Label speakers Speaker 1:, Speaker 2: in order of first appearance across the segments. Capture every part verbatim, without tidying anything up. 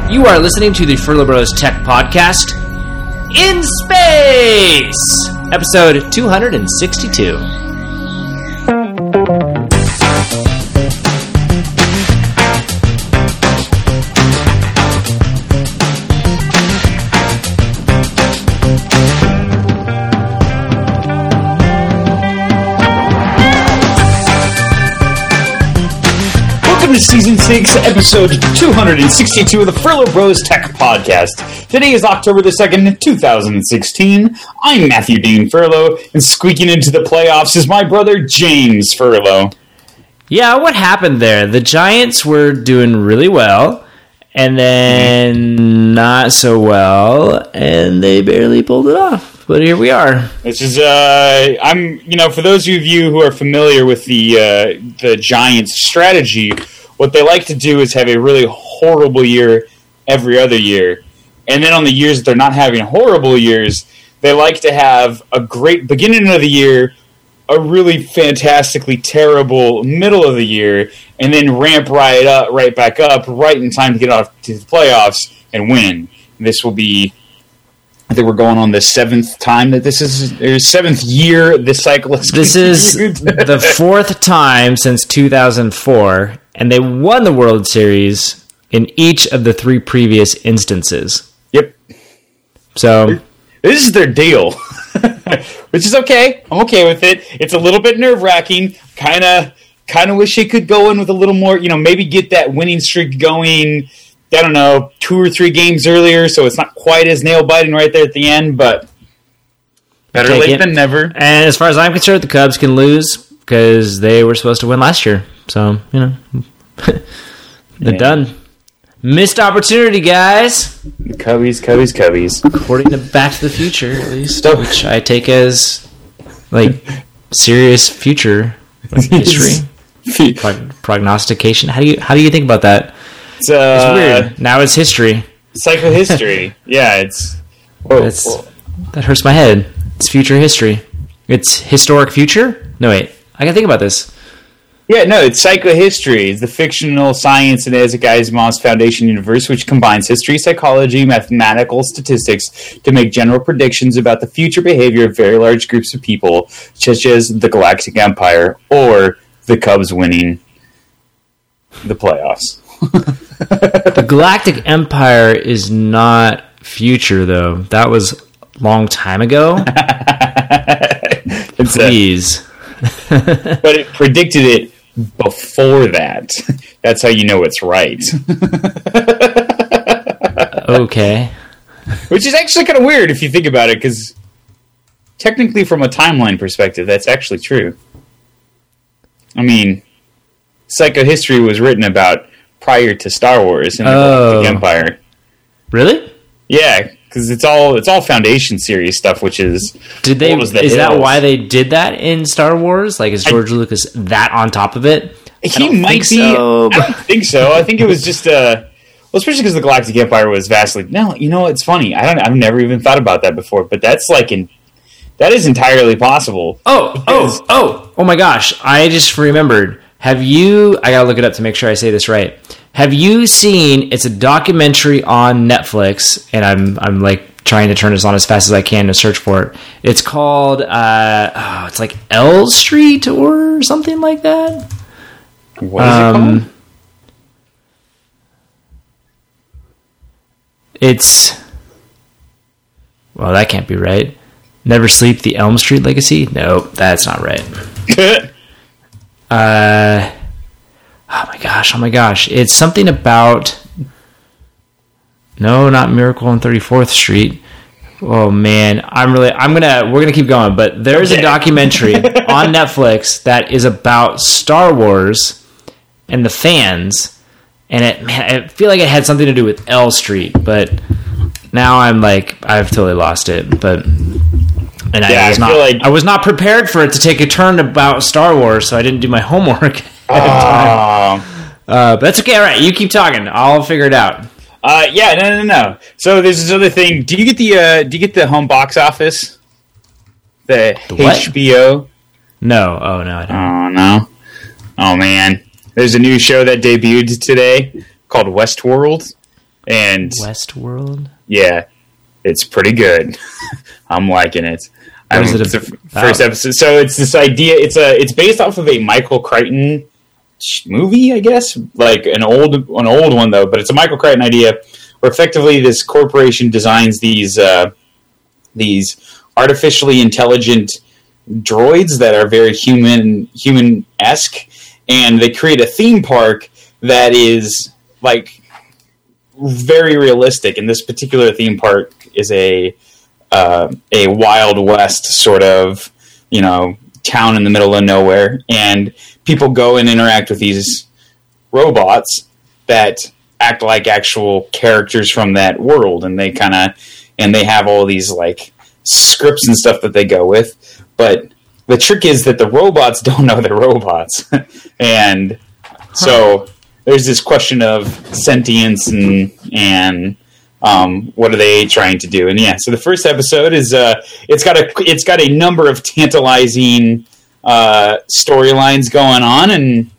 Speaker 1: You are listening to the Furlough Bros Tech Podcast in space, episode two hundred sixty-two.
Speaker 2: Season six, episode two hundred sixty-two of the Furlough Bros Tech Podcast. Today is October the second, two thousand sixteen. I'm Matthew Dean Furlough, and squeaking into the playoffs is my brother James Furlough.
Speaker 1: Yeah, what happened there? The Giants were doing really well, and then not so well, and they barely pulled it off. But here we are.
Speaker 2: This is, uh, I'm, you know, for those of you who are familiar with the uh, the Giants' strategy, what they like to do is have a really horrible year every other year. And then on the years that they're not having horrible years, they like to have a great beginning of the year, a really fantastically terrible middle of the year, and then ramp right up, right back up, right in time to get off to the playoffs and win. This will be, I think we're going on the seventh time that this is, or seventh year this cycle is
Speaker 1: This is the fourth time since two thousand four, and they won the World Series in each of the three previous instances.
Speaker 2: Yep.
Speaker 1: So
Speaker 2: this is their deal, which is okay. I'm okay with it. It's a little bit nerve-wracking. Kind of kind of wish it could go in with a little more, you know, maybe get that winning streak going, I don't know, two or three games earlier, so it's not quite as nail-biting right there at the end, but better
Speaker 1: Take
Speaker 2: late
Speaker 1: it.
Speaker 2: than never.
Speaker 1: And as far as I'm concerned, the Cubs can lose because they were supposed to win last year. So, you know, they're
Speaker 2: Yeah.
Speaker 1: done. Missed opportunity, guys.
Speaker 2: The Cubbies, Cubbies, Cubbies.
Speaker 1: According to Back to the Future, at least,
Speaker 2: Oh.
Speaker 1: which I take as, like, serious future like, history. Prog- prognostication. How do you how do you think about that?
Speaker 2: It's, uh,
Speaker 1: It's weird. Now it's history.
Speaker 2: Psychohistory. Yeah, it's... Whoa,
Speaker 1: That's,
Speaker 2: whoa.
Speaker 1: that hurts my head. It's future history. It's historic future? No, wait. I gotta think about this.
Speaker 2: Yeah, no, it's psychohistory. It's the fictional science in Isaac Asimov's Foundation universe, which combines history, psychology, mathematical statistics to make general predictions about the future behavior of very large groups of people, such as the Galactic Empire or the Cubs winning the playoffs.
Speaker 1: The Galactic Empire is not future, though. That was a long time ago.
Speaker 2: It's
Speaker 1: Please.
Speaker 2: A, but it predicted it before that. That's how you know it's right.
Speaker 1: Okay.
Speaker 2: Which is actually kind of weird if you think about it, because technically from a timeline perspective, that's actually true. I mean, psychohistory was written about prior to Star Wars and the
Speaker 1: Oh.
Speaker 2: Galactic Empire.
Speaker 1: Really?
Speaker 2: Yeah, because it's all it's all Foundation series stuff, which is
Speaker 1: Did they?
Speaker 2: old as the
Speaker 1: Is that
Speaker 2: hills.
Speaker 1: why they did that in Star Wars? Like, is George Lucas that on top of it? I
Speaker 2: He
Speaker 1: don't
Speaker 2: might
Speaker 1: think
Speaker 2: be.
Speaker 1: so,
Speaker 2: I
Speaker 1: but-
Speaker 2: don't think so. I think it was just uh well, especially because the Galactic Empire was vastly. No, you know it's funny. I don't. I've never even thought about that before, but that's like in that is entirely possible.
Speaker 1: Oh,
Speaker 2: Because-
Speaker 1: oh, oh, oh my gosh. I just remembered. Have you, I gotta look it up to make sure I say this right. Have you seen, it's a documentary on Netflix, and I'm I'm like trying to turn this on as fast as I can to search for it. It's called, uh, oh, it's like L Street or something like that.
Speaker 2: What is
Speaker 1: Um,
Speaker 2: it called?
Speaker 1: It's, well, that can't be right. Never Sleep, the Elm Street Legacy? No, that's not right. Uh, oh my gosh, oh my gosh. It's something about... No, not Miracle on thirty-fourth Street. Oh man, I'm really... I'm gonna... We're gonna keep going, but there's
Speaker 2: Okay.
Speaker 1: a documentary on Netflix that is about Star Wars and the fans, and it, man, I feel like it had something to do with L Street, but now I'm like... I've totally lost it, but... And
Speaker 2: Yeah,
Speaker 1: I was
Speaker 2: I
Speaker 1: not.
Speaker 2: feel like-
Speaker 1: I was not prepared for it to take a turn about Star Wars, so I didn't do my homework.
Speaker 2: Um,
Speaker 1: Uh, but that's okay. All right, you keep talking. I'll figure it out.
Speaker 2: uh, yeah, no, no, no. So there's this other thing. Do you get the uh, do you get the home box office? The,
Speaker 1: The what?
Speaker 2: H B O.
Speaker 1: No. Oh no. I don't.
Speaker 2: Oh no. Oh man. There's a new show that debuted today called Westworld, And
Speaker 1: Westworld?
Speaker 2: Yeah, it's pretty good. I'm liking it.
Speaker 1: What is it
Speaker 2: it's the
Speaker 1: about?
Speaker 2: first episode. So it's this idea. It's a. It's based off of a Michael Crichton movie, I guess, like an old an old one though. But it's a Michael Crichton idea, where effectively this corporation designs these uh, these artificially intelligent droids that are very human human esque, and they create a theme park that is like very realistic. And this particular theme park is a Uh, a Wild West sort of, you know, town in the middle of nowhere, and people go and interact with these robots that act like actual characters from that world, and they kind of, and they have all these like scripts and stuff that they go with. But the trick is that the robots don't know they're robots, and huh. so there's this question of sentience and and. Um, what are they trying to do? And yeah, so the first episode is uh, it's got a it's got a number of tantalizing uh, storylines going on, and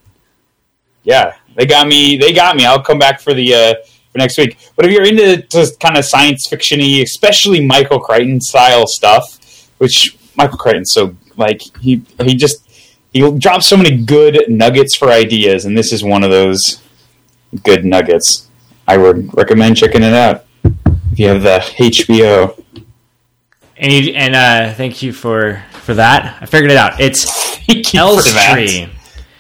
Speaker 2: yeah, they got me. They got me. I'll come back for the uh, for next week. But if you're into just kind of science fiction-y, especially Michael Crichton style stuff, which Michael Crichton's so like he he just he drops so many good nuggets for ideas, and this is one of those good nuggets. I would recommend checking it out. If you have the H B O.
Speaker 1: And, you, and uh, thank you for, for that. I figured it out. It's Elstree.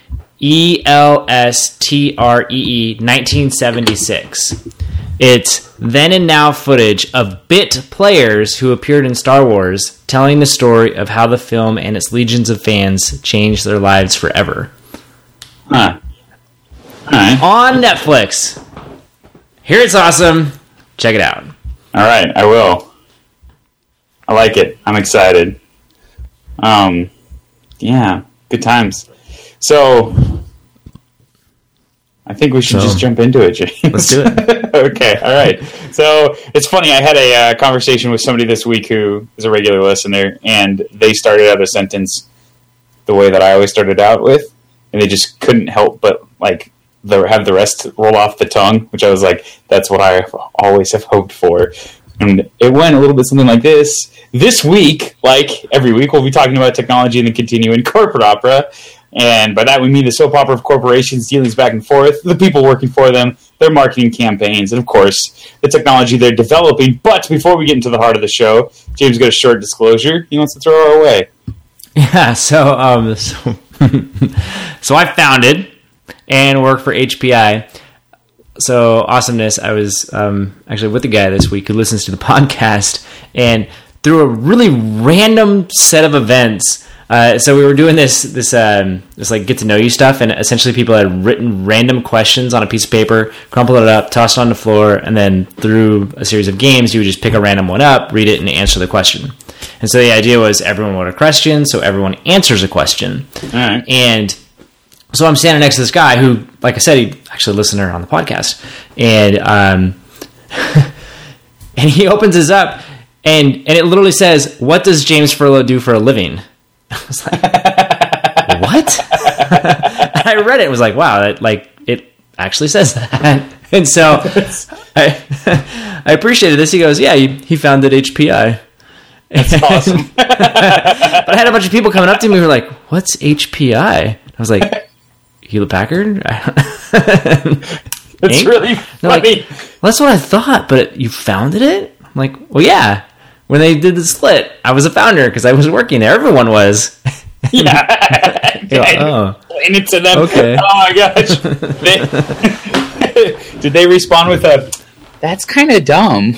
Speaker 1: E L S T R E E, nineteen seventy-six. It's then and now footage of bit players who appeared in Star Wars, telling the story of how the film and its legions of fans changed their lives forever.
Speaker 2: Huh. All right.
Speaker 1: On Netflix. Here it's awesome. Check it out.
Speaker 2: All right, I will. I like it. I'm excited. Um, yeah, good times. So, I think we should so, just jump into it, James.
Speaker 1: Let's do it.
Speaker 2: Okay, all right. So, it's funny. I had a uh, conversation with somebody this week who is a regular listener, and they started out a sentence the way that I always started out with, and they just couldn't help but, like, The, have the rest roll off the tongue, which I was like, that's what I always have hoped for. And it went a little bit something like this. This week, like every week, we'll be talking about technology and the continuing corporate opera. And by that we mean the soap opera of corporations, dealings back and forth, the people working for them, their marketing campaigns, and of course, the technology they're developing. But before we get into the heart of the show, James got a short disclosure he wants to throw our way.
Speaker 1: Yeah, so, um, so, so I founded and work for H P I. So, awesomeness, I was um, actually with the guy this week who listens to the podcast, and through a really random set of events, uh, so we were doing this this um, this like get to know you stuff, and essentially people had written random questions on a piece of paper, crumpled it up, tossed it on the floor, and then through a series of games, you would just pick a random one up, read it, and answer the question. And so the idea was everyone wrote a question, so everyone answers a question.
Speaker 2: All right.
Speaker 1: And so I'm standing next to this guy who, like I said, he actually a listener on the podcast, and um, and he opens his up, and and it literally says, "What does James Furlow do for a living?" I was like, "What?" I read it. It was like, "Wow!" That, like it actually says that. And so I I appreciated this. He goes, "Yeah, he, he founded H P I."
Speaker 2: That's awesome.
Speaker 1: But I had a bunch of people coming up to me who were like, "What's H P I?" I was like, Hewlett Packard?
Speaker 2: It's really funny.
Speaker 1: Like, well, that's what I thought, but you founded it? I'm like, well, yeah. When they did the split, I was a founder because I was working there. Everyone was.
Speaker 2: Yeah.
Speaker 1: Go, oh.
Speaker 2: And it's to them.
Speaker 1: Okay.
Speaker 2: Oh, my gosh. They, did they respond with a, that's kind of dumb?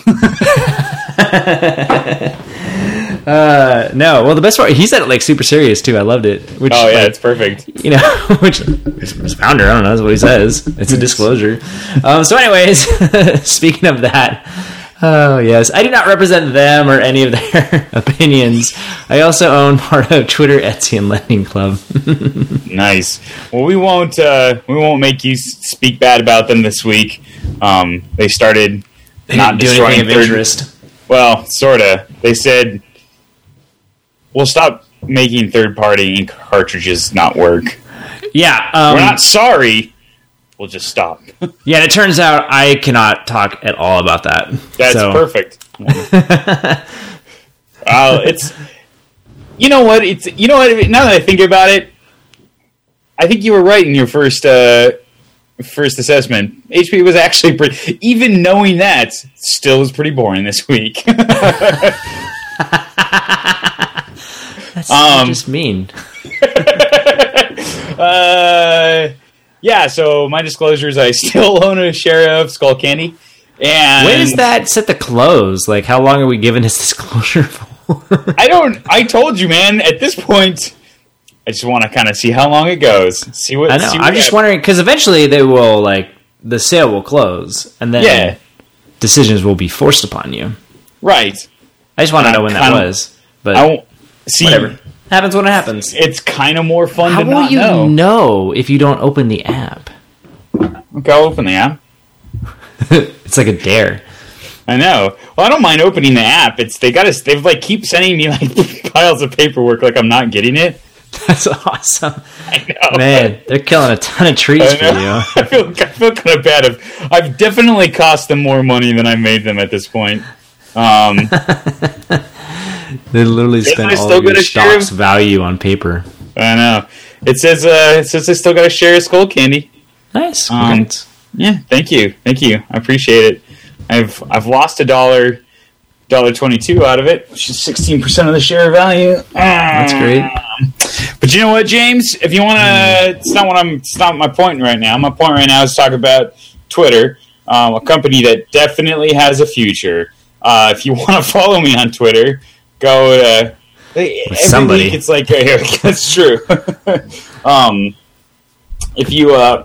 Speaker 1: Uh, no, well, the best part, he said it like super serious too. I loved it. Which,
Speaker 2: oh yeah,
Speaker 1: like,
Speaker 2: it's perfect.
Speaker 1: You know, which is founder. I don't know. That's what he says. It's a disclosure. Um, so, anyways, speaking of that, oh yes, I do not represent them or any of their opinions. I also own part of Twitter, Etsy, and Lending Club.
Speaker 2: Nice. Well, we won't uh, we won't make you speak bad about them this week. Um, they started
Speaker 1: they
Speaker 2: not
Speaker 1: do
Speaker 2: destroying
Speaker 1: anything of
Speaker 2: third,
Speaker 1: interest.
Speaker 2: Well, sorta. They said, we'll stop making third-party ink cartridges not work.
Speaker 1: Yeah. Um,
Speaker 2: We're not sorry. we'll just stop.
Speaker 1: Yeah, and it turns out I cannot talk at all about that.
Speaker 2: That's
Speaker 1: so.
Speaker 2: perfect. uh, it's you know what it's you know what now that I think about it, I think you were right in your first uh, first assessment. H P was actually pretty, even knowing that, still was pretty boring this week.
Speaker 1: That's
Speaker 2: um,
Speaker 1: just mean.
Speaker 2: uh, yeah. So my disclosures: I still own a share of Skull Candy. And
Speaker 1: when does that set the close? Like, how long are we giving his disclosure for?
Speaker 2: I don't. I told you, man. At this point, I just want to kind of see how long it goes. See what
Speaker 1: I know.
Speaker 2: See what
Speaker 1: I'm just wondering because eventually they will like the sale will close, and then
Speaker 2: yeah.
Speaker 1: decisions will be forced upon you.
Speaker 2: Right.
Speaker 1: I just want to know when that
Speaker 2: kinda,
Speaker 1: was. But
Speaker 2: I won't see.
Speaker 1: Whatever happens when it happens.
Speaker 2: It's kind of more fun
Speaker 1: how
Speaker 2: to
Speaker 1: will
Speaker 2: not
Speaker 1: you
Speaker 2: know.
Speaker 1: know if you don't open the app?
Speaker 2: Okay, I'll open the app.
Speaker 1: It's like a dare.
Speaker 2: I know. Well, I don't mind opening the app. It's they got to. They've like keep sending me like piles of paperwork. Like I'm not getting it.
Speaker 1: That's awesome.
Speaker 2: I know,
Speaker 1: man. They're killing a ton of trees
Speaker 2: I
Speaker 1: for
Speaker 2: know.
Speaker 1: you.
Speaker 2: I feel. I feel kind of bad. Of, I've definitely cost them more money than I made them at this point. Um,
Speaker 1: they literally spend all of your stock's
Speaker 2: of,
Speaker 1: value on paper.
Speaker 2: I know. It says. Uh, it says I still got to share a Skull Candy.
Speaker 1: Nice.
Speaker 2: Um, yeah. Thank you. Thank you. I appreciate it. I've I've lost a dollar, dollar twenty two out of it, which is sixteen percent of the share value.
Speaker 1: That's great.
Speaker 2: But you know what, James? If you want to, it's not what I'm. It's not my point right now. My point right now is to talk about Twitter, um, a company that definitely has a future. Uh, if you want to follow me on Twitter, go to every
Speaker 1: somebody.
Speaker 2: week it's like right here. That's true. um, if you, uh,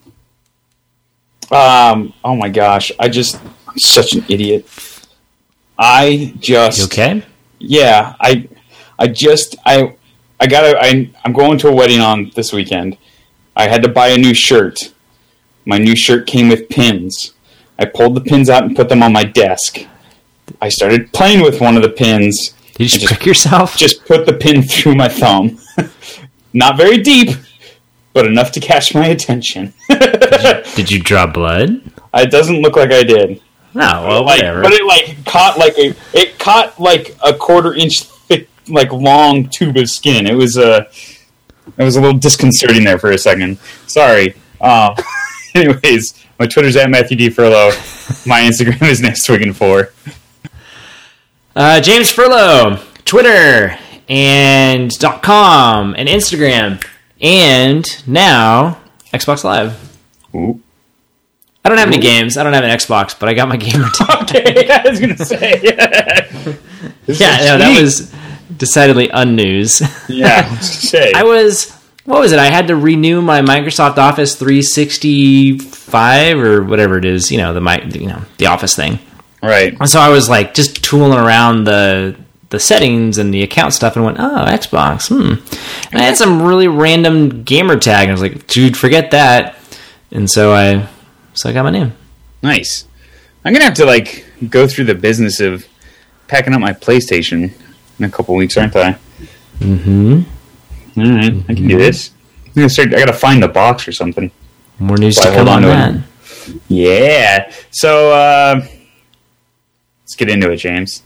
Speaker 2: um, oh my gosh, I just. I'm such an idiot. I just
Speaker 1: you okay?
Speaker 2: Yeah, I I just I I got to I I'm going to a wedding on this weekend. I had to buy a new shirt. My new shirt came with pins. I pulled the pins out and put them on my desk. I started playing with one of the pins.
Speaker 1: Did you just,
Speaker 2: just
Speaker 1: prick yourself?
Speaker 2: Just put the pin through my thumb. Not very deep, but enough to catch my attention.
Speaker 1: did, you, did you draw blood?
Speaker 2: It doesn't look like I did.
Speaker 1: No, well,
Speaker 2: like,
Speaker 1: whatever.
Speaker 2: But it like caught like a it caught like a quarter inch thick, like long tube of skin. It was a uh, it was a little disconcerting there for a second. Sorry. Um, anyways, my Twitter's at Matthew D Furlow. My Instagram is Nestwigan four.
Speaker 1: Uh, James Furlow, Twitter and .com and Instagram and now Xbox Live.
Speaker 2: Ooh.
Speaker 1: I don't have any games. I don't have an Xbox, but I got my gamer tag.
Speaker 2: Okay, I was gonna say. Yeah,
Speaker 1: yeah no, that was decidedly unnews.
Speaker 2: Yeah, I was gonna say.
Speaker 1: I was. What was it? I had to renew my Microsoft Office three sixty-five or whatever it is. You know the you know the Office thing.
Speaker 2: Right.
Speaker 1: And so I was like just tooling around the the settings and the account stuff, and went, oh, Xbox. Hmm. And I had some really random gamer tag, and I was like, dude, forget that. And so I. So I got my name.
Speaker 2: Nice. I'm going to have to, like, go through the business of packing up my PlayStation in a couple weeks, aren't I?
Speaker 1: Mm-hmm.
Speaker 2: All right, mm-hmm. I can do this. I'm gonna start, I got to find the box or something.
Speaker 1: More news
Speaker 2: so
Speaker 1: to come on, on that.
Speaker 2: It. Yeah. So, uh, let's get into it, James.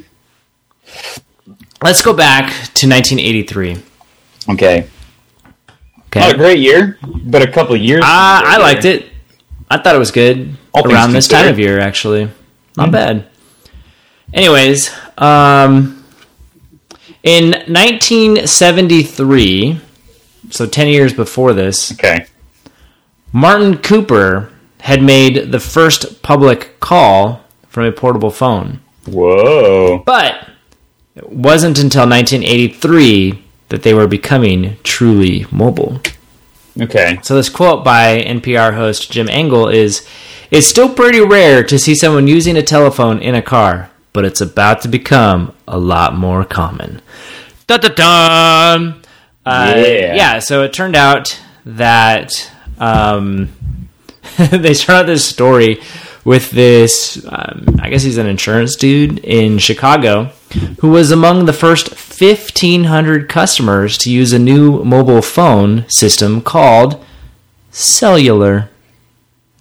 Speaker 1: Let's go back to nineteen eighty-three.
Speaker 2: Okay.
Speaker 1: Okay.
Speaker 2: Not a great year, but a couple of years.
Speaker 1: Uh, I liked year. it. I thought it was good. All around this time of year, actually. Not mm-hmm. bad. Anyways, um, in nineteen seventy-three, so ten years before this,
Speaker 2: okay,
Speaker 1: Martin Cooper had made the first public call from a portable phone.
Speaker 2: Whoa.
Speaker 1: But it wasn't until nineteen eighty-three that they were becoming truly mobile.
Speaker 2: Okay.
Speaker 1: So this quote by N P R host Jim Engel is, "It's still pretty rare to see someone using a telephone in a car, but it's about to become a lot more common." Da-da-da! Uh,
Speaker 2: yeah.
Speaker 1: Yeah, so it turned out that um, they started this story with this, um, I guess he's an insurance dude in Chicago, who was among the first fifteen hundred customers to use a new mobile phone system called Cellular.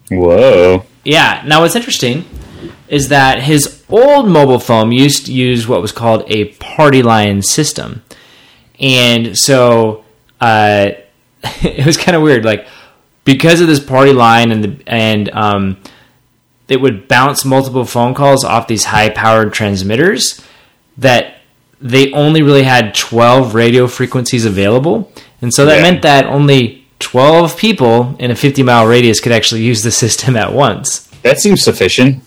Speaker 2: Whoa.
Speaker 1: Yeah. Now, what's interesting is that his old mobile phone used to use what was called a party line system. And so uh, it was kind of weird. Like, because of this party line and the, and um, it would bounce multiple phone calls off these high-powered transmitters, that they only really had twelve radio frequencies available. And so that yeah. meant that only twelve people in a fifty-mile radius could actually use the system at once.
Speaker 2: That seems sufficient.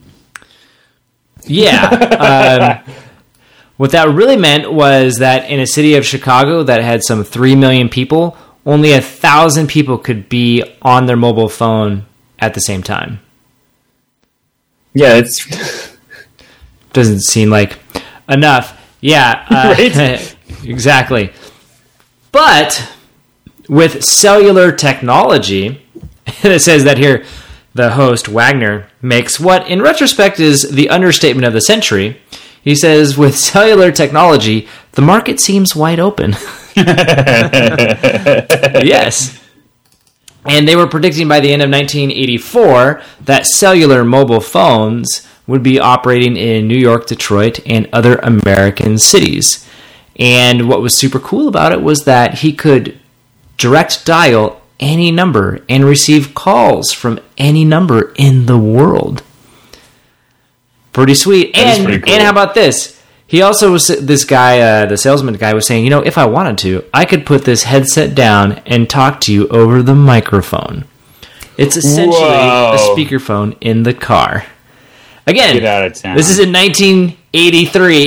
Speaker 1: Yeah. Um, what that really meant was that in a city of Chicago that had some three million people, only a thousand people could be on their mobile phone at the same time.
Speaker 2: Yeah, it's...
Speaker 1: Doesn't seem like enough. Yeah, uh,
Speaker 2: right?
Speaker 1: Exactly. But with cellular technology, and it says that here, the host, Wagner, makes what in retrospect is the understatement of the century. He says, with cellular technology, the market seems wide open. Yes. And they were predicting by the end of nineteen eighty-four that cellular mobile phones would be operating in New York, Detroit, and other American cities. And what was super cool about it was that he could direct dial any number and receive calls from any number in the world. Pretty sweet.
Speaker 2: That
Speaker 1: and
Speaker 2: pretty cool.
Speaker 1: And how about this? He also was, this guy, uh, the salesman guy was saying, you know, if I wanted to, I could put this headset down and talk to you over the microphone. It's essentially
Speaker 2: Whoa.
Speaker 1: a speakerphone in the car. Again,
Speaker 2: Get out of town.
Speaker 1: This is in nineteen eighty-three.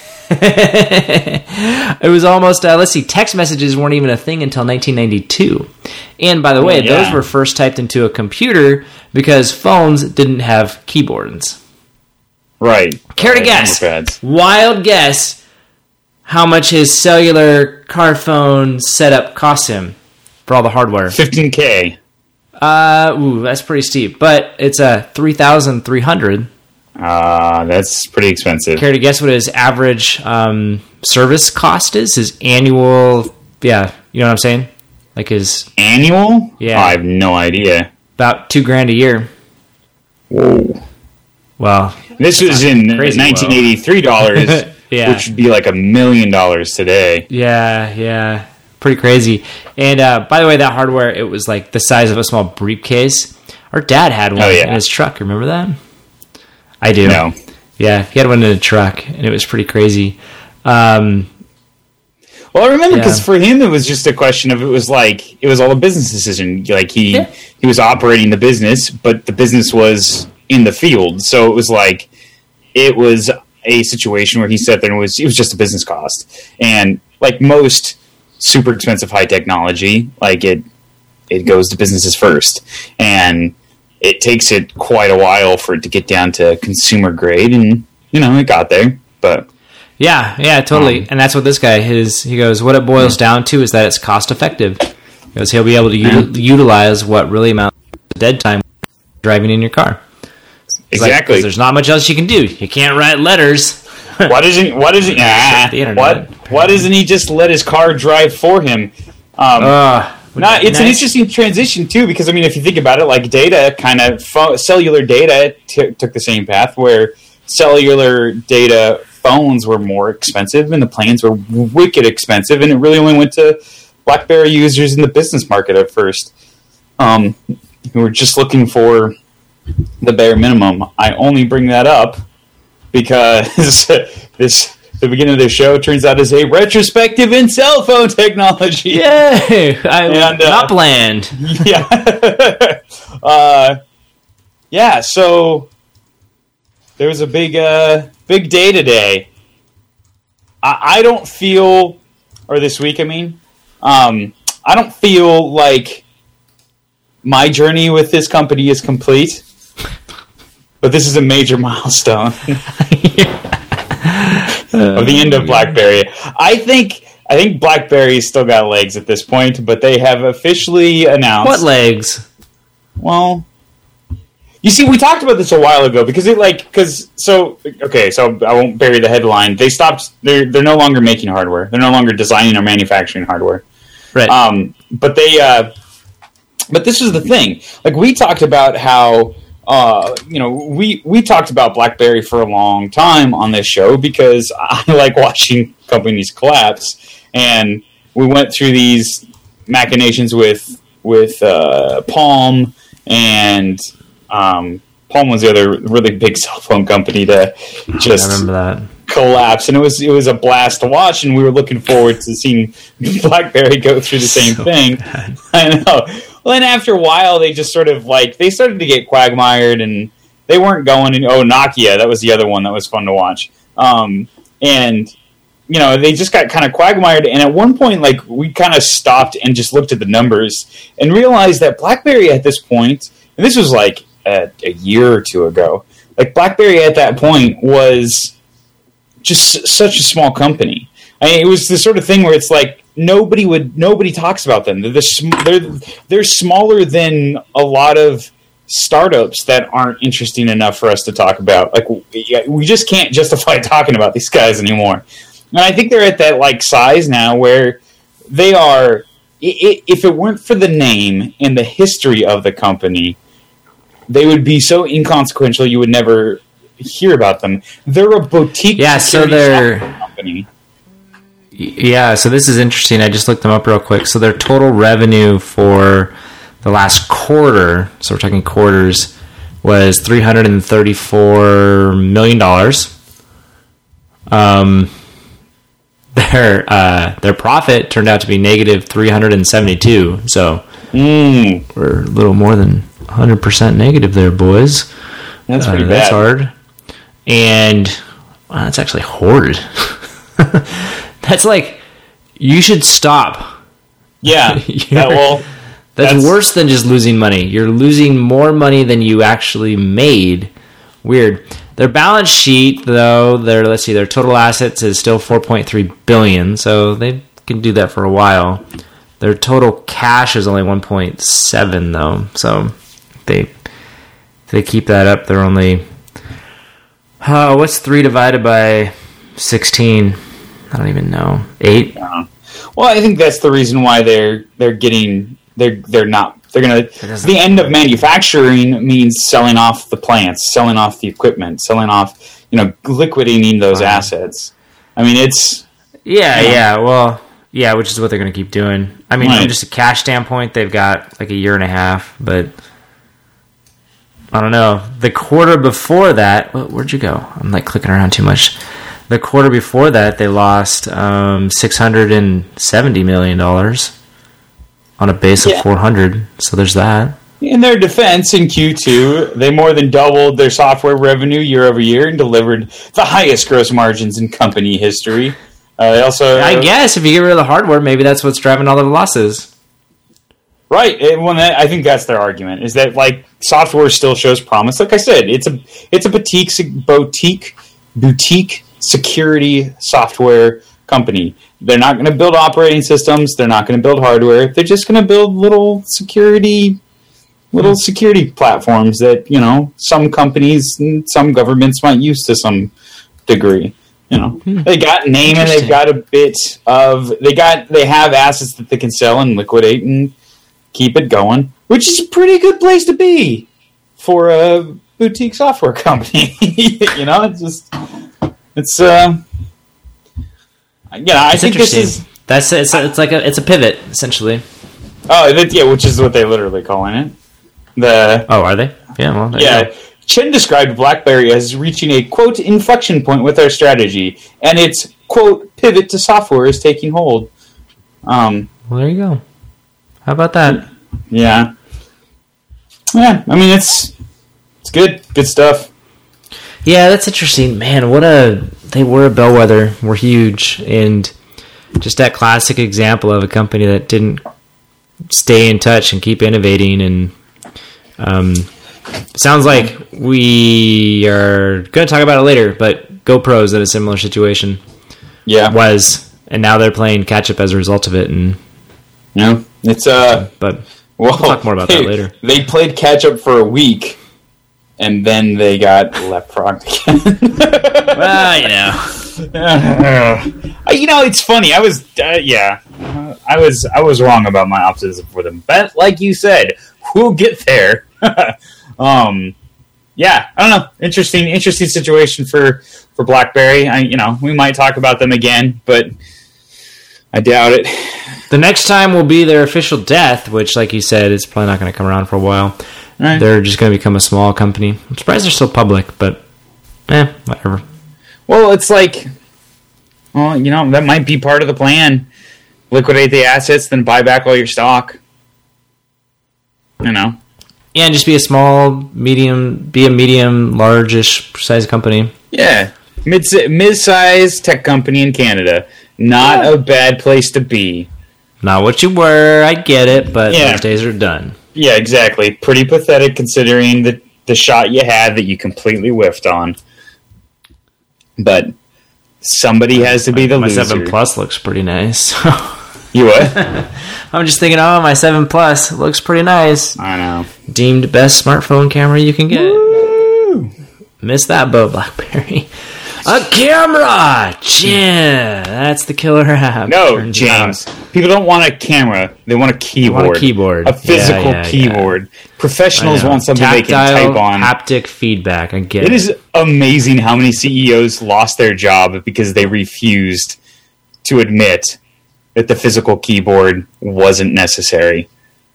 Speaker 1: It was almost, uh, let's see, text messages weren't even a thing until nineteen ninety-two. And by the way,
Speaker 2: yeah.
Speaker 1: those were first typed into a computer because phones didn't have keyboards.
Speaker 2: Right.
Speaker 1: Care to
Speaker 2: right.
Speaker 1: guess, wild guess, how much his cellular car phone setup cost him for all the hardware?
Speaker 2: fifteen K.
Speaker 1: Uh, ooh, that's pretty steep. But it's a uh, three thousand three hundred dollars.
Speaker 2: Uh, that's pretty expensive.
Speaker 1: Care to guess what his average um, service cost is? His annual, yeah, you know what I'm saying? Like his...
Speaker 2: Annual?
Speaker 1: Yeah.
Speaker 2: Oh, I have no idea.
Speaker 1: About two grand a year.
Speaker 2: Whoa.
Speaker 1: Well...
Speaker 2: This was in
Speaker 1: crazy
Speaker 2: nineteen eighty-three dollars,
Speaker 1: yeah.
Speaker 2: which would be like a million dollars today.
Speaker 1: Yeah, yeah. Pretty crazy. And uh, by the way, that hardware, it was like the size of a small briefcase. Our dad had one
Speaker 2: oh, yeah.
Speaker 1: in his truck. Remember that? I do.
Speaker 2: No.
Speaker 1: Yeah, he had one in a truck, and it was pretty crazy. Um,
Speaker 2: well, I remember
Speaker 1: yeah.
Speaker 2: because for him, it was just a question of it was like it was all a business decision. Like he
Speaker 1: Yeah.
Speaker 2: he was operating the business, but the business was in the field, so it was like it was a situation where he sat there and it was it was just a business cost, and like most super expensive high technology, like it it goes to businesses first, and it takes it quite a while for it to get down to consumer grade, and you know it got there, but
Speaker 1: yeah, yeah, totally.
Speaker 2: Um,
Speaker 1: and that's what this guy his he goes. What it boils down to is that it's cost effective because he'll be able to util- utilize what really amounts to dead time driving in your car. It's
Speaker 2: exactly.
Speaker 1: Like, there's not much else you can do. You can't write letters.
Speaker 2: Why doesn't Why doesn't ah,
Speaker 1: the internet,
Speaker 2: what
Speaker 1: apparently.
Speaker 2: Why doesn't he just let his car drive for him? Um,
Speaker 1: Uh,
Speaker 2: Not, it's
Speaker 1: nice.
Speaker 2: an interesting transition too, because I mean, if you think about it, like data, kind of pho- cellular data t- took the same path, where cellular data phones were more expensive and the plans were wicked expensive, and it really only went to BlackBerry users in the business market at first, um, who were just looking for the bare minimum. I only bring that up because this. The beginning of the show turns out is a retrospective in cell phone technology.
Speaker 1: Yay! I
Speaker 2: And, uh,
Speaker 1: not bland.
Speaker 2: Yeah. uh, yeah, so there was a big uh, big day today. I, I don't feel, or this week, I mean, um, I don't feel like my journey with this company is complete, but this is a major milestone. Of the end of BlackBerry. I think I think BlackBerry's still got legs at this point, but they have officially announced
Speaker 1: What legs?
Speaker 2: Well, you see, we talked about this a while ago because it like because so okay, so I won't bury the headline. They stopped. They're they're no longer making hardware. They're no longer designing or manufacturing hardware.
Speaker 1: Right.
Speaker 2: Um, but they uh, But this was the thing. Like, we talked about how, uh, you know, we, we talked about BlackBerry for a long time on this show because I like watching companies collapse. And we went through these machinations with with uh, Palm, and um, Palm was the other really big cell phone company to just
Speaker 1: I remember that.
Speaker 2: collapse, and it was it was a blast to watch, and we were looking forward to seeing BlackBerry go through the same so thing. Bad. I know. Well, and after a while, they just sort of like they started to get quagmired, and they weren't going. And oh, Nokia, that was the other one that was fun to watch, um, and. You know, they just got kind of quagmired, and at one point, like, we kind of stopped and just looked at the numbers and realized that BlackBerry at this point, and this was like a, a year or two ago, like, BlackBerry at that point was just such a small company. I mean, it was the sort of thing where it's like nobody would, nobody talks about them. They're, the, they're, they're smaller than a lot of startups that aren't interesting enough for us to talk about. Like, we, we just can't justify talking about these guys anymore. And I think they're at that like size now where they are. If it weren't for the name and the history of the company, they would be so inconsequential you would never hear about them. They're a boutique.
Speaker 1: Yeah, so they're
Speaker 2: company.
Speaker 1: Yeah, so this is interesting. I just looked them up real quick. So their total revenue for the last quarter, so we're talking quarters, was three hundred and thirty-four million dollars. Um. Their uh, their profit turned out to be negative three hundred and seventy two. So
Speaker 2: mm.
Speaker 1: we're a little more than one hundred percent negative there, boys.
Speaker 2: That's pretty
Speaker 1: uh,
Speaker 2: bad.
Speaker 1: That's hard. And wow, that's actually horrid. That's like you should stop.
Speaker 2: Yeah. yeah well,
Speaker 1: that's,
Speaker 2: that's
Speaker 1: worse than just losing money. You're losing more money than you actually made. Weird. Their balance sheet, though, their let's see, their total assets is still four point three billion dollars, so they can do that for a while. Their total cash is only one point seven, though, so they if they keep that up, they're only uh, what's three divided by sixteen? I don't even know. Eight?
Speaker 2: Yeah. Well, I think that's the reason why they're they're getting they're they're not. They're gonna. The end of manufacturing means selling off the plants, selling off the equipment, selling off, you know, liquidating those wow. assets. I mean, it's
Speaker 1: yeah, you know, yeah. Well, yeah, which is what they're gonna keep doing. I mean, right. From just a cash standpoint, they've got like a year and a half, but I don't know. The quarter before that, where'd you go? I'm like clicking around too much. The quarter before that, they lost um, six hundred and seventy million dollars. On a base yeah. of four hundred, so there's that.
Speaker 2: In their defense, in Q two, they more than doubled their software revenue year over year and delivered the highest gross margins in company history. Uh, they also,
Speaker 1: I guess, if you get rid of the hardware, maybe that's what's driving all the losses.
Speaker 2: Right. It, well, I think that's their argument, is that like software still shows promise. Like I said, it's a it's a boutique boutique boutique security software company. They're not going to build operating systems. They're not going to build hardware. They're just going to build little security, little security platforms that, you know, some companies and some governments might use to some degree. You know, hmm. they got name and they've got a bit of they got they have assets that they can sell and liquidate and keep it going, which is a pretty good place to be for a boutique software company. You know, it's just it's. Uh, Yeah, I
Speaker 1: it's
Speaker 2: think this is
Speaker 1: that's it's it's like a it's a pivot essentially.
Speaker 2: Oh, that, yeah, which is what they literally calling it. The
Speaker 1: oh, are they? Yeah, well,
Speaker 2: yeah. Chen described BlackBerry as reaching a quote inflection point with our strategy, and its quote pivot to software is taking hold. Um,
Speaker 1: well, there you go. How about that?
Speaker 2: Yeah, yeah. I mean, it's it's good, good stuff.
Speaker 1: Yeah, that's interesting, man. What a they were a bellwether, were huge, and just that classic example of a company that didn't stay in touch and keep innovating. And um, sounds like we are going to talk about it later, but GoPro's in a similar situation.
Speaker 2: Yeah,
Speaker 1: was, and now they're playing catch up as a result of it. And
Speaker 2: yeah, it's uh,
Speaker 1: but
Speaker 2: well,
Speaker 1: we'll talk more about
Speaker 2: they,
Speaker 1: that later.
Speaker 2: They played catch up for a week. And then they got leapfrogged again.
Speaker 1: Well, you know.
Speaker 2: uh, you know, it's funny. I was, uh, yeah, uh, I was, I was wrong about my optimism for them. But like you said, we'll get there. um, yeah, I don't know. Interesting, interesting situation for for BlackBerry. I, you know, we might talk about them again, but I doubt it.
Speaker 1: The next time will be their official death, which, like you said, is probably not going to come around for a while. Right. They're just going to become a small company. I'm surprised they're still public, but eh, whatever.
Speaker 2: Well, it's like, well, you know, that might be part of the plan. Liquidate the assets, then buy back all your stock. You know.
Speaker 1: Yeah, and just be a small, medium, be a medium, large-ish size company.
Speaker 2: Yeah, mid mid-size tech company in Canada. Not yeah. a bad place to be.
Speaker 1: Not what you were, I get it, but
Speaker 2: yeah.
Speaker 1: those days are done.
Speaker 2: Yeah, exactly. Pretty pathetic considering the, the shot you had that you completely whiffed on. But somebody has to be the
Speaker 1: my
Speaker 2: loser.
Speaker 1: My seven Plus looks pretty nice.
Speaker 2: You what?
Speaker 1: I'm just thinking, oh, my seven Plus looks pretty nice.
Speaker 2: I know.
Speaker 1: Deemed best smartphone camera you can get.
Speaker 2: Woo!
Speaker 1: Missed that boat, BlackBerry. A camera! Yeah, that's the killer app.
Speaker 2: No, James. Out. People don't want a camera. They want a keyboard.
Speaker 1: They want a keyboard.
Speaker 2: A physical
Speaker 1: yeah, yeah,
Speaker 2: keyboard.
Speaker 1: Yeah.
Speaker 2: Professionals want something
Speaker 1: Tactile,
Speaker 2: they can type on.
Speaker 1: Haptic feedback. I get
Speaker 2: it. It
Speaker 1: it
Speaker 2: is amazing how many C E Os lost their job because they refused to admit that the physical keyboard wasn't necessary.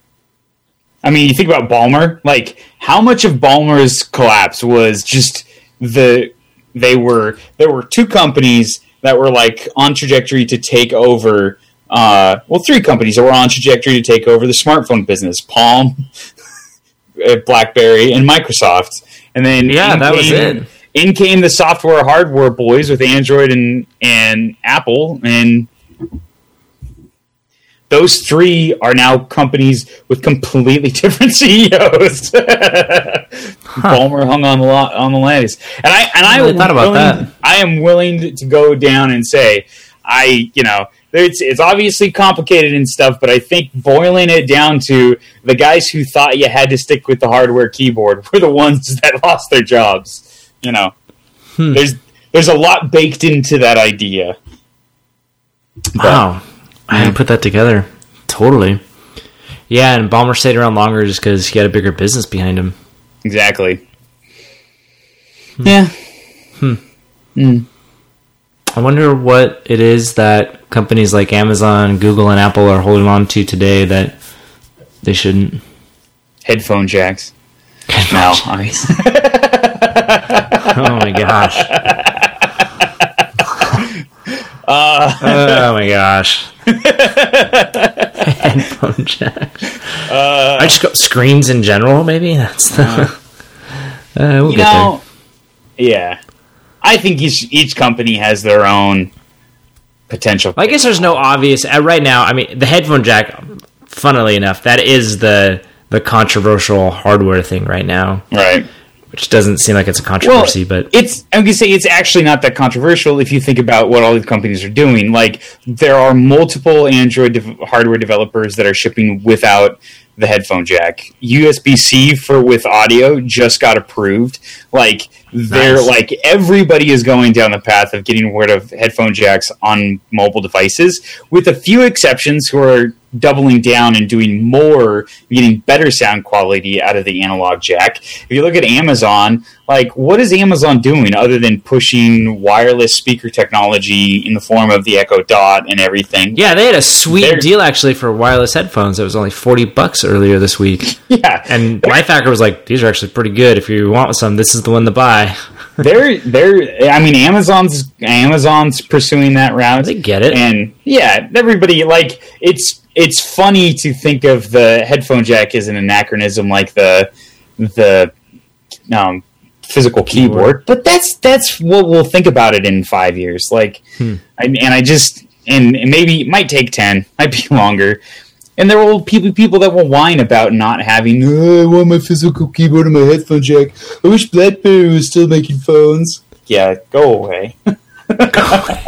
Speaker 2: I mean, you think about Ballmer. Like, how much of Ballmer's collapse was just the... They were there were two companies that were like on trajectory to take over. Uh, well, three companies that were on trajectory to take over the smartphone business: Palm, BlackBerry, and Microsoft. And then
Speaker 1: yeah, that
Speaker 2: came,
Speaker 1: was it.
Speaker 2: In came the software hardware boys with Android and and Apple, and those three are now companies with completely different C E Os. Huh. Ballmer hung on the lot on the lattice, and I and I, I
Speaker 1: really thought about
Speaker 2: willing,
Speaker 1: that.
Speaker 2: I am willing to go down and say, I you know, it's it's obviously complicated and stuff, but I think boiling it down to the guys who thought you had to stick with the hardware keyboard were the ones that lost their jobs. You know, hmm. there's there's a lot baked into that idea.
Speaker 1: Wow. But, I hadn't put that together. Totally. Yeah, and Ballmer stayed around longer just because he had a bigger business behind him.
Speaker 2: Exactly.
Speaker 1: Hmm.
Speaker 2: Yeah.
Speaker 1: Hmm.
Speaker 2: Mm.
Speaker 1: I wonder what it is that companies like Amazon, Google, and Apple are holding on to today that they shouldn't.
Speaker 2: Headphone jacks.
Speaker 1: No. Oh my gosh.
Speaker 2: Uh,
Speaker 1: oh my gosh. Headphone jack.
Speaker 2: Uh,
Speaker 1: I just go screens in general, maybe? That's the uh, uh, we'll
Speaker 2: you
Speaker 1: get
Speaker 2: know,
Speaker 1: there.
Speaker 2: Yeah. I think each each company has their own potential.
Speaker 1: I guess there's no obvious uh, right now. I mean, the headphone jack, funnily enough, that is the the controversial hardware thing right now.
Speaker 2: Right.
Speaker 1: Which doesn't seem like it's a controversy,
Speaker 2: well,
Speaker 1: but
Speaker 2: it's. I'm gonna say it's actually not that controversial if you think about what all these companies are doing. Like, there are multiple Android de- hardware developers that are shipping without the headphone jack. U S B C for with audio just got approved. Like, they're nice. Like everybody is going down the path of getting rid of headphone jacks on mobile devices, with a few exceptions who are doubling down and doing more, getting better sound quality out of the analog jack. If you look at Amazon, like, what is Amazon doing other than pushing wireless speaker technology in the form of the Echo Dot and everything?
Speaker 1: Yeah, they had a sweet They're, deal actually for wireless headphones. It was only forty bucks earlier this week.
Speaker 2: Yeah.
Speaker 1: And Lifehacker was like, these are actually pretty good. If you want some, this is the one to buy.
Speaker 2: they're they're I mean Amazon's Amazon's pursuing that route.
Speaker 1: They get it.
Speaker 2: And yeah, everybody, like, it's it's funny to think of the headphone jack as an anachronism, like the the um, physical keyboard. keyboard. But that's that's what we'll think about it in five years. Like, hmm. I, and I just and maybe it might take ten, might be longer. And there will people people that will whine about not having. Oh, I want my physical keyboard and my headphone jack. I wish BlackBerry was still making phones. Yeah, go away.
Speaker 1: Go away.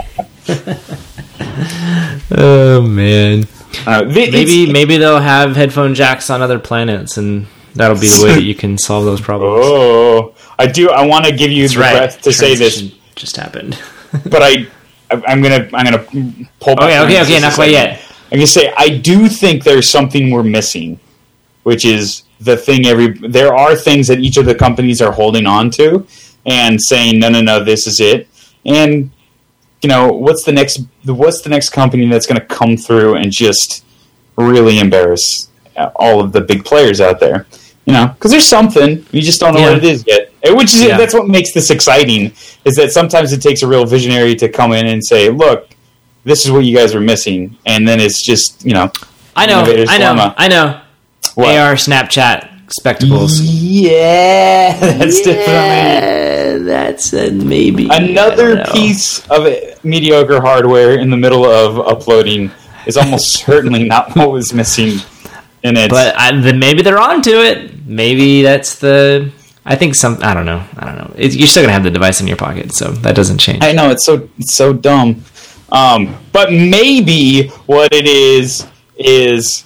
Speaker 1: Oh man.
Speaker 2: Uh,
Speaker 1: maybe maybe they'll have headphone jacks on other planets, and that'll be the way that you can solve those problems.
Speaker 2: Oh, I do. I want to give you
Speaker 1: That's
Speaker 2: the
Speaker 1: right.
Speaker 2: breath to say this.
Speaker 1: Just happened.
Speaker 2: but I, I'm gonna, I'm gonna pull back.
Speaker 1: Okay, okay, okay, not quite yet.
Speaker 2: I'm gonna say I do think there's something we're missing, which is the thing. Every there are things that each of the companies are holding on to and saying, no, no, no, this is it. And you know, what's the next? What's the next company that's going to come through and just really embarrass all of the big players out there? You know, because there's something, you just don't know
Speaker 1: yeah.
Speaker 2: what it is yet. Which is
Speaker 1: yeah.
Speaker 2: that's what makes this exciting. Is that sometimes it takes a real visionary to come in and say, "Look, this is what you guys are missing," and then it's just you know,
Speaker 1: I know, I know, dilemma. I know. What? A R Snapchat spectacles.
Speaker 2: Yeah, that's
Speaker 1: yeah,
Speaker 2: definitely
Speaker 1: that's a maybe
Speaker 2: another piece of it, mediocre hardware in the middle of uploading is almost certainly not what was missing in it.
Speaker 1: But I, then maybe they're onto it. Maybe that's the. I think some. I don't know. I don't know. It, you're still gonna have the device in your pocket, so that doesn't change.
Speaker 2: I know it's so it's so dumb. Um, but maybe what it is is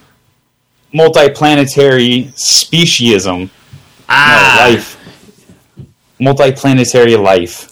Speaker 2: multiplanetary speciesism.
Speaker 1: Ah,
Speaker 2: no, life. Multiplanetary life.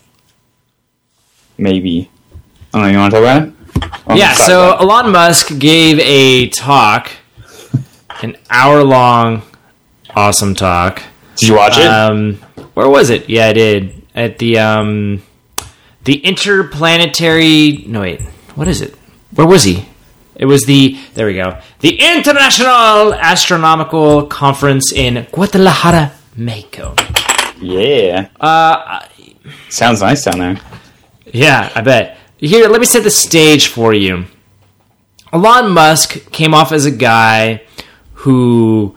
Speaker 2: Maybe. I don't know. You want to talk about it? Oh,
Speaker 1: yeah. So Elon Musk gave a talk, an hour-long, awesome talk.
Speaker 2: Did you watch it?
Speaker 1: Um, where was it? Yeah, I did. At the um, the interplanetary. No, wait. What is it? Where was he? It was the. There we go. The International Astronomical Conference in Guadalajara, Mexico.
Speaker 2: Yeah.
Speaker 1: Uh,
Speaker 2: Sounds nice down there.
Speaker 1: Yeah, I bet. Here, let me set the stage for you. Elon Musk came off as a guy who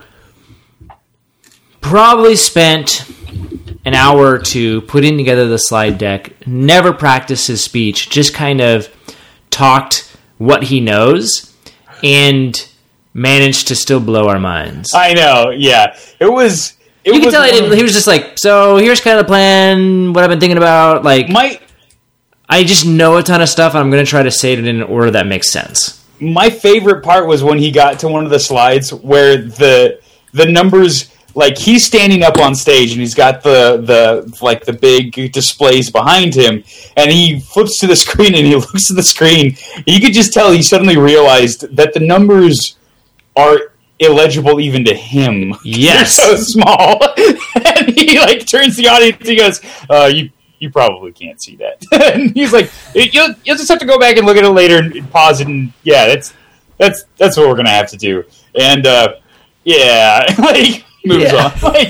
Speaker 1: probably spent an hour or two putting together the slide deck, never practiced his speech, just kind of talked what he knows, and managed to still blow our minds.
Speaker 2: I know, yeah. It was... It
Speaker 1: you
Speaker 2: was
Speaker 1: can tell he, didn't, he was just like, so here's kind of the plan, what I've been thinking about. Like,
Speaker 2: my,
Speaker 1: I just know a ton of stuff, and I'm going to try to say it in an order that makes sense.
Speaker 2: My favorite part was when he got to one of the slides where the the numbers... Like, he's standing up on stage, and he's got the, the like, the big displays behind him, and he flips to the screen, and he looks at the screen. You could just tell he suddenly realized that the numbers are illegible even to him.
Speaker 1: Yes.
Speaker 2: They're so small. And he, like, turns to the audience, he goes, uh, you you probably can't see that. And he's like, you'll, you'll just have to go back and look at it later and pause it, and, yeah, that's, that's, that's what we're going to have to do. And, uh, yeah, like... moves yeah. on. Like,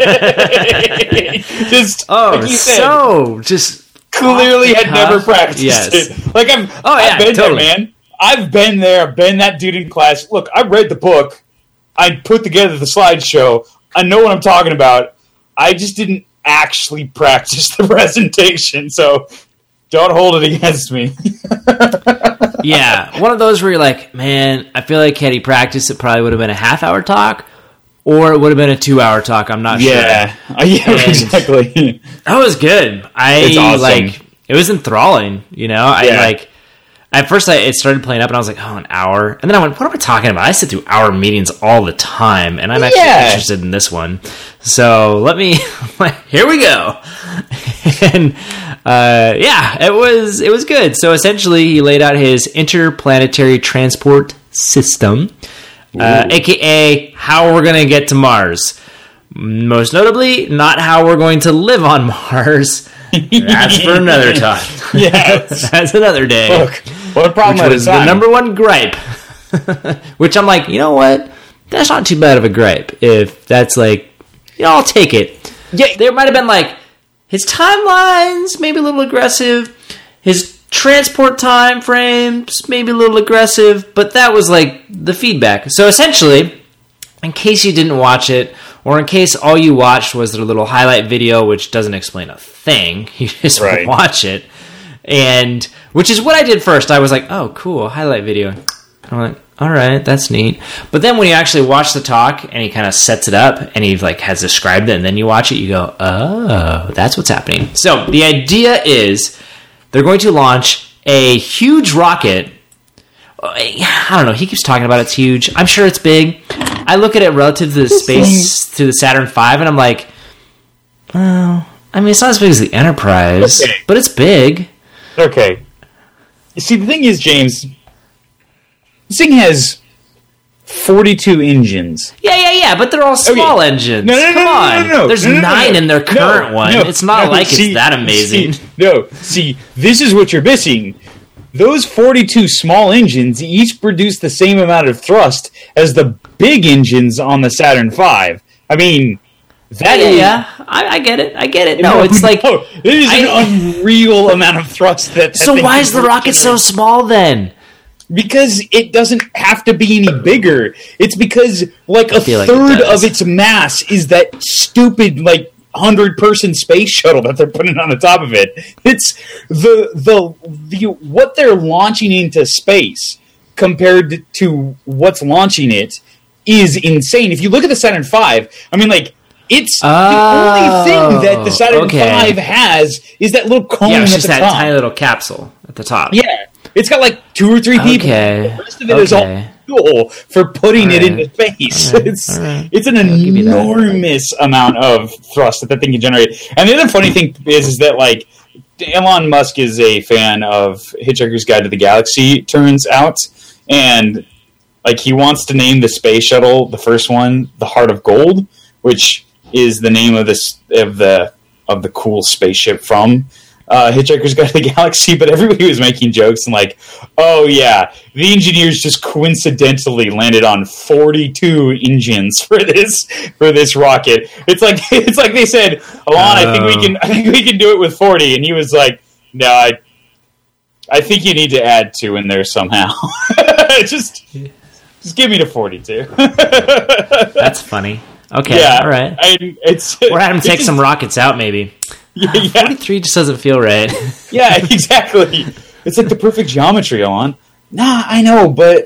Speaker 2: just
Speaker 1: oh,
Speaker 2: like you said,
Speaker 1: so just
Speaker 2: clearly had never practiced
Speaker 1: yes.
Speaker 2: it. Like I'm,
Speaker 1: oh yeah,
Speaker 2: I've been
Speaker 1: totally.
Speaker 2: there, man. I've been there. I've been that dude in class. Look, I read the book. I put together the slideshow. I know what I'm talking about. I just didn't actually practice the presentation, so don't hold it against me.
Speaker 1: Yeah, one of those where you're like, man, I feel like had he practiced, it probably would have been a half-hour talk. Or it would have been a two-hour talk. I'm not
Speaker 2: yeah.
Speaker 1: sure.
Speaker 2: Uh, yeah, and exactly.
Speaker 1: That was good. I
Speaker 2: it's awesome.
Speaker 1: like it was enthralling. You know, I
Speaker 2: yeah.
Speaker 1: like at first I it started playing up, and I was like, oh, an hour. And then I went, what am I talking about? I sit through hour meetings all the time, and I'm actually
Speaker 2: yeah.
Speaker 1: interested in this one. So let me. Here we go. And uh, yeah, it was it was good. So essentially, he laid out his interplanetary transport system. Uh, A K A how we're going to get to Mars. Most notably, not how we're going to live on Mars. That's for another time.
Speaker 2: Yeah,
Speaker 1: that's another day.
Speaker 2: Look, what problem
Speaker 1: which was
Speaker 2: at a time.
Speaker 1: The number one gripe. Which I'm like, you know what? That's not too bad of a gripe. If that's like, you know, I'll take it. Yeah, there might have been like his timelines, maybe a little aggressive. His transport time frames, maybe a little aggressive, but that was like the feedback. So essentially, in case you didn't watch it, or in case all you watched was their little highlight video, which doesn't explain a thing, you just
Speaker 2: right.
Speaker 1: watch it, and which is what I did first. I was like, oh, cool, highlight video. I'm like, all right, that's neat. But then when you actually watch the talk, and he kind of sets it up, and he like has described it, and then you watch it, you go, oh, that's what's happening. So the idea is, they're going to launch a huge rocket. I don't know. He keeps talking about it's huge. I'm sure it's big. I look at it relative to the space, to the Saturn five, and I'm like, oh, I mean, it's not as big as the Enterprise, okay. but it's big.
Speaker 2: Okay. See, the thing is, James, this thing has forty-two engines.
Speaker 1: Yeah, yeah, yeah, but they're all small okay. engines. No, no, Come no, on. No, no, no, There's no, no, nine no, in their current no, one. No, it's not no, like see, it's that amazing.
Speaker 2: See, no, see, this is what you're missing. Those forty-two small engines each produce the same amount of thrust as the big engines on the Saturn V. I mean... That
Speaker 1: yeah,
Speaker 2: is,
Speaker 1: yeah, I, I get it. I get it. No,
Speaker 2: no
Speaker 1: it's like
Speaker 2: no, it is I, an unreal amount of thrust. That, that
Speaker 1: so why is the rocket so small then?
Speaker 2: Because it doesn't have to be any bigger. It's because like a third like it of its mass is that stupid like hundred person space shuttle that they're putting on the top of it. It's the the the what they're launching into space compared to what's launching it is insane. If you look at the Saturn V, I mean, like. It's oh, the only thing that the Saturn okay. V has is that little cone
Speaker 1: yeah, it's
Speaker 2: at
Speaker 1: just
Speaker 2: the
Speaker 1: that
Speaker 2: top.
Speaker 1: tiny little capsule at the top.
Speaker 2: Yeah, it's got like two or three people.
Speaker 1: Okay.
Speaker 2: The rest of it
Speaker 1: okay.
Speaker 2: is all fuel for putting right. it into space. Right. It's right. it's an I'll enormous amount of thrust that that thing can generate. And the other funny thing is, is that like Elon Musk is a fan of Hitchhiker's Guide to the Galaxy. Turns out, and like he wants to name the space shuttle, the first one, the Heart of Gold, which is the name of this of the of the cool spaceship from uh, Hitchhiker's Guide to the Galaxy, but everybody was making jokes and like, oh yeah, the engineers just coincidentally landed on forty-two engines for this for this rocket. It's like it's like they said, Alon, I think we can I think we can do it with forty, and he was like, no, I I think you need to add two in there somehow. just just give me the forty-two.
Speaker 1: That's funny. Okay,
Speaker 2: yeah,
Speaker 1: all right.
Speaker 2: I, it's,
Speaker 1: or have him take some rockets out, maybe.
Speaker 2: Yeah, yeah.
Speaker 1: forty-three just doesn't feel right.
Speaker 2: Yeah, exactly. It's like the perfect geometry, on. Nah, I know, but...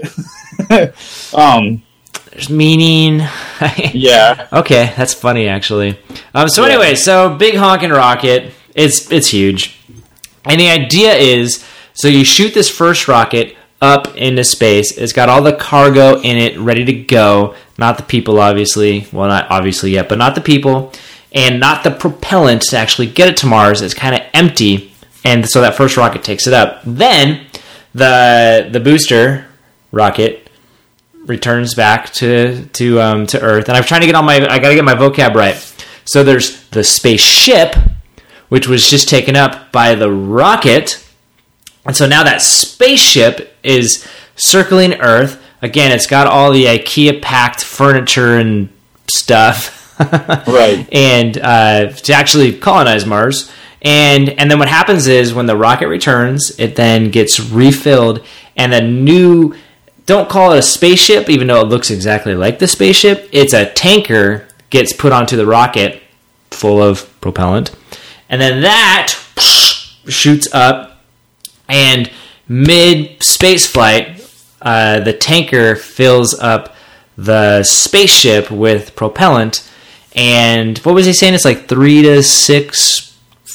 Speaker 2: um,
Speaker 1: There's meaning.
Speaker 2: Yeah.
Speaker 1: Okay, that's funny, actually. Um, so yeah. anyway, so big honking rocket. It's, it's huge. And the idea is, so you shoot this first rocket up into space. It's got all the cargo in it ready to go. Not the people, obviously. Well, not obviously yet, but not the people. And not the propellant to actually get it to Mars. It's kind of empty. And so that first rocket takes it up. Then the the booster rocket returns back to to um, to Earth. And I'm trying to get all my I got to get my vocab right. So there's the spaceship, which was just taken up by the rocket. And so now that spaceship is circling Earth. Again, it's got all the IKEA-packed furniture and stuff.
Speaker 2: Right.
Speaker 1: And uh, to actually colonize Mars. And and then what happens is when the rocket returns, it then gets refilled. And a new, don't call it a spaceship, even though it looks exactly like the spaceship. It's a tanker gets put onto the rocket full of propellant. And then that shoots up. And mid-space flight, Uh, the tanker fills up the spaceship with propellant, and what was he saying? It's like three to six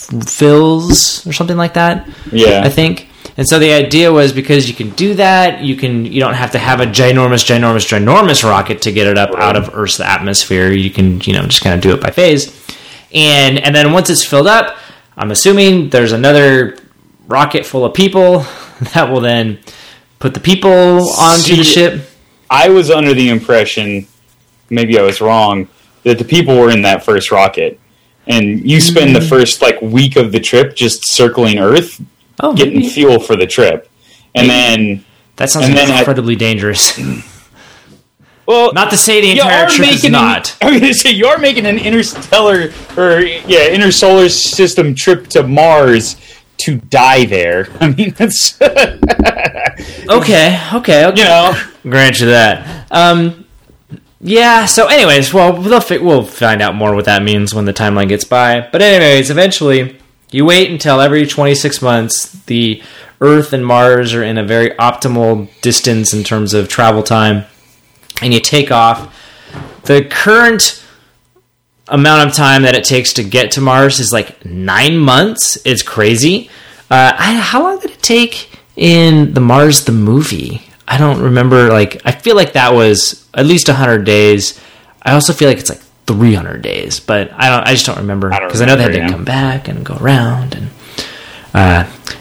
Speaker 1: fills or something like that.
Speaker 2: Yeah,
Speaker 1: I think. And so the idea was because you can do that, you can you don't have to have a ginormous, ginormous, ginormous rocket to get it up out of Earth's atmosphere. You can you know just kind of do it by phase, and and then once it's filled up, I'm assuming there's another rocket full of people that will then put the people onto See, the ship.
Speaker 2: I was under the impression, maybe I was wrong, that the people were in that first rocket. And you spend mm. the first like week of the trip just circling Earth, oh, getting maybe. fuel for the trip. And maybe. then...
Speaker 1: That sounds incredibly I, dangerous.
Speaker 2: Well,
Speaker 1: not to say the entire trip is not.
Speaker 2: An, I'm going to say, you're making an interstellar, or yeah, intersolar system trip to Mars to die there. I mean, that's...
Speaker 1: okay, okay, okay.
Speaker 2: You know.
Speaker 1: Grant you that. Um, yeah, so anyways, well, we'll, fi- we'll find out more what that means when the timeline gets by. But anyways, eventually, you wait until every twenty-six months, the Earth and Mars are in a very optimal distance in terms of travel time, and you take off. The current amount of time that it takes to get to Mars is like nine months. It's crazy. Uh, I, how long did it take in the Mars the movie? I don't remember. Like, I feel like that was at least one hundred days. I also feel like it's like three hundred days, but I don't. I just don't remember because I, I know they had to yeah. come back and go around. And uh,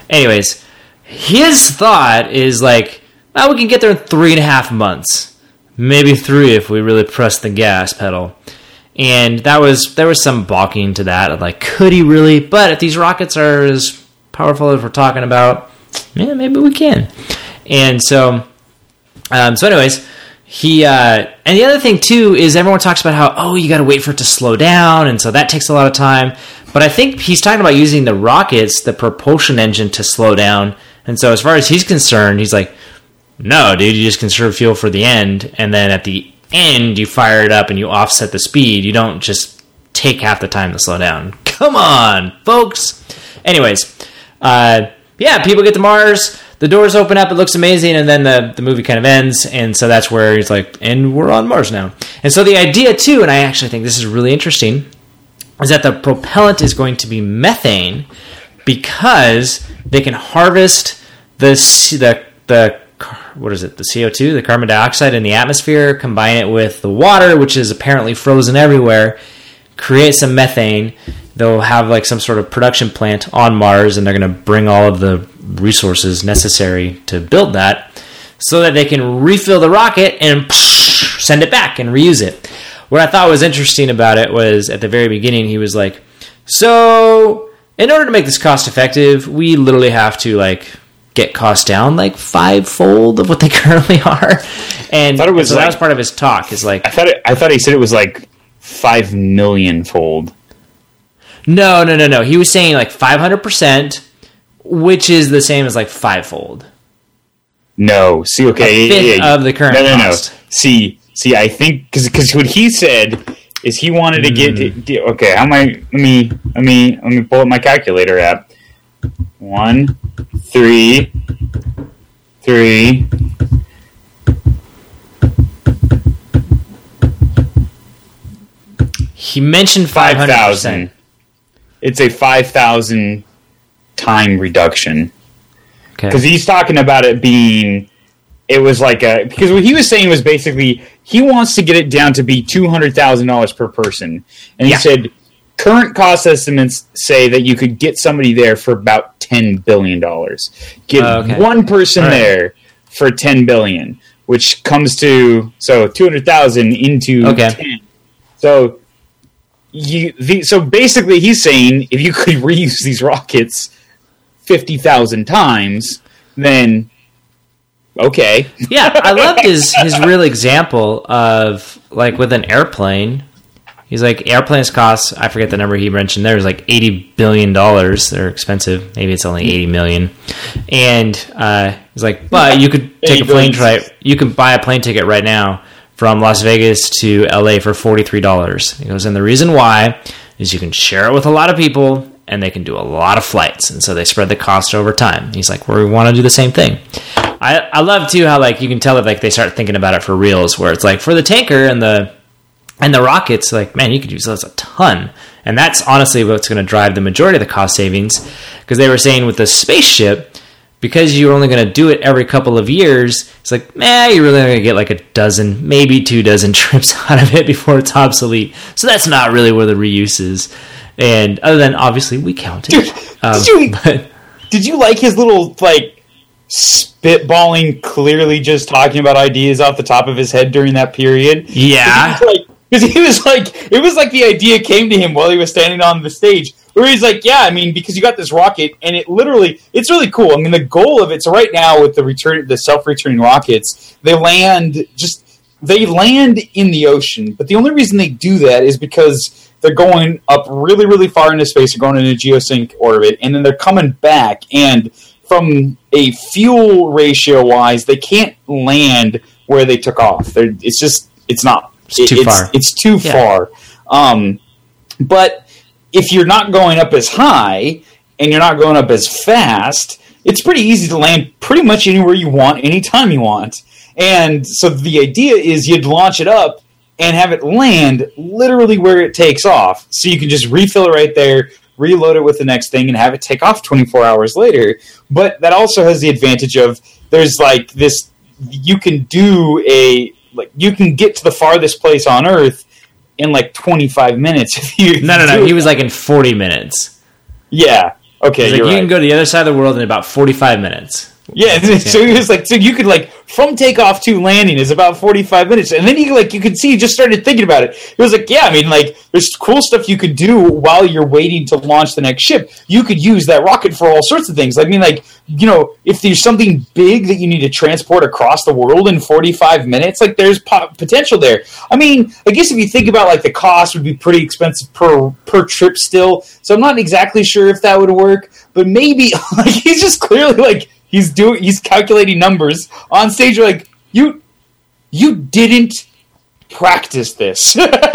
Speaker 1: Anyways, his thought is like, well, we can get there in three and a half months. Maybe three if we really press the gas pedal. And that was there was some balking to that. Of like, could he really? But if these rockets are as powerful as we're talking about, yeah, maybe we can. And so, um, so anyways, he uh, and the other thing too is everyone talks about how, oh, you got to wait for it to slow down, and so that takes a lot of time. But I think he's talking about using the rockets, the propulsion engine, to slow down. And so as far as he's concerned, he's like, no, dude, you just conserve fuel for the end, and then at the end you fire it up and you offset the speed. You don't just take half the time to slow down. Come on, folks. Anyways, uh, yeah, people get to Mars, the doors open up, it looks amazing, and then the, the movie kind of ends, and so that's where he's like, and we're on Mars now. And so the idea, too, and I actually think this is really interesting, is that the propellant is going to be methane because they can harvest the the the what is it, the C O two, the carbon dioxide in the atmosphere, combine it with the water, which is apparently frozen everywhere, create some methane. They'll have like some sort of production plant on Mars, and they're going to bring all of the resources necessary to build that so that they can refill the rocket and send it back and reuse it. What I thought was interesting about it was at the very beginning, he was like, so in order to make this cost effective, we literally have to like get costs down like fivefold of what they currently are. And
Speaker 2: I thought it was
Speaker 1: so
Speaker 2: like,
Speaker 1: that was part of his talk. Is like
Speaker 2: I thought it, I thought he said it was like five million fold.
Speaker 1: No, no, no, no. He was saying like five hundred percent, which is the same as like fivefold.
Speaker 2: No, see, okay,
Speaker 1: a fifth
Speaker 2: yeah, yeah.
Speaker 1: of the current
Speaker 2: no, no,
Speaker 1: cost.
Speaker 2: no. See, see, I think because because what he said is he wanted to get
Speaker 1: Mm.
Speaker 2: okay. How am I? Let me let me let me pull up my calculator app. One, three, three.
Speaker 1: He mentioned five hundred percent.
Speaker 2: It's a five thousand time reduction.
Speaker 1: Okay.
Speaker 2: Because he's talking about it being, it was like a, because what he was saying was basically, he wants to get it down to be two hundred thousand dollars per person. And he
Speaker 1: Yeah.
Speaker 2: said, current cost estimates say that you could get somebody there for about ten billion dollars. Get
Speaker 1: Oh, okay.
Speaker 2: one person
Speaker 1: All right.
Speaker 2: there for ten billion dollars, which comes to, so two hundred thousand into
Speaker 1: Okay.
Speaker 2: ten. So, you, the, so basically he's saying, if you could reuse these rockets fifty thousand times, then okay.
Speaker 1: Yeah, I loved his, his real example of, like, with an airplane. He's like, airplanes cost, I forget the number he mentioned there, it was like eighty billion dollars. They're expensive. Maybe it's only eighty million dollars. And uh, he's like, but you could take a plane flight. You can buy a plane ticket right now from Las Vegas to L A for forty-three dollars. He goes, and the reason why is you can share it with a lot of people, and they can do a lot of flights, and so they spread the cost over time. He's like, well, we want to do the same thing. I, I love too how like you can tell that like they start thinking about it for reals, where it's like for the tanker and the and the rockets, like man, you could use those a ton, and that's honestly what's going to drive the majority of the cost savings. Because they were saying with the spaceship, because you're only going to do it every couple of years, it's like man, you're really going to get like a dozen, maybe two dozen trips out of it before it's obsolete. So that's not really where the reuse is. And other than obviously we count it.
Speaker 2: Dude,
Speaker 1: Um,
Speaker 2: did, you,
Speaker 1: but,
Speaker 2: did you like his little like spitballing, clearly just talking about ideas off the top of his head during that period?
Speaker 1: yeah.
Speaker 2: Because he was like, it was like the idea came to him while he was standing on the stage, where he's like, yeah, I mean, because you got this rocket, and it literally, it's really cool. I mean, the goal of it, so right now with the return, the self-returning rockets, they land just, they land in the ocean, but the only reason they do that is because they're going up really, really far into space, they're going in a geosync orbit, and then they're coming back, and from a fuel ratio-wise, they can't land where they took off. They're, it's just, it's not.
Speaker 1: It's too
Speaker 2: it's,
Speaker 1: far.
Speaker 2: It's too
Speaker 1: Yeah.
Speaker 2: far. Um, but if you're not going up as high and you're not going up as fast, it's pretty easy to land pretty much anywhere you want, anytime you want. And so the idea is you'd launch it up and have it land literally where it takes off. So you can just refill it right there, reload it with the next thing, and have it take off twenty-four hours later. But that also has the advantage of there's like this, you can do a, like you can get to the farthest place on Earth in like twenty-five minutes. If you
Speaker 1: No, no, no.
Speaker 2: do
Speaker 1: He
Speaker 2: it.
Speaker 1: was like in forty minutes.
Speaker 2: Yeah. Okay,
Speaker 1: He's like,
Speaker 2: you're
Speaker 1: you
Speaker 2: right.
Speaker 1: can go to the other side of the world in about forty-five minutes.
Speaker 2: Yeah, so he was like, so you could like from takeoff to landing is about forty-five minutes, and then he like you could see he just started thinking about it. He was like, yeah, I mean, like there's cool stuff you could do while you're waiting to launch the next ship. You could use that rocket for all sorts of things. I mean, like you know, if there's something big that you need to transport across the world in forty-five minutes, like there's po- potential there. I mean, I guess if you think about like the cost would be pretty expensive per per trip still. So I'm not exactly sure if that would work, but maybe like he's just clearly like. He's doing. He's calculating numbers on stage. You're like, you, you didn't practice this.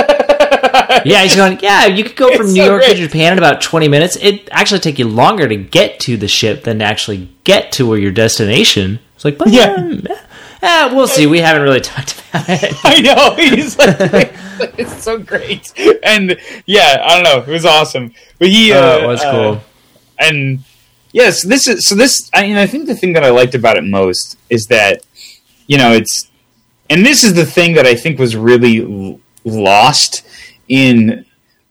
Speaker 1: Yeah, he's going. Yeah, you could go from
Speaker 2: It's
Speaker 1: New
Speaker 2: so
Speaker 1: York
Speaker 2: great.
Speaker 1: to Japan in about twenty minutes. It actually take you longer to get to the ship than to actually get to where your destination. It's like, but
Speaker 2: Yeah.
Speaker 1: yeah, eh, we'll see. We haven't really talked about it.
Speaker 2: I know. He's like, it's so great. And yeah, I don't know. It was awesome. But he, uh,
Speaker 1: Oh, it was
Speaker 2: uh,
Speaker 1: cool.
Speaker 2: and yes, this is so. This, I mean, I think the thing that I liked about it most is that you know it's, and this is the thing that I think was really l- lost in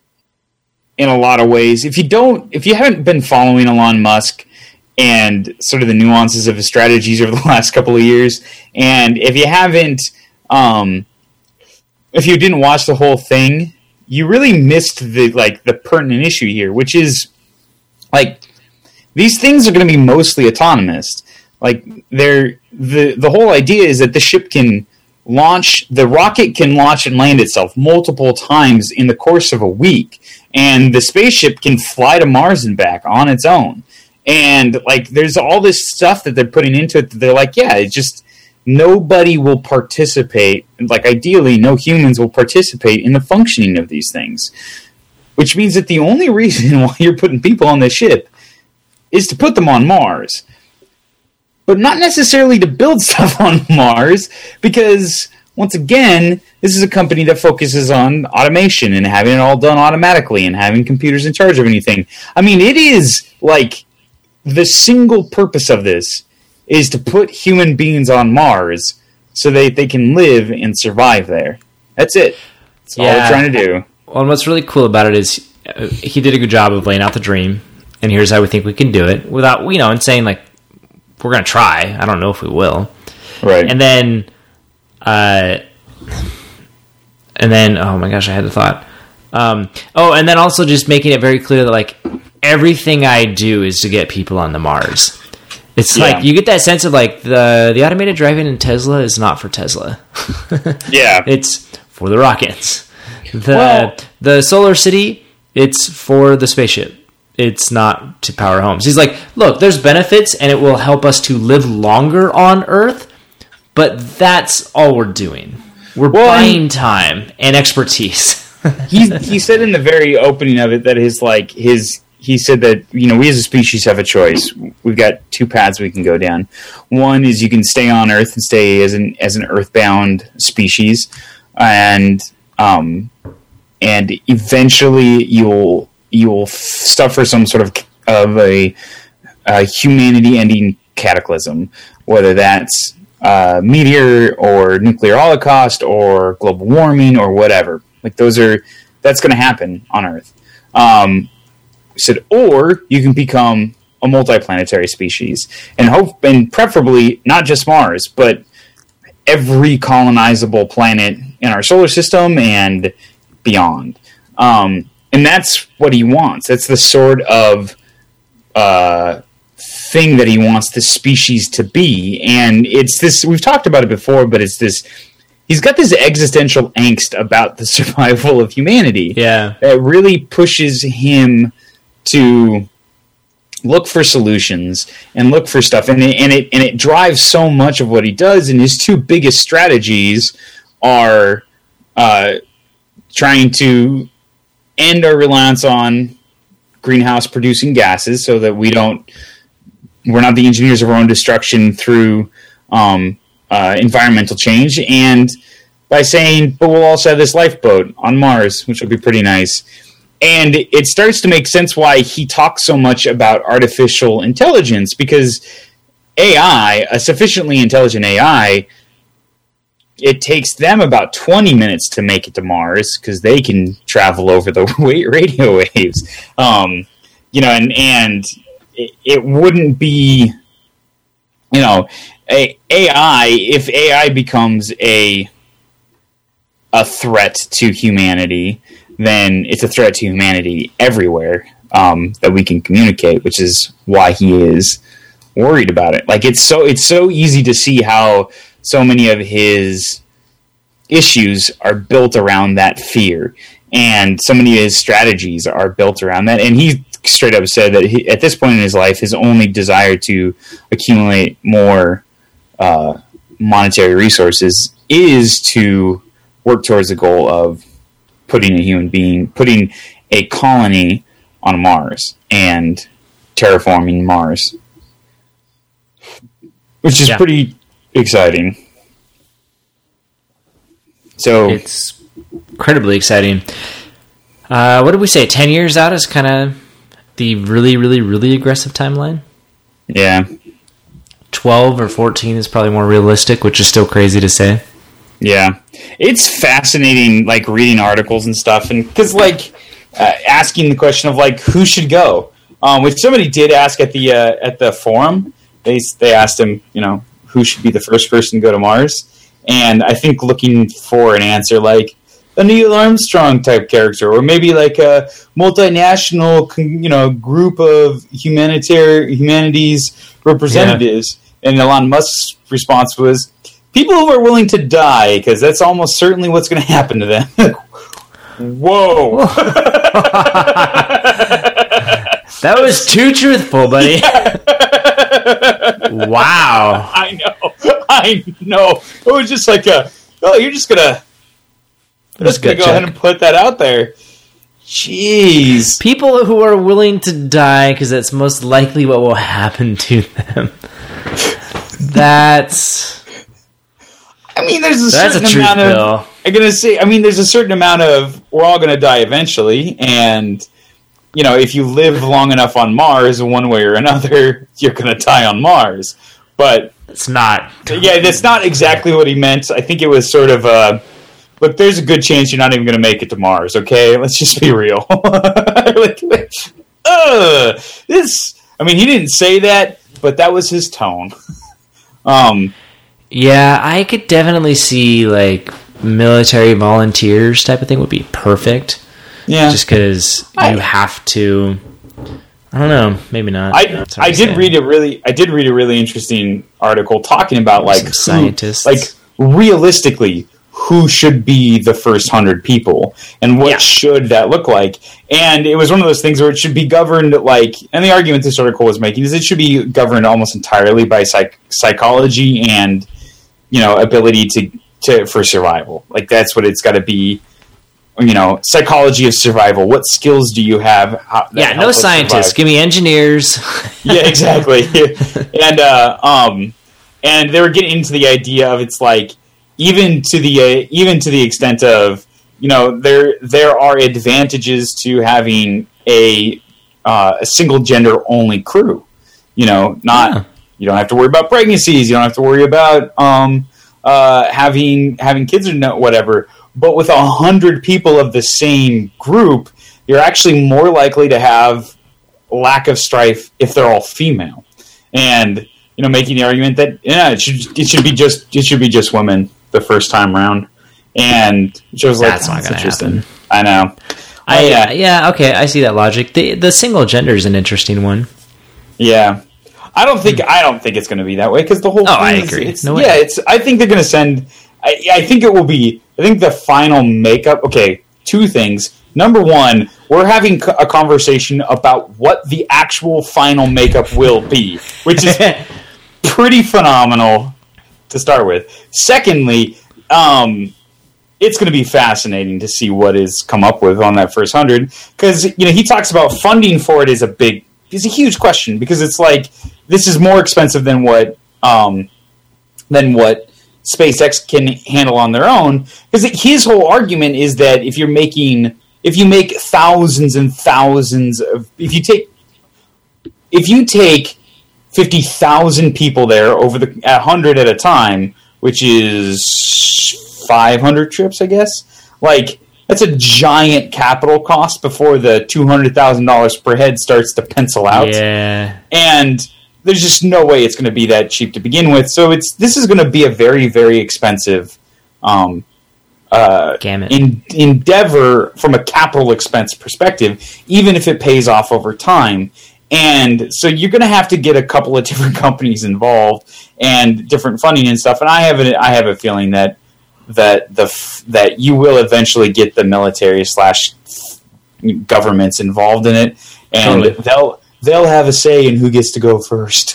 Speaker 2: in a lot of ways. If you don't, if you haven't been following Elon Musk and sort of the nuances of his strategies over the last couple of years, and if you haven't, um, if you didn't watch the whole thing, you really missed the like the pertinent issue here, which is like. These things are going to be mostly autonomous. Like they're the the whole idea is that the ship can launch, the rocket can launch and land itself multiple times in the course of a week, and the spaceship can fly to Mars and back on its own. And like, there's all this stuff that they're putting into it that they're like, yeah, it's just nobody will participate. Like, ideally, no humans will participate in the functioning of these things, which means that the only reason why you're putting people on this ship is to put them on Mars, but not necessarily to build stuff on Mars, because, once again, this is a company that focuses on automation and having it all done automatically and having computers in charge of anything. I mean, it is, like, the single purpose of this is to put human beings on Mars so that they can live and survive there. That's it. That's all
Speaker 1: Yeah.
Speaker 2: they're trying to do.
Speaker 1: Well, and what's really cool about it is uh, he did a good job of laying out the dream, and here's how we think we can do it without, you know, and saying like, we're going to try. I don't know if we will.
Speaker 2: Right.
Speaker 1: And then, uh, and then, oh my gosh, I had the thought. Um, oh, and then also just making it very clear that like everything I do is to get people on the Mars. It's
Speaker 2: Yeah.
Speaker 1: like you get that sense of like the the automated driving in Tesla is not for Tesla.
Speaker 2: Yeah.
Speaker 1: It's for the rockets. The
Speaker 2: Well-
Speaker 1: the solar city, it's for the spaceship. It's not to power homes. He's like, look, there's benefits and it will help us to live longer on Earth, but that's all we're doing. We're
Speaker 2: Well,
Speaker 1: buying time and expertise.
Speaker 2: he he said in the very opening of it that his like his he said that, you know, we as a species have a choice. We've got two paths we can go down. One is you can stay on Earth and stay as an as an earthbound species, and um and eventually you'll you'll suffer some sort of of a, a humanity ending cataclysm, whether that's uh, meteor or nuclear holocaust or global warming or whatever. Like those are, that's going to happen on Earth. Um, said, or you can become a multiplanetary species and hope, and preferably not just Mars, but every colonizable planet in our solar system and beyond. Um, and that's what he wants. That's the sort of uh, thing that he wants the species to be. And it's this, we've talked about it before, but it's this, he's got this existential angst about the survival of humanity.
Speaker 1: Yeah.
Speaker 2: That really pushes him to look for solutions and look for stuff. And it, and it, and it drives so much of what he does. And his two biggest strategies are uh, trying to end our reliance on greenhouse producing gases so that we don't, we're not the engineers of our own destruction through um, uh, environmental change, and by saying, but we'll also have this lifeboat on Mars, which will be pretty nice. And it starts to make sense why he talks so much about artificial intelligence, because A I, a sufficiently intelligent A I, it takes them about twenty minutes to make it to Mars because they can travel over the radio waves. Um, you know, and and it, it wouldn't be, you know, a AI if A I becomes a a threat to humanity, then it's a threat to humanity everywhere um, that we can communicate, which is why he is worried about it. Like, it's so it's so easy to see how so many of his issues are built around that fear, and so many of his strategies are built around that. And he straight up said that he, at this point in his life, his only desire to accumulate more uh, monetary resources is to work towards the goal of putting a human being, putting a colony on Mars and terraforming Mars, which is yeah. pretty exciting. So
Speaker 1: it's incredibly exciting. Uh, what did we say? Ten years out is kind of the really, really, really aggressive timeline.
Speaker 2: Yeah.
Speaker 1: Twelve or fourteen is probably more realistic, which is still crazy to say.
Speaker 2: Yeah, it's fascinating, like reading articles and stuff, and because like uh, asking the question of like who should go, um, which somebody did ask at the uh, at the forum. They they asked him, you know, who should be the first person to go to Mars, and I think looking for an answer like a Neil Armstrong type character, or maybe like a multinational, you know, group of humanitarian humanities representatives. Yeah. And Elon Musk's response was, people who are willing to die, because that's almost certainly what's going to happen to them. Whoa.
Speaker 1: That was too truthful, buddy. Yeah. Wow.
Speaker 2: I know. I know. It was just like a, oh, you're just going to just gonna go check. ahead and put that out there. Jeez.
Speaker 1: People who are willing to die because that's most likely what will happen to them. That's...
Speaker 2: I mean, there's a
Speaker 1: That's
Speaker 2: certain
Speaker 1: a truth
Speaker 2: amount of.
Speaker 1: bill.
Speaker 2: I'm gonna say. I mean, there's a certain amount of. We're all gonna die eventually, and you know, if you live long enough on Mars, one way or another, you're gonna die on Mars. But
Speaker 1: it's not.
Speaker 2: Yeah, that's not exactly what he meant. I think it was sort of a. Look, there's a good chance you're not even gonna make it to Mars. Okay, let's just be real. like, uh, this. I mean, he didn't say that, but that was his tone. um.
Speaker 1: Yeah, I could definitely see, like, military volunteers type of thing would be perfect.
Speaker 2: Yeah.
Speaker 1: Just because you have to... I don't know, maybe not.
Speaker 2: I I did say. read a really I did read a really interesting article talking about, like,
Speaker 1: Some scientists.
Speaker 2: Who, like, realistically, who should be the first hundred people, and what yeah. should that look like? And it was one of those things where it should be governed, like, and the argument this article was making is it should be governed almost entirely by psych, psychology and, you know, ability to, to for survival. Like, that's what it's got to be, you know, psychology of survival. What skills do you have? How,
Speaker 1: yeah, no scientists. Survive? Give me engineers.
Speaker 2: Yeah, exactly. and, uh, um, and they were getting into the idea of it's like, even to the, uh, even to the extent of, you know, there, there are advantages to having a, uh, a single gender only crew, you know, not, yeah. You don't have to worry about pregnancies. You don't have to worry about um, uh, having having kids or no, whatever. But with a hundred people of the same group, you're actually more likely to have lack of strife if they're all female. And you know, making the argument that yeah, it should it should be just it should be just women the first time round. And which was like,
Speaker 1: that's not going to happen.
Speaker 2: I know.
Speaker 1: I yeah. yeah okay, I see that logic. The the single gender is an interesting one.
Speaker 2: Yeah. I don't think I don't think it's going to be that way because the whole.
Speaker 1: Oh,
Speaker 2: thing
Speaker 1: I
Speaker 2: is,
Speaker 1: agree.
Speaker 2: It's,
Speaker 1: no
Speaker 2: yeah,
Speaker 1: way.
Speaker 2: it's. I think they're going to send. I, I think it will be. I think the final makeup. Okay, two things. Number one, we're having a conversation about what the actual final makeup will be, which is pretty phenomenal to start with. Secondly, um, it's going to be fascinating to see what is come up with on that first hundred because you know he talks about funding for it is a big. Is a huge question because it's like this is more expensive than what um, than what SpaceX can handle on their own. Because his whole argument is that if you're making if you make thousands and thousands of if you take if you take fifty thousand people there over the a hundred at a time, which is five hundred trips, I guess. Like that's a giant capital cost before the two hundred thousand dollars per head starts to pencil out.
Speaker 1: Yeah.
Speaker 2: And there's just no way it's going to be that cheap to begin with. So it's this is going to be a very, very expensive um, uh, in, endeavor from a capital expense perspective, even if it pays off over time. And so you're going to have to get a couple of different companies involved and different funding and stuff. And I have a, I have a feeling that that the that you will eventually get the military slash governments involved in it, and totally. they'll they'll have a say in who gets to go first.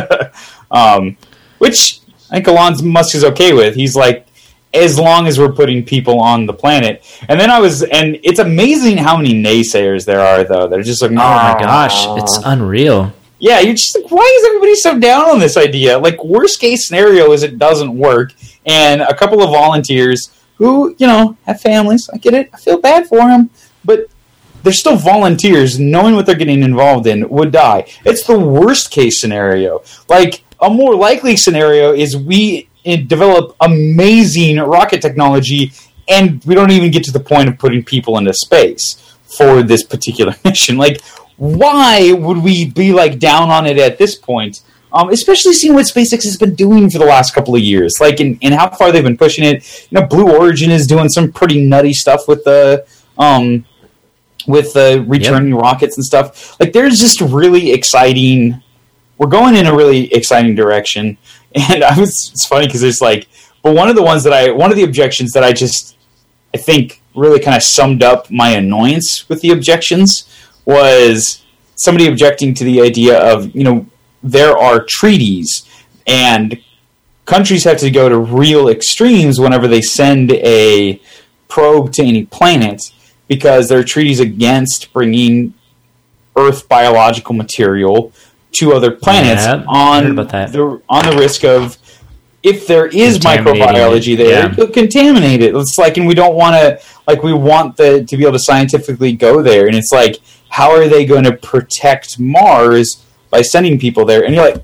Speaker 2: um, which I think Elon Musk is okay with. He's like, as long as we're putting people on the planet. And then I was, and it's amazing how many naysayers there are, though. They're just like,
Speaker 1: oh my gosh, it's unreal.
Speaker 2: Yeah, you're just like, why is everybody so down on this idea? Like, worst case scenario is it doesn't work, and a couple of volunteers who, you know, have families. I get it. I feel bad for them, but they're still volunteers, knowing what they're getting involved in, would die. It's the worst case scenario. Like, a more likely scenario is we develop amazing rocket technology, and we don't even get to the point of putting people into space for this particular mission. Like, why would we be like down on it at this point? Um, especially seeing what SpaceX has been doing for the last couple of years, like, and how far they've been pushing it. You know, Blue Origin is doing some pretty nutty stuff with the, um, with the returning yep. rockets and stuff. Like, there's just really exciting. We're going in a really exciting direction, and I was. It's funny because there's like, but one of the ones that I, one of the objections that I just, I think really kind of summed up my annoyance with the objections was somebody objecting to the idea of, you know, there are treaties and countries have to go to real extremes whenever they send a probe to any planet because there are treaties against bringing Earth biological material to other planets
Speaker 1: yeah,
Speaker 2: on the on the risk of, if there is microbiology there, yeah. you'll contaminate it. It's like, and we don't want to, like, we want the to be able to scientifically go there. And it's like, how are they going to protect Mars by sending people there? And you're like,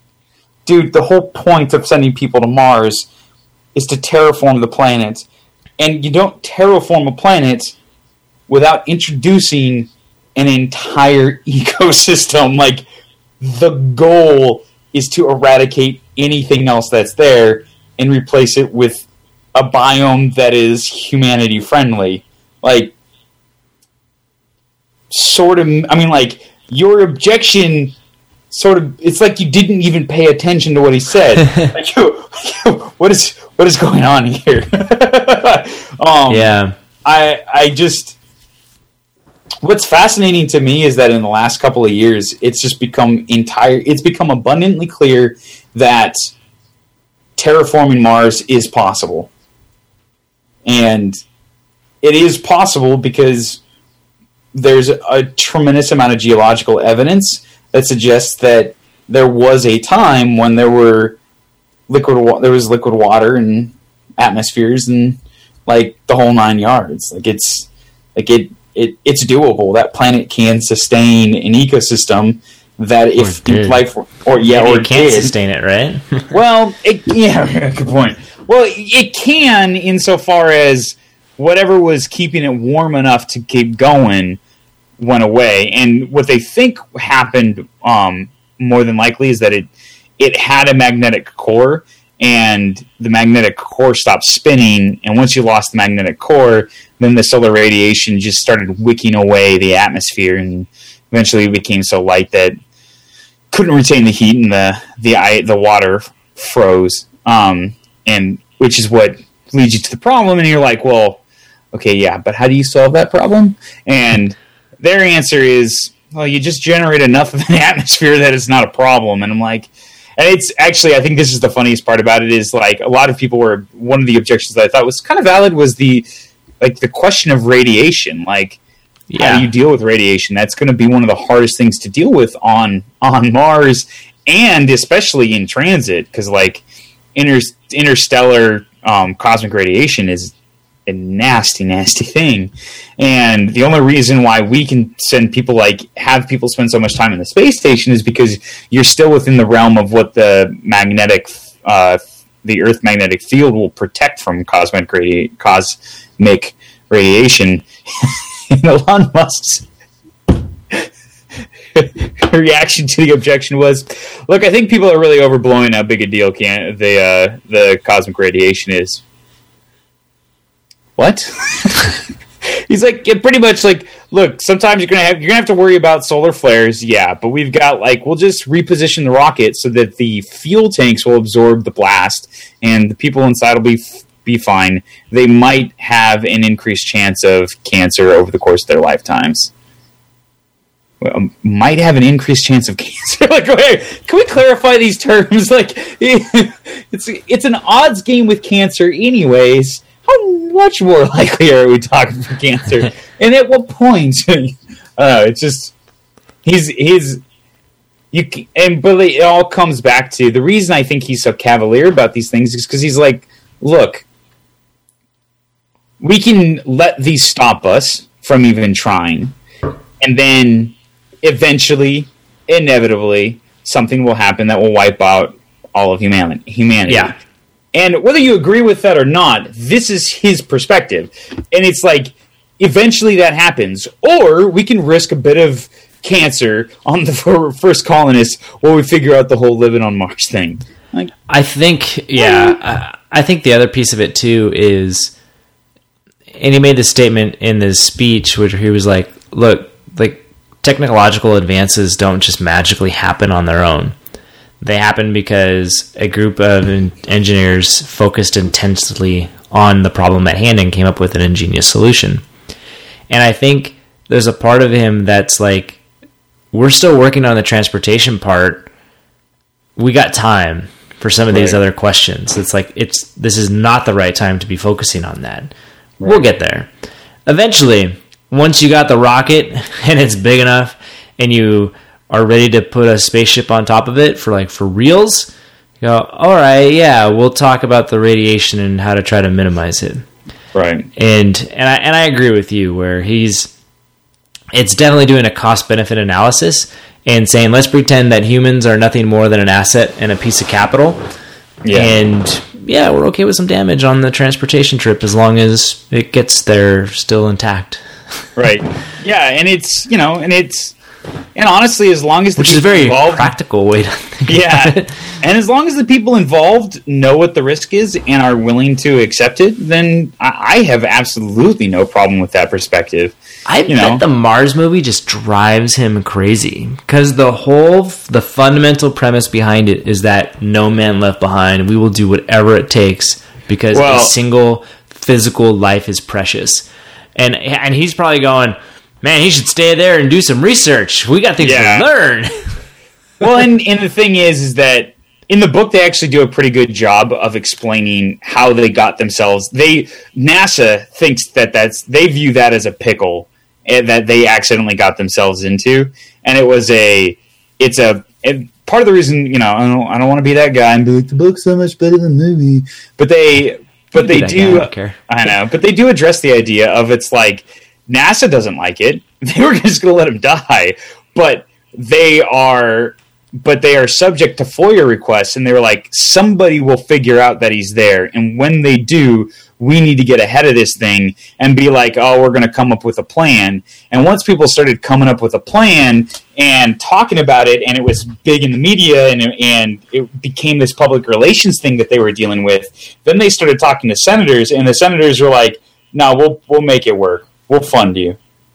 Speaker 2: dude, the whole point of sending people to Mars is to terraform the planet. And you don't terraform a planet without introducing an entire ecosystem. Like, the goal is to eradicate anything else that's there and replace it with a biome that is humanity friendly. Like, sort of, I mean, like, your objection sort of, it's like you didn't even pay attention to what he said. Like, what is what is going on here? um,
Speaker 1: yeah.
Speaker 2: I I just, what's fascinating to me is that in the last couple of years, it's just become entire. It's become abundantly clear that terraforming Mars is possible, and it is possible because there's a, a tremendous amount of geological evidence that suggests that there was a time when there were liquid wa- there was liquid water and atmospheres and like the whole nine yards. Like, it's like it. It, it's doable. That planet can sustain an ecosystem that if life or, or yeah
Speaker 1: Maybe
Speaker 2: or
Speaker 1: it can't
Speaker 2: did,
Speaker 1: sustain it, right?
Speaker 2: well, it, yeah, good point. Well, it can insofar as whatever was keeping it warm enough to keep going went away, and what they think happened um, more than likely is that it it had a magnetic core. And the magnetic core stopped spinning, and once you lost the magnetic core, then the solar radiation just started wicking away the atmosphere, and eventually it became so light that couldn't retain the heat, and the the the water froze. Um, and which is what leads you to the problem. And you're like, well, okay, yeah, but how do you solve that problem? And their answer is, well, you just generate enough of an atmosphere that it's not a problem. And I'm like. And it's actually, I think this is the funniest part about it, is like a lot of people were, one of the objections that I thought was kind of valid was the, like the question of radiation. Like, yeah. How do you deal with radiation? That's going to be one of the hardest things to deal with on, on Mars, and especially in transit, because like inter, interstellar um, cosmic radiation is a nasty, nasty thing. And the only reason why we can send people, like, have people spend so much time in the space station is because you're still within the realm of what the magnetic, uh, the Earth magnetic field will protect from cosmic radi- cosmic radiation. And Elon Musk's reaction to the objection was, look, I think people are really overblowing how big a deal can the uh, the cosmic radiation is. What? He's like, yeah, pretty much like, look, sometimes you're gonna have you're gonna have to worry about solar flares, yeah, but we've got like we'll just reposition the rocket so that the fuel tanks will absorb the blast and the people inside will be be fine. They might have an increased chance of cancer over the course of their lifetimes. Well, might have an increased chance of cancer. Like, wait, can we clarify these terms? Like, it's it's an odds game with cancer, anyways. How much more likely are we talking for cancer? And at what point? I don't know. It's just he's he's you and but it all comes back to the reason I think he's so cavalier about these things is because he's like, look, we can let these stop us from even trying, and then eventually, inevitably, something will happen that will wipe out all of humanity. Humanity.
Speaker 1: Yeah.
Speaker 2: And whether you agree with that or not, this is his perspective. And it's like, eventually that happens. Or we can risk a bit of cancer on the first colonists while we figure out the whole living on Mars thing. Like,
Speaker 1: I think, yeah, I, I think the other piece of it, too, is, and he made this statement in this speech, which he was like, look, like, technological advances don't just magically happen on their own. They happen because a group of engineers focused intensely on the problem at hand and came up with an ingenious solution. And I think there's a part of him that's like, we're still working on the transportation part. We got time for some of right. these other questions. It's like, it's this is not the right time to be focusing on that. Right. We'll get there. Eventually, once you got the rocket and it's big enough and you are ready to put a spaceship on top of it for like for reals, you go, all right, yeah, we'll talk about the radiation and how to try to minimize it.
Speaker 2: Right.
Speaker 1: And and I and I agree with you where he's it's definitely doing a cost benefit analysis and saying let's pretend that humans are nothing more than an asset and a piece of capital. Yeah. And yeah, we're okay with some damage on the transportation trip as long as it gets there still intact.
Speaker 2: Right. Yeah, and it's, you know, and it's, and honestly, as long as the
Speaker 1: Which is a very involved, practical way to think
Speaker 2: yeah,
Speaker 1: about it.
Speaker 2: And as long as the people involved know what the risk is and are willing to accept it, then I, I have absolutely no problem with that perspective.
Speaker 1: I
Speaker 2: you
Speaker 1: bet
Speaker 2: know?
Speaker 1: the Mars movie just drives him crazy because the whole, the fundamental premise behind it is that no man left behind. We will do whatever it takes because well, a single physical life is precious. And and he's probably going, man, he should stay there and do some research. We got things yeah. to learn.
Speaker 2: Well, and, and the thing is, is that in the book, they actually do a pretty good job of explaining how they got themselves. They NASA thinks that that's they view that as a pickle that they accidentally got themselves into, and it was a, it's a, and part of the reason, you know, I don't, I don't want to be that guy and be like the book's so much better than the movie, but they, but they do, guy, I, don't care. I know, but they do address the idea of it's like NASA doesn't like it. They were just going to let him die, but they are. But they are subject to FOIA requests, and they were like, somebody will figure out that he's there, and when they do, we need to get ahead of this thing and be like, oh, we're going to come up with a plan. And once people started coming up with a plan and talking about it, and it was big in the media, and, and it became this public relations thing that they were dealing with, then they started talking to senators, and the senators were like, no, we'll we'll make it work. We'll fund you.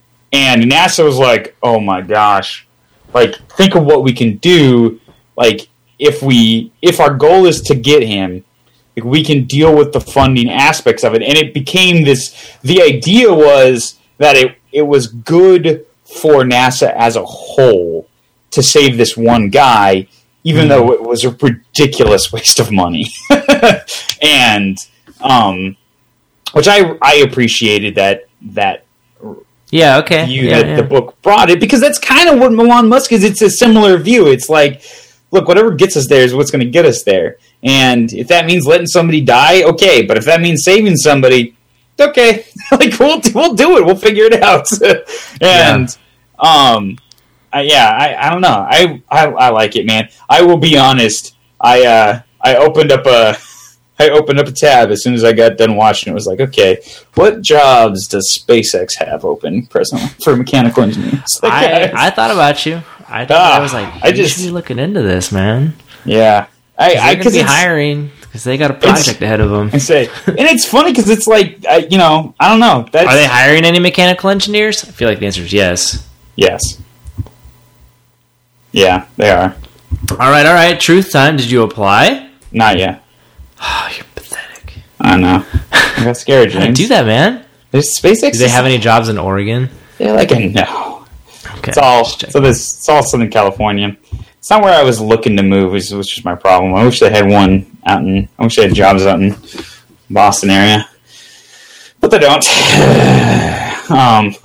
Speaker 2: And NASA was like, oh my gosh. Like, think of what we can do. Like, if we, if our goal is to get him, like, we can deal with the funding aspects of it. And it became this. The idea was that it it was good for NASA as a whole to save this one guy, even mm. though it was a ridiculous waste of money. and, um, which I I appreciated that that.
Speaker 1: Yeah, okay.
Speaker 2: View
Speaker 1: yeah,
Speaker 2: that
Speaker 1: yeah.
Speaker 2: the book brought it, because that's kind of what Elon Musk is. It's a similar view. It's like, look, whatever gets us there is what's going to get us there. And if that means letting somebody die, okay. But if that means saving somebody, okay. Like, we'll, we'll do it. We'll figure it out. and, yeah. um, I, yeah, I, I don't know. I, I I like it, man. I will be honest. I uh, I opened up a I opened up a tab as soon as I got done watching. It was like, okay, what jobs does SpaceX have open presently for mechanical engineers? Like,
Speaker 1: I, I thought about you. I thought
Speaker 2: Ah,
Speaker 1: I was like,
Speaker 2: I
Speaker 1: I
Speaker 2: just-
Speaker 1: just be looking into this, man.
Speaker 2: yeah, I
Speaker 1: They're
Speaker 2: I
Speaker 1: gonna
Speaker 2: because
Speaker 1: be
Speaker 2: it's
Speaker 1: hiring because they got a project ahead of them.
Speaker 2: I say, and it's funny because it's like I, you know, I don't know. That's,
Speaker 1: Are they hiring any mechanical engineers? I feel like the answer is yes.
Speaker 2: Yes. Yeah, they are.
Speaker 1: All right, all right. Truth time. Did you apply?
Speaker 2: Not yet.
Speaker 1: Oh, you're pathetic.
Speaker 2: I know. I got scared,
Speaker 1: How do you
Speaker 2: James.
Speaker 1: do that, man?
Speaker 2: There's SpaceX.
Speaker 1: Do they have any jobs in Oregon?
Speaker 2: They're like a no.
Speaker 1: Okay,
Speaker 2: It's all
Speaker 1: just checking.
Speaker 2: so this. It's all Southern California. It's not where I was looking to move, which was just my problem. I wish they had one out in. I wish they had jobs out in Boston area, but they don't. um.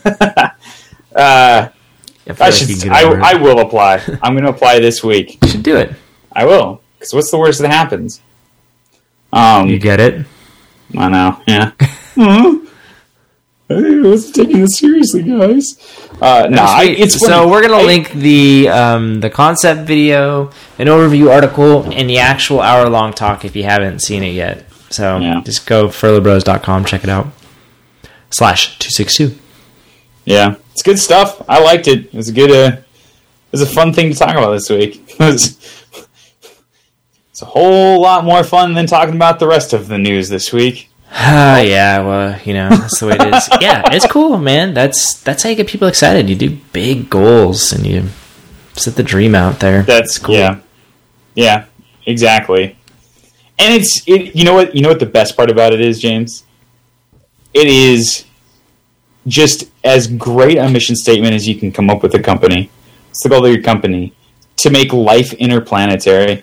Speaker 2: uh,
Speaker 1: I, feel
Speaker 2: I
Speaker 1: like
Speaker 2: should.
Speaker 1: you can
Speaker 2: I,
Speaker 1: get over it.
Speaker 2: I will apply. I'm going to apply this week.
Speaker 1: You should do it.
Speaker 2: I will. Because what's the worst that happens? Um.
Speaker 1: You get it?
Speaker 2: I know. Yeah. Mhm. I wasn't taking this seriously, guys. Uh, no, I,
Speaker 1: Sweet.
Speaker 2: it's
Speaker 1: so
Speaker 2: funny.
Speaker 1: we're gonna
Speaker 2: I-
Speaker 1: link the um, the concept video, an overview article, and the actual hour long talk if you haven't seen it yet. So
Speaker 2: Yeah.
Speaker 1: just go furlough bros dot com, check it out. Slash two six two.
Speaker 2: Yeah, it's good stuff. I liked it. It was a good. Uh, it was a fun thing to talk about this week. It was, it's a whole lot more fun than talking about the rest of the news this week.
Speaker 1: Ah, yeah, well, you know, that's the way it is. Yeah, it's cool, man. That's that's how you get people excited. You do big goals and you set the dream out there.
Speaker 2: That's
Speaker 1: cool.
Speaker 2: Yeah, yeah, exactly. And it's it. You know what? You know what the best part about it is, James. It is just as great a mission statement as you can come up with a company. It's the goal of your company to make life interplanetary.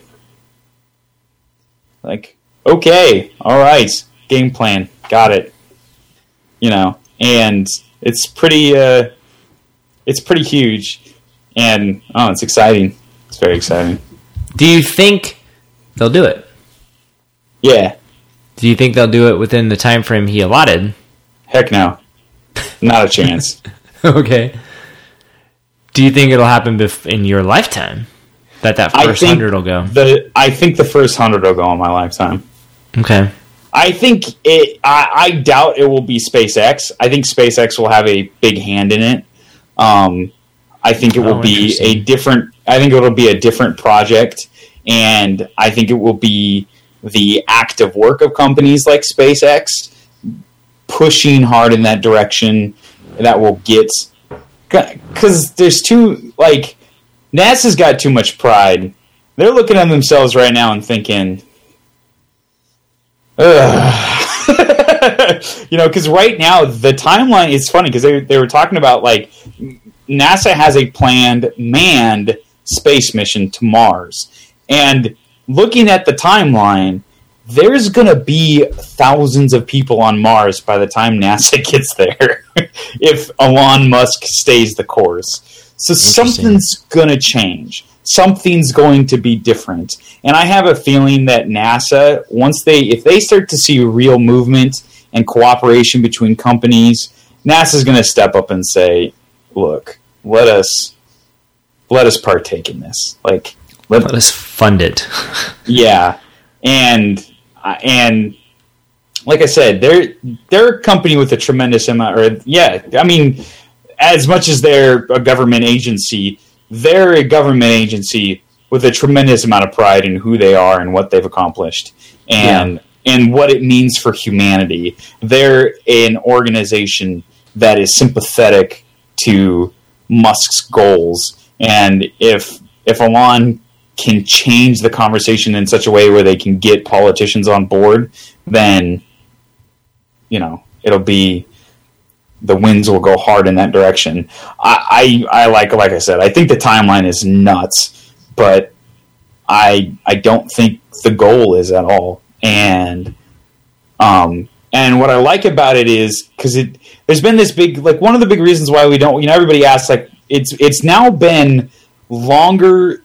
Speaker 2: Like, okay, all right, game plan, got it. You know, and it's pretty, uh, it's pretty huge, and oh, it's exciting. It's very exciting.
Speaker 1: Do you think they'll do it?
Speaker 2: Yeah,
Speaker 1: Do you think they'll do it within the time frame he allotted?
Speaker 2: heck no, not a chance.
Speaker 1: Okay. Do you think it'll happen bef- in your lifetime? That that
Speaker 2: I
Speaker 1: first
Speaker 2: think
Speaker 1: hundred will go.
Speaker 2: The I think the first hundred will go in my lifetime.
Speaker 1: Okay.
Speaker 2: I think it. I, I doubt it will be SpaceX. I think SpaceX will have a big hand in it. Um, I think it will
Speaker 1: Oh,
Speaker 2: be a
Speaker 1: interesting.
Speaker 2: different. I think it'll be a different project, and I think it will be the active work of companies like SpaceX pushing hard in that direction. That will get because there's too like NASA's got too much pride. They're looking at themselves right now and thinking, ugh. You know, because right now the timeline is funny because they they were talking about like NASA has a planned manned space mission to Mars, and looking at the timeline, there's gonna be thousands of people on Mars by the time NASA gets there if Elon Musk stays the course. So something's gonna change. Something's going to be different. And I have a feeling that NASA, once they, if they start to see real movement and cooperation between companies, NASA's going to step up and say, look, let us, let us partake in this. Like, let,
Speaker 1: Let us fund it.
Speaker 2: yeah. And, uh, and like I said, they're, they're a company with a tremendous amount, or yeah, I mean, as much as they're a government agency, they're a government agency with a tremendous amount of pride in who they are and what they've accomplished and
Speaker 1: Yeah.
Speaker 2: and what it means for humanity. They're an organization that is sympathetic to Musk's goals. And if if Elon can change the conversation in such a way where they can get politicians on board, then, you know, it'll be... the winds will go hard in that direction. I, I, I like, like I said, I think the timeline is nuts, but I, I don't think the goal is at all. And, um, and what I like about it is because it, there's been this big, like one of the big reasons why we don't, you know, everybody asks, like, it's, it's now been longer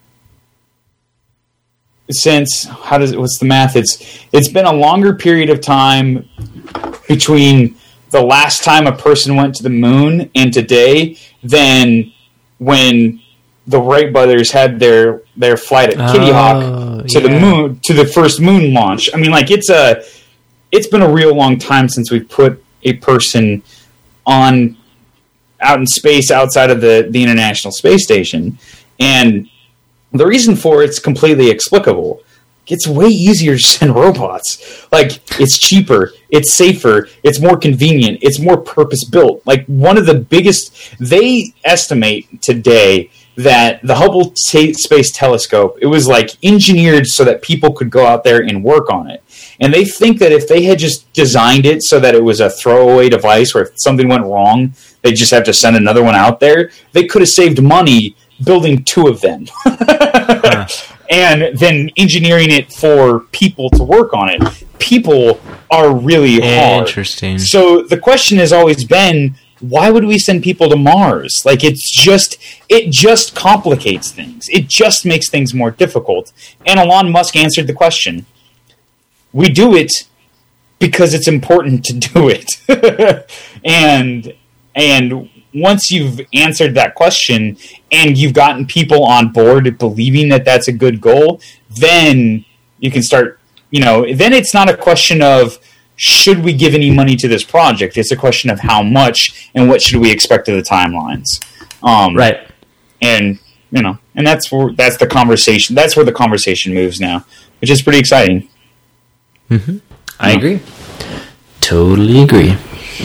Speaker 2: since, how does it, what's the math? It's, it's been a longer period of time between the last time a person went to the moon and today than when the Wright brothers had their, their flight at Kitty Hawk
Speaker 1: Oh,
Speaker 2: to yeah. the moon, to the first moon launch. I mean, like it's a, it's been a real long time since we've put a person on out in space outside of the, the International Space Station. And the reason for it's completely explicable. It's way easier to send robots. Like, it's cheaper, it's safer, it's more convenient, it's more purpose-built. Like, one of the biggest... They estimate today that the Hubble Space Telescope, it was, like, engineered so that people could go out there and work on it. And they think that if they had just designed it so that it was a throwaway device where if something went wrong, they just have to send another one out there, they could have saved money building two of them. huh. And then engineering it for people to work on it. People are really hard.
Speaker 1: Interesting.
Speaker 2: So the question has always been, why would we send people to Mars? Like, it's just, it just complicates things. It just makes things more difficult. And Elon Musk answered the question. We do it because it's important to do it. and, and once you've answered that question and you've gotten people on board believing that that's a good goal, then you can start, you know, then it's not a question of should we give any money to this project? It's a question of how much and what should we expect of the timelines. Um,
Speaker 1: right.
Speaker 2: And, you know, and that's where, that's the conversation. That's where the conversation moves now, which is pretty exciting.
Speaker 1: Mm-hmm. I yeah. agree. Totally agree.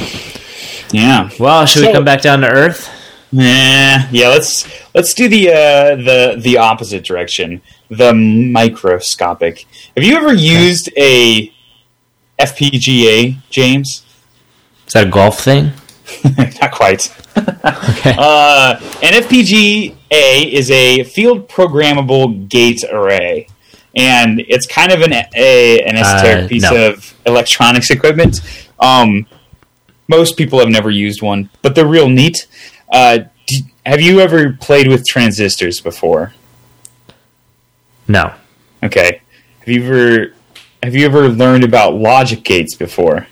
Speaker 2: Yeah.
Speaker 1: Well, should
Speaker 2: so,
Speaker 1: we come back down to Earth?
Speaker 2: Nah. Yeah. Let's let's do the uh, the the opposite direction. The microscopic. Have you ever used a F P G A, James?
Speaker 1: Is that a golf thing?
Speaker 2: Not quite.
Speaker 1: Okay.
Speaker 2: Uh, an F P G A is a field programmable gate array, and it's kind of an a, an esoteric uh, piece no. of electronics equipment. Um, most people have never used one, but they're real neat. Uh, do, have you ever played with transistors before?
Speaker 1: No.
Speaker 2: Okay. Have you ever have you ever learned about logic gates before?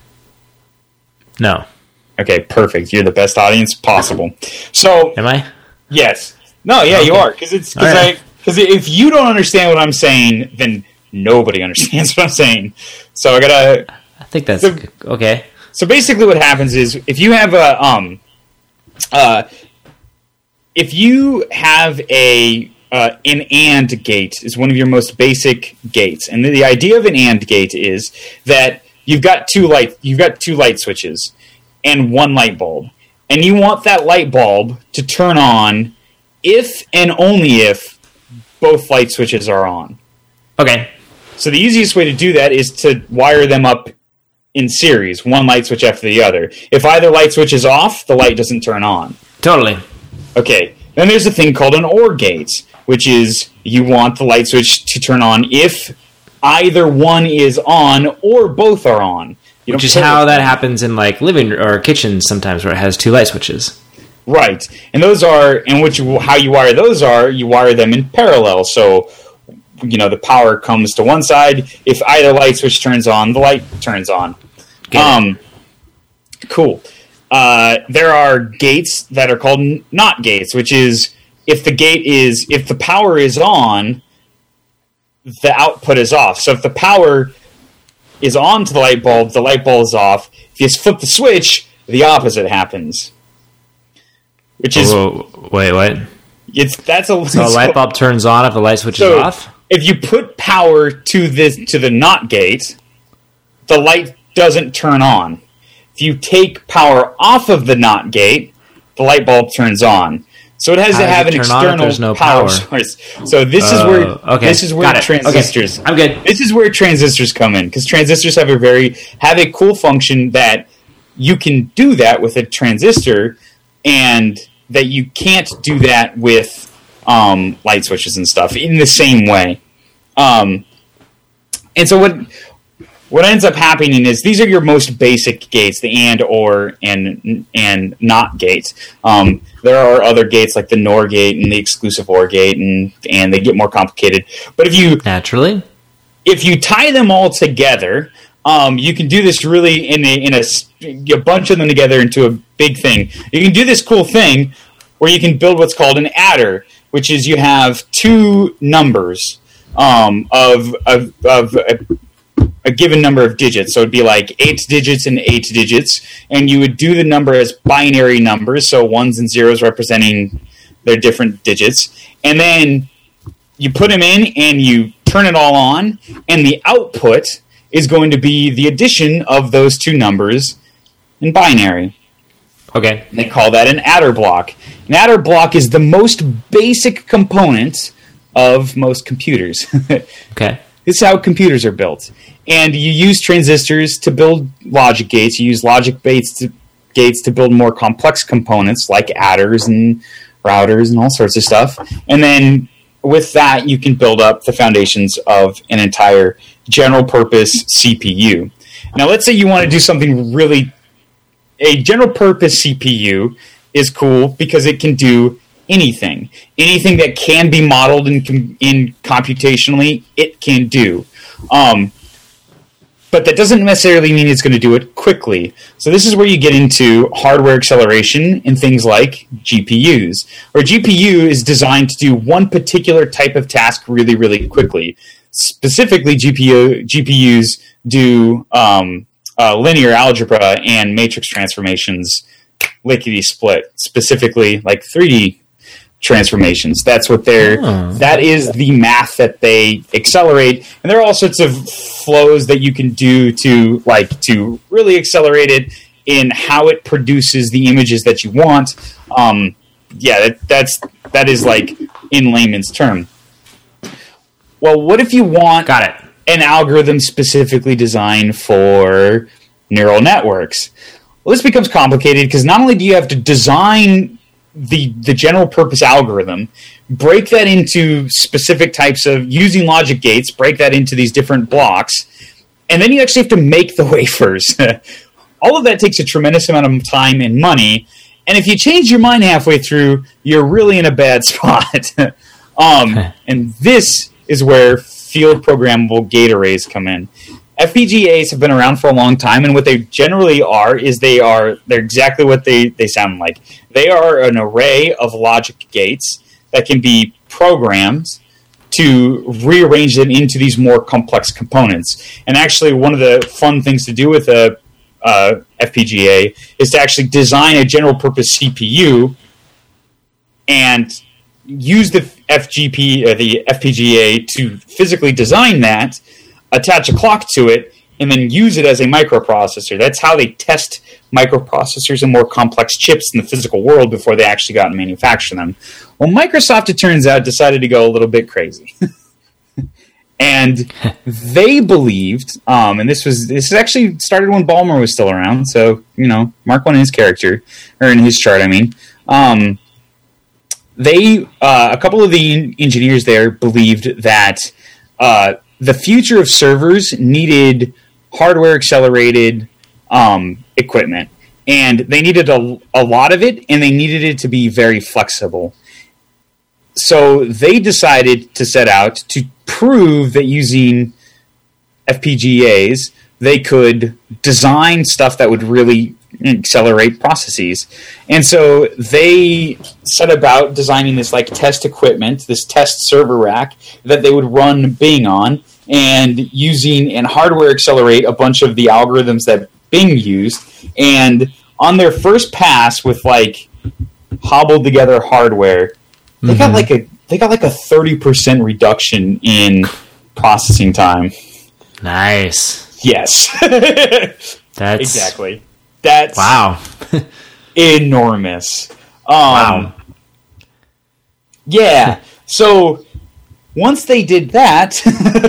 Speaker 1: No.
Speaker 2: Okay, perfect. You're the best audience possible. So,
Speaker 1: am I?
Speaker 2: Yes. No, yeah, okay. You are. Because it's because right. I because if you don't understand what I'm saying, then nobody understands what I'm saying. So I gotta.
Speaker 1: I think that's
Speaker 2: so,
Speaker 1: okay.
Speaker 2: So basically, what happens is if you have a um, uh, if you have a uh, an AND gate is one of your most basic gates, and the, the idea of an AND gate is that you've got two light you've got two light switches and one light bulb, and you want that light bulb to turn on if and only if both light switches are on.
Speaker 1: Okay.
Speaker 2: So the easiest way to do that is to wire them up in series, one light switch after the other. If either light switch is off, the light doesn't turn on.
Speaker 1: Totally.
Speaker 2: Okay. Then there's a thing called an OR gate, which is you want the light switch to turn on if either one is on or both are on. You
Speaker 1: Which is how that happens in like living or kitchens sometimes, where it has two light switches.
Speaker 2: Right, and those are, and which how you wire those are, you wire them in parallel. So, you know, the power comes to one side. If either light switch turns on, the light turns on.
Speaker 1: Get
Speaker 2: um, it. Cool. Uh, there are gates that are called NOT gates, which is if the gate is if the power is on, the output is off. So if the power is on to the light bulb, the light bulb is off. If you just flip the switch, the opposite happens. Which is
Speaker 1: Whoa, wait, what?
Speaker 2: It's that's a
Speaker 1: so a light bulb turns on if the light switch
Speaker 2: so
Speaker 1: is off.
Speaker 2: If you put power to this to the NOT gate, the light doesn't turn on. If you take power off of the NOT gate, the light bulb turns on. So it has
Speaker 1: How
Speaker 2: to have an external
Speaker 1: no
Speaker 2: power,
Speaker 1: power
Speaker 2: source. So this
Speaker 1: uh,
Speaker 2: is where
Speaker 1: okay.
Speaker 2: this is where
Speaker 1: Got
Speaker 2: transistors.
Speaker 1: Okay. I'm good.
Speaker 2: This is where transistors come in, because transistors have a very have a cool function that you can do that with a transistor, and that you can't do that with um, light switches and stuff in the same way. Um, and so what what ends up happening is these are your most basic gates, the AND, OR, and and NOT gates. Um, there are other gates like the NOR gate and the exclusive OR gate, and and they get more complicated. But if you
Speaker 1: naturally,
Speaker 2: if you tie them all together, um, you can do this really in a in a, a bunch of them together into a big thing. You can do this cool thing where you can build what's called an adder, which is you have two numbers. um, of of, of a, a given number of digits. So it'd be like eight digits and eight digits, and you would do the number as binary numbers, so ones and zeros representing their different digits, and then you put them in and you turn it all on, and the output is going to be the addition of those two numbers in binary.
Speaker 1: Okay.
Speaker 2: And they call that an adder block. An adder block is the most basic component of most computers.
Speaker 1: Okay.
Speaker 2: This is how computers are built. And you use transistors to build logic gates. You use logic gates to, gates to build more complex components like adders and routers and all sorts of stuff. And then with that, you can build up the foundations of an entire general purpose C P U. Now, let's say you want to do something really... A general purpose C P U is cool because it can do anything. Anything that can be modeled in, in computationally, it can do. Um, but that doesn't necessarily mean it's going to do it quickly. So this is where you get into hardware acceleration in things like G P Us. Where G P U is designed to do one particular type of task really, really quickly. Specifically, G P U, G P Us do um, uh, linear algebra and matrix transformations lickety-split. Specifically, like three D transformations. That's what they're... Oh. That is the math that they accelerate. And there are all sorts of flows that you can do to, like, to really accelerate it in how it produces the images that you want. Um, yeah, that, that's that is like in layman's term. Well, what if you want
Speaker 1: Got it.
Speaker 2: an algorithm specifically designed for neural networks? Well, this becomes complicated because not only do you have to design the the general purpose algorithm, break that into specific types of, using logic gates, break that into these different blocks, and then you actually have to make the wafers. All of that takes a tremendous amount of time and money, and if you change your mind halfway through, you're really in a bad spot. um, and this is where field programmable gate arrays come in. F P G As have been around for a long time, and what they generally are is they are they're exactly what they, they sound like. They are an array of logic gates that can be programmed to rearrange them into these more complex components. And actually, one of the fun things to do with a uh, F P G A is to actually design a general purpose C P U and use the F G P, uh, the F P G A to physically design that, attach a clock to it, and then use it as a microprocessor. That's how they test microprocessors and more complex chips in the physical world before they actually got and manufacture them. Well, Microsoft, it turns out, decided to go a little bit crazy. And they believed, um, and this was this actually started when Ballmer was still around, so, you know, mark one in his character, or in his chart, I mean. Um, they, uh, a couple of the engineers there believed that uh, the future of servers needed hardware-accelerated um, equipment. And they needed a, a lot of it, and they needed it to be very flexible. So they decided to set out to prove that using F P G As, they could design stuff that would really accelerate processes. And so they set about designing this like test equipment, this test server rack that they would run Bing on, and using and hardware accelerate a bunch of the algorithms that Bing used. And on their first pass with like hobbled together hardware, they mm-hmm. got like a they got like a thirty percent reduction in processing time.
Speaker 1: Nice.
Speaker 2: Yes.
Speaker 1: That's
Speaker 2: exactly. That's
Speaker 1: wow.
Speaker 2: enormous. Um,
Speaker 1: wow.
Speaker 2: Yeah. So once they did that,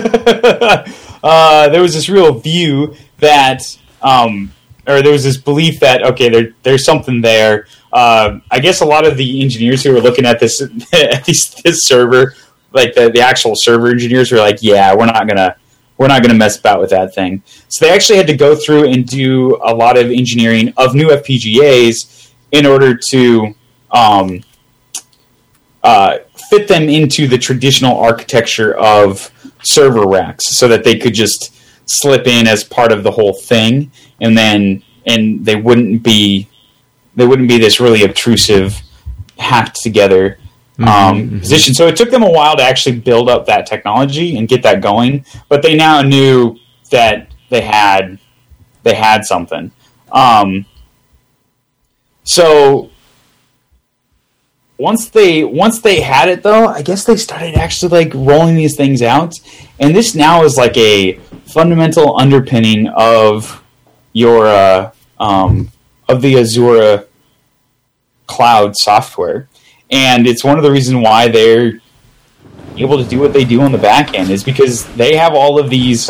Speaker 2: uh, there was this real view that, um, or there was this belief that, okay, there, there's something there. Uh, I guess a lot of the engineers who were looking at this at this, this server, like the, the actual server engineers, were like, "Yeah, we're not gonna we're not gonna mess about with that thing." So they actually had to go through and do a lot of engineering of new F P G As in order to um, uh, fit them into the traditional architecture of server racks, so that they could just slip in as part of the whole thing, and then and they wouldn't be. They wouldn't be this really obtrusive, hacked together um, mm-hmm. position. So it took them a while to actually build up that technology and get that going, but they now knew that they had they had something. Um, so once they once they had it, though, I guess they started actually like rolling these things out, and this now is like a fundamental underpinning of your uh, um, of the Azure cloud software, and it's one of the reasons why they're able to do what they do on the back end is because they have all of these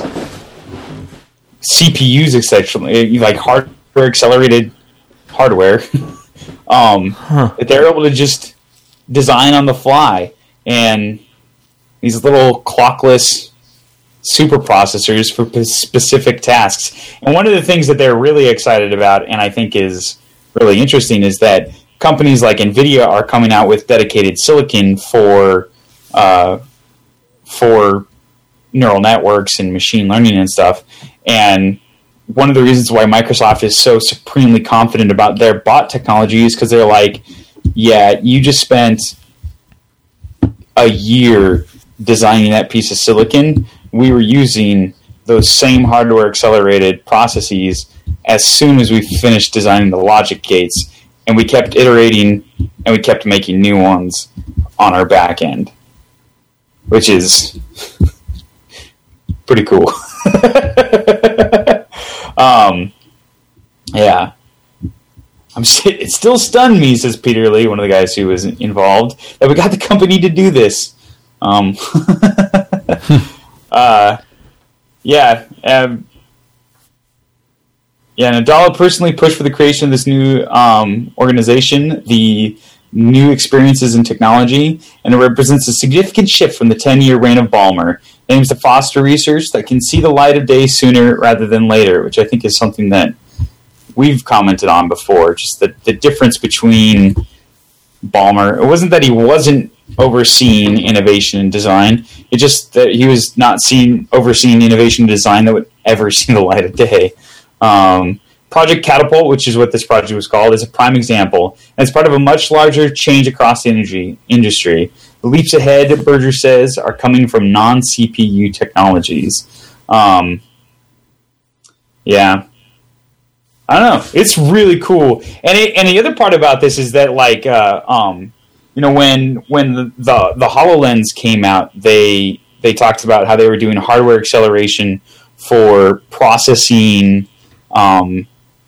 Speaker 2: C P Us, essentially, like hardware accelerated hardware, um, huh. that they're able to just design on the fly, and these little clockless super processors for p- specific tasks. And one of the things that they're really excited about, and I think is really interesting, is that companies like NVIDIA are coming out with dedicated silicon for uh, for neural networks and machine learning and stuff. And one of the reasons why Microsoft is so supremely confident about their bot technology is because they're like, yeah, you just spent a year designing that piece of silicon. We were using those same hardware accelerated processes as soon as we finished designing the logic gates, and we kept iterating and we kept making new ones on our back end, which is pretty cool. um, yeah. I'm it still stunned me, says Peter Lee, one of the guys who was involved, that we got the company to do this. Um, uh, yeah. Um, yeah, Nadella personally pushed for the creation of this new um, organization, the New Experiences in Technology, and it represents a significant shift from the ten-year reign of Ballmer. It aims to foster research that can see the light of day sooner rather than later, which I think is something that we've commented on before, just the, the difference between Ballmer. It wasn't that he wasn't overseeing innovation and design, it just that he was not seeing overseeing innovation and design that would ever see the light of day. Um, Project Catapult, which is what this project was called, is a prime example, and it's part of a much larger change across the energy industry. The leaps ahead, Berger says, are coming from non-C P U technologies. Um, yeah. I don't know. It's really cool. And it, and the other part about this is that, like, uh, um, you know, when when the, the the HoloLens came out, they they talked about how they were doing hardware acceleration for processing um,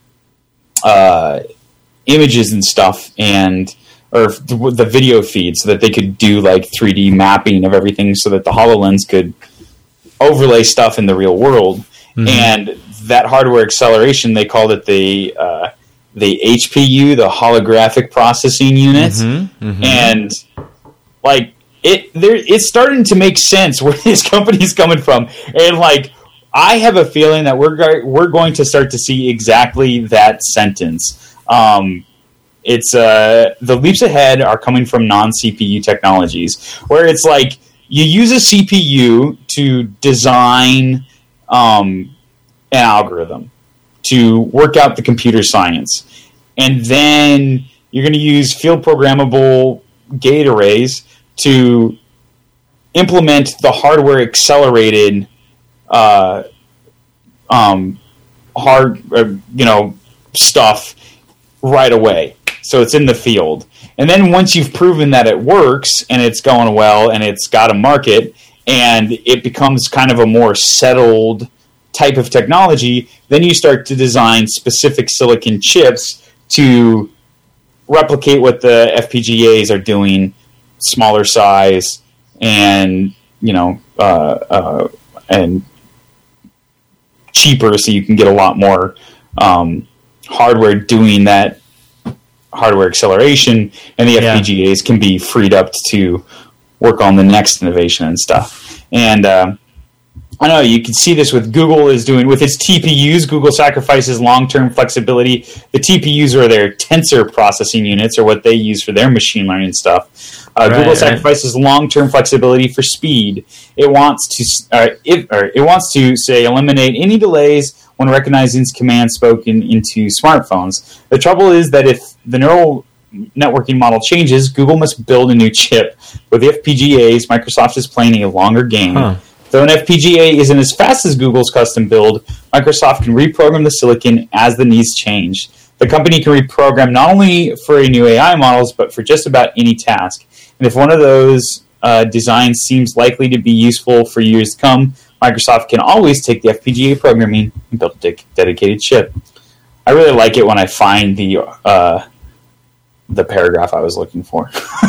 Speaker 2: uh, images and stuff, and or the, the video feed, so that they could do like three D mapping of everything, so that the HoloLens could overlay stuff in the real world. Mm-hmm. And that hardware acceleration, they called it the uh, the H P U, the holographic processing unit, mm-hmm, mm-hmm. and like it, there, it's starting to make sense where this company's coming from, and like I have a feeling that we're go- we're going to start to see exactly that sentence. Um, it's uh, the leaps ahead are coming from non-C P U technologies, where it's like you use a C P U to design Um, an algorithm to work out the computer science. And then you're going to use field programmable gate arrays to implement the hardware accelerated uh, um, hard, uh, you know, stuff right away. So it's in the field. And then once you've proven that it works and it's going well and it's got a market and it becomes kind of a more settled type of technology, then you start to design specific silicon chips to replicate what the F P G As are doing, smaller size, and you know, uh, uh, and cheaper, so you can get a lot more um, hardware doing that hardware acceleration, and the yeah. F P G As can be freed up to work on the next innovation and stuff. And uh, I know you can see this with Google is doing with its T P Us. Google sacrifices long-term flexibility. The T P Us are their tensor processing units, or what they use for their machine learning stuff. Uh, right, Google right. sacrifices long-term flexibility for speed. It wants to uh, it, or it wants to say eliminate any delays when recognizing commands spoken into smartphones. The trouble is that if the neural networking model changes, Google must build a new chip. With the F P G As, Microsoft is playing a longer game. Huh. Though an F P G A isn't as fast as Google's custom build, Microsoft can reprogram the silicon as the needs change. The company can reprogram not only for new A I models, but for just about any task. And if one of those uh, designs seems likely to be useful for years to come, Microsoft can always take the F P G A programming and build a de- dedicated chip. I really like it when I find the uh, the paragraph I was looking for.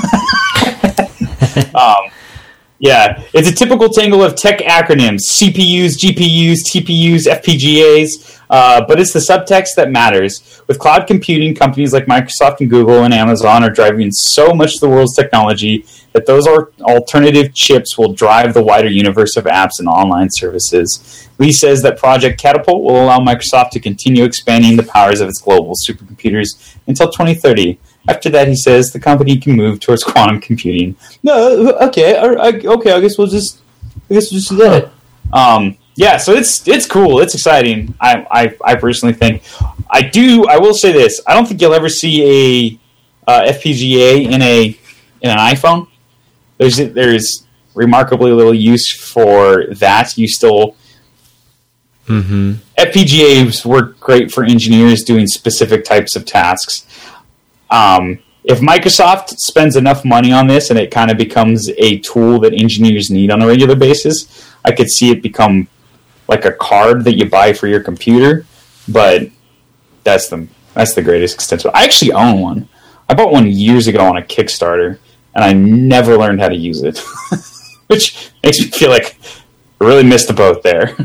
Speaker 2: um, yeah, it's a typical tangle of tech acronyms: C P Us, G P Us, T P Us, F P G As. Uh, but it's the subtext that matters. With cloud computing, companies like Microsoft and Google and Amazon are driving so much of the world's technology that those are alternative chips will drive the wider universe of apps and online services. Lee says that Project Catapult will allow Microsoft to continue expanding the powers of its global supercomputers until twenty thirty. After that, he says, the company can move towards quantum computing. No, okay, okay, I guess we'll just, I guess we'll just do that. Um, yeah, so it's it's cool, it's exciting. I, I I personally think, I do. I will say this: I don't think you'll ever see a uh, F P G A in a in an iPhone. There's there's remarkably little use for that. You still
Speaker 1: mm-hmm.
Speaker 2: F P G As work great for engineers doing specific types of tasks. Um, if Microsoft spends enough money on this and it kind of becomes a tool that engineers need on a regular basis, I could see it become like a card that you buy for your computer. But that's the that's the greatest extent. I actually own one. I bought one years ago on a Kickstarter, and I never learned how to use it, which makes me feel like I really missed the boat there.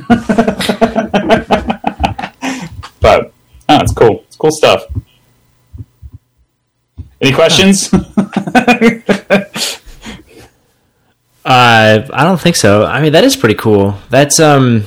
Speaker 2: But oh, it's cool. It's cool stuff. Any questions?
Speaker 1: uh, I don't think so. I mean, that is pretty cool. That's um,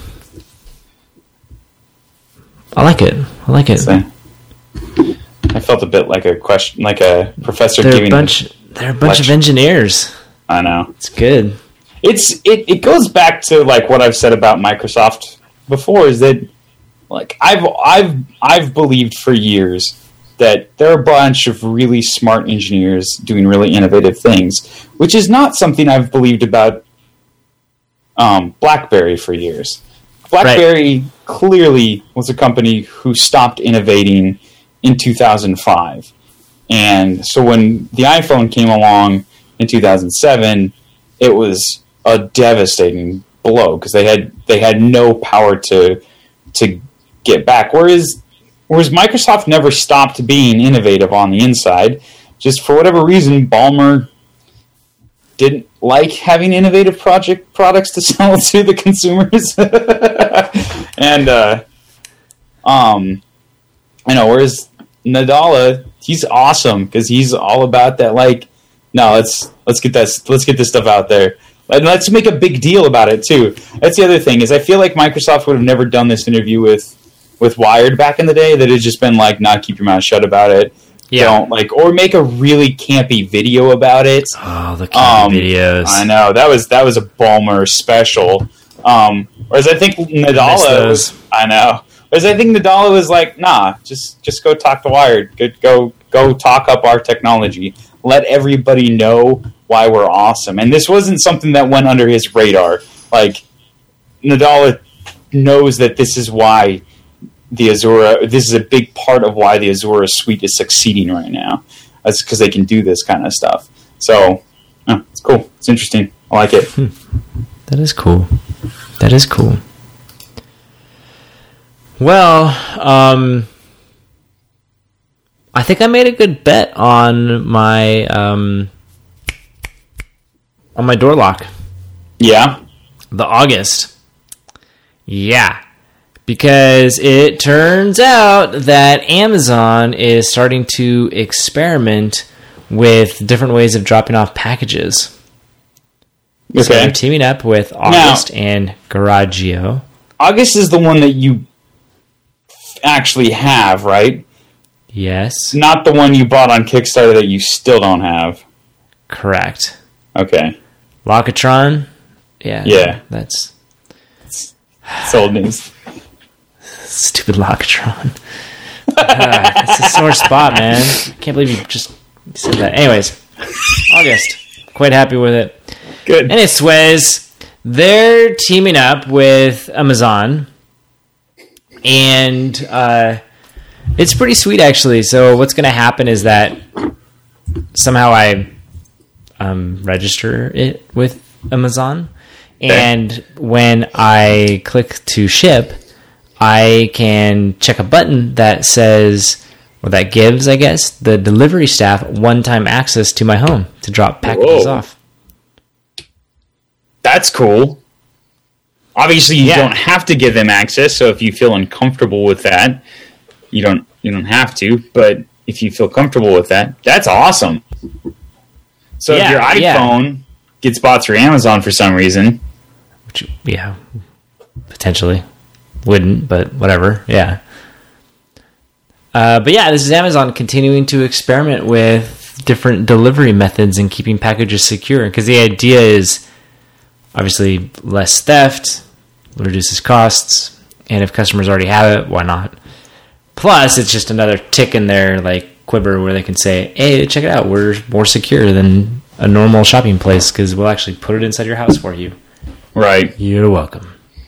Speaker 1: I like it. I like it.
Speaker 2: So, I felt a bit like a question, like a professor
Speaker 1: they're
Speaker 2: giving.
Speaker 1: A bunch, they're a bunch
Speaker 2: lecture.
Speaker 1: of engineers.
Speaker 2: I know.
Speaker 1: It's good.
Speaker 2: It's it, it goes back to like what I've said about Microsoft before, is that like I've I've I've believed for years that there are a bunch of really smart engineers doing really innovative things, which is not something I've believed about um, BlackBerry for years. BlackBerry right. clearly was a company who stopped innovating in two thousand five. And so when the iPhone came along in two thousand seven, it was a devastating blow because they had they had no power to to get back. Whereas whereas Microsoft never stopped being innovative on the inside. Just for whatever reason, Ballmer didn't like having innovative project products to sell to the consumers. and uh, um, you know, whereas Nadella, he's awesome because he's all about that. Like, no, let's let's get that let's get this stuff out there. And let's make a big deal about it too. That's the other thing, is I feel like Microsoft would have never done this interview with, with Wired back in the day. That had just been like, nah, keep your mouth shut about it. Yeah. Don't like, or make a really campy video about it.
Speaker 1: Oh, the campy um, videos!
Speaker 2: I know that was that was a Ballmer special. Um, whereas I think Nadella was, I know. Whereas I think Nadella was like, nah, just just go talk to Wired. Go go go talk up our technology. Let everybody know why we're awesome. And this wasn't something that went under his radar. Like, Nadella knows that this is why the Azura, this is a big part of why the Azura suite is succeeding right now. That's because they can do this kind of stuff. So, oh, it's cool. It's interesting. I like it.
Speaker 1: Hmm. That is cool. That is cool. Well, um... I think I made a good bet on my um, on my door lock.
Speaker 2: Yeah,
Speaker 1: the August. Yeah, because it turns out that Amazon is starting to experiment with different ways of dropping off packages. Okay. So they're teaming up with August now, and Garagio.
Speaker 2: August is the one that you actually have, right?
Speaker 1: Yes.
Speaker 2: Not the one you bought on Kickstarter that you still don't have.
Speaker 1: Correct.
Speaker 2: Okay.
Speaker 1: Lockatron? Yeah.
Speaker 2: Yeah.
Speaker 1: That's...
Speaker 2: It's, it's old news.
Speaker 1: Stupid Lockatron. uh, it's a sore spot, man. Can't believe you just You said that. Anyways, August. Quite happy with it.
Speaker 2: Good.
Speaker 1: Anyways, they're teaming up with Amazon, and uh, it's pretty sweet, actually. So what's going to happen is that somehow I um, register it with Amazon, and when I click to ship, I can check a button that says, or that gives, I guess, the delivery staff one-time access to my home to drop packages
Speaker 2: Whoa.
Speaker 1: off.
Speaker 2: That's cool. Obviously, you
Speaker 1: Yeah.
Speaker 2: don't have to give them access, so if you feel uncomfortable with that, you don't you don't have to. But if you feel comfortable with that, that's awesome. So
Speaker 1: Yeah,
Speaker 2: if your
Speaker 1: yeah.
Speaker 2: iPhone gets bought through Amazon for some reason,
Speaker 1: Which, yeah, potentially wouldn't, but whatever. Yeah. Uh, but yeah, this is Amazon continuing to experiment with different delivery methods and keeping packages secure. Because the idea is obviously less theft, reduces costs, and if customers already have it, why not? Plus, it's just another tick in their like quiver where they can say, "Hey, check it out, we're more secure than a normal shopping place because we'll actually put it inside your house for you."
Speaker 2: right?
Speaker 1: You're welcome.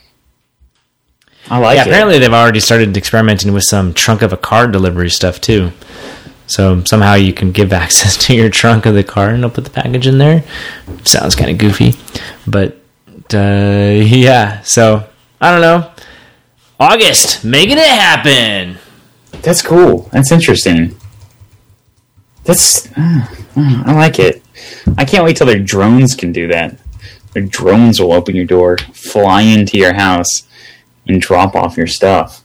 Speaker 2: I like
Speaker 1: Yeah,
Speaker 2: it.
Speaker 1: apparently they've already started experimenting with some trunk of a car delivery stuff too. So somehow you can give access to your trunk of the car and they'll put the package in there. Sounds kind of goofy, but uh, yeah. So I don't know. August, making it happen.
Speaker 2: That's cool. That's interesting. That's uh, uh, I like it. I can't wait till their drones can do that. Their drones will open your door, fly into your house, and drop off your stuff.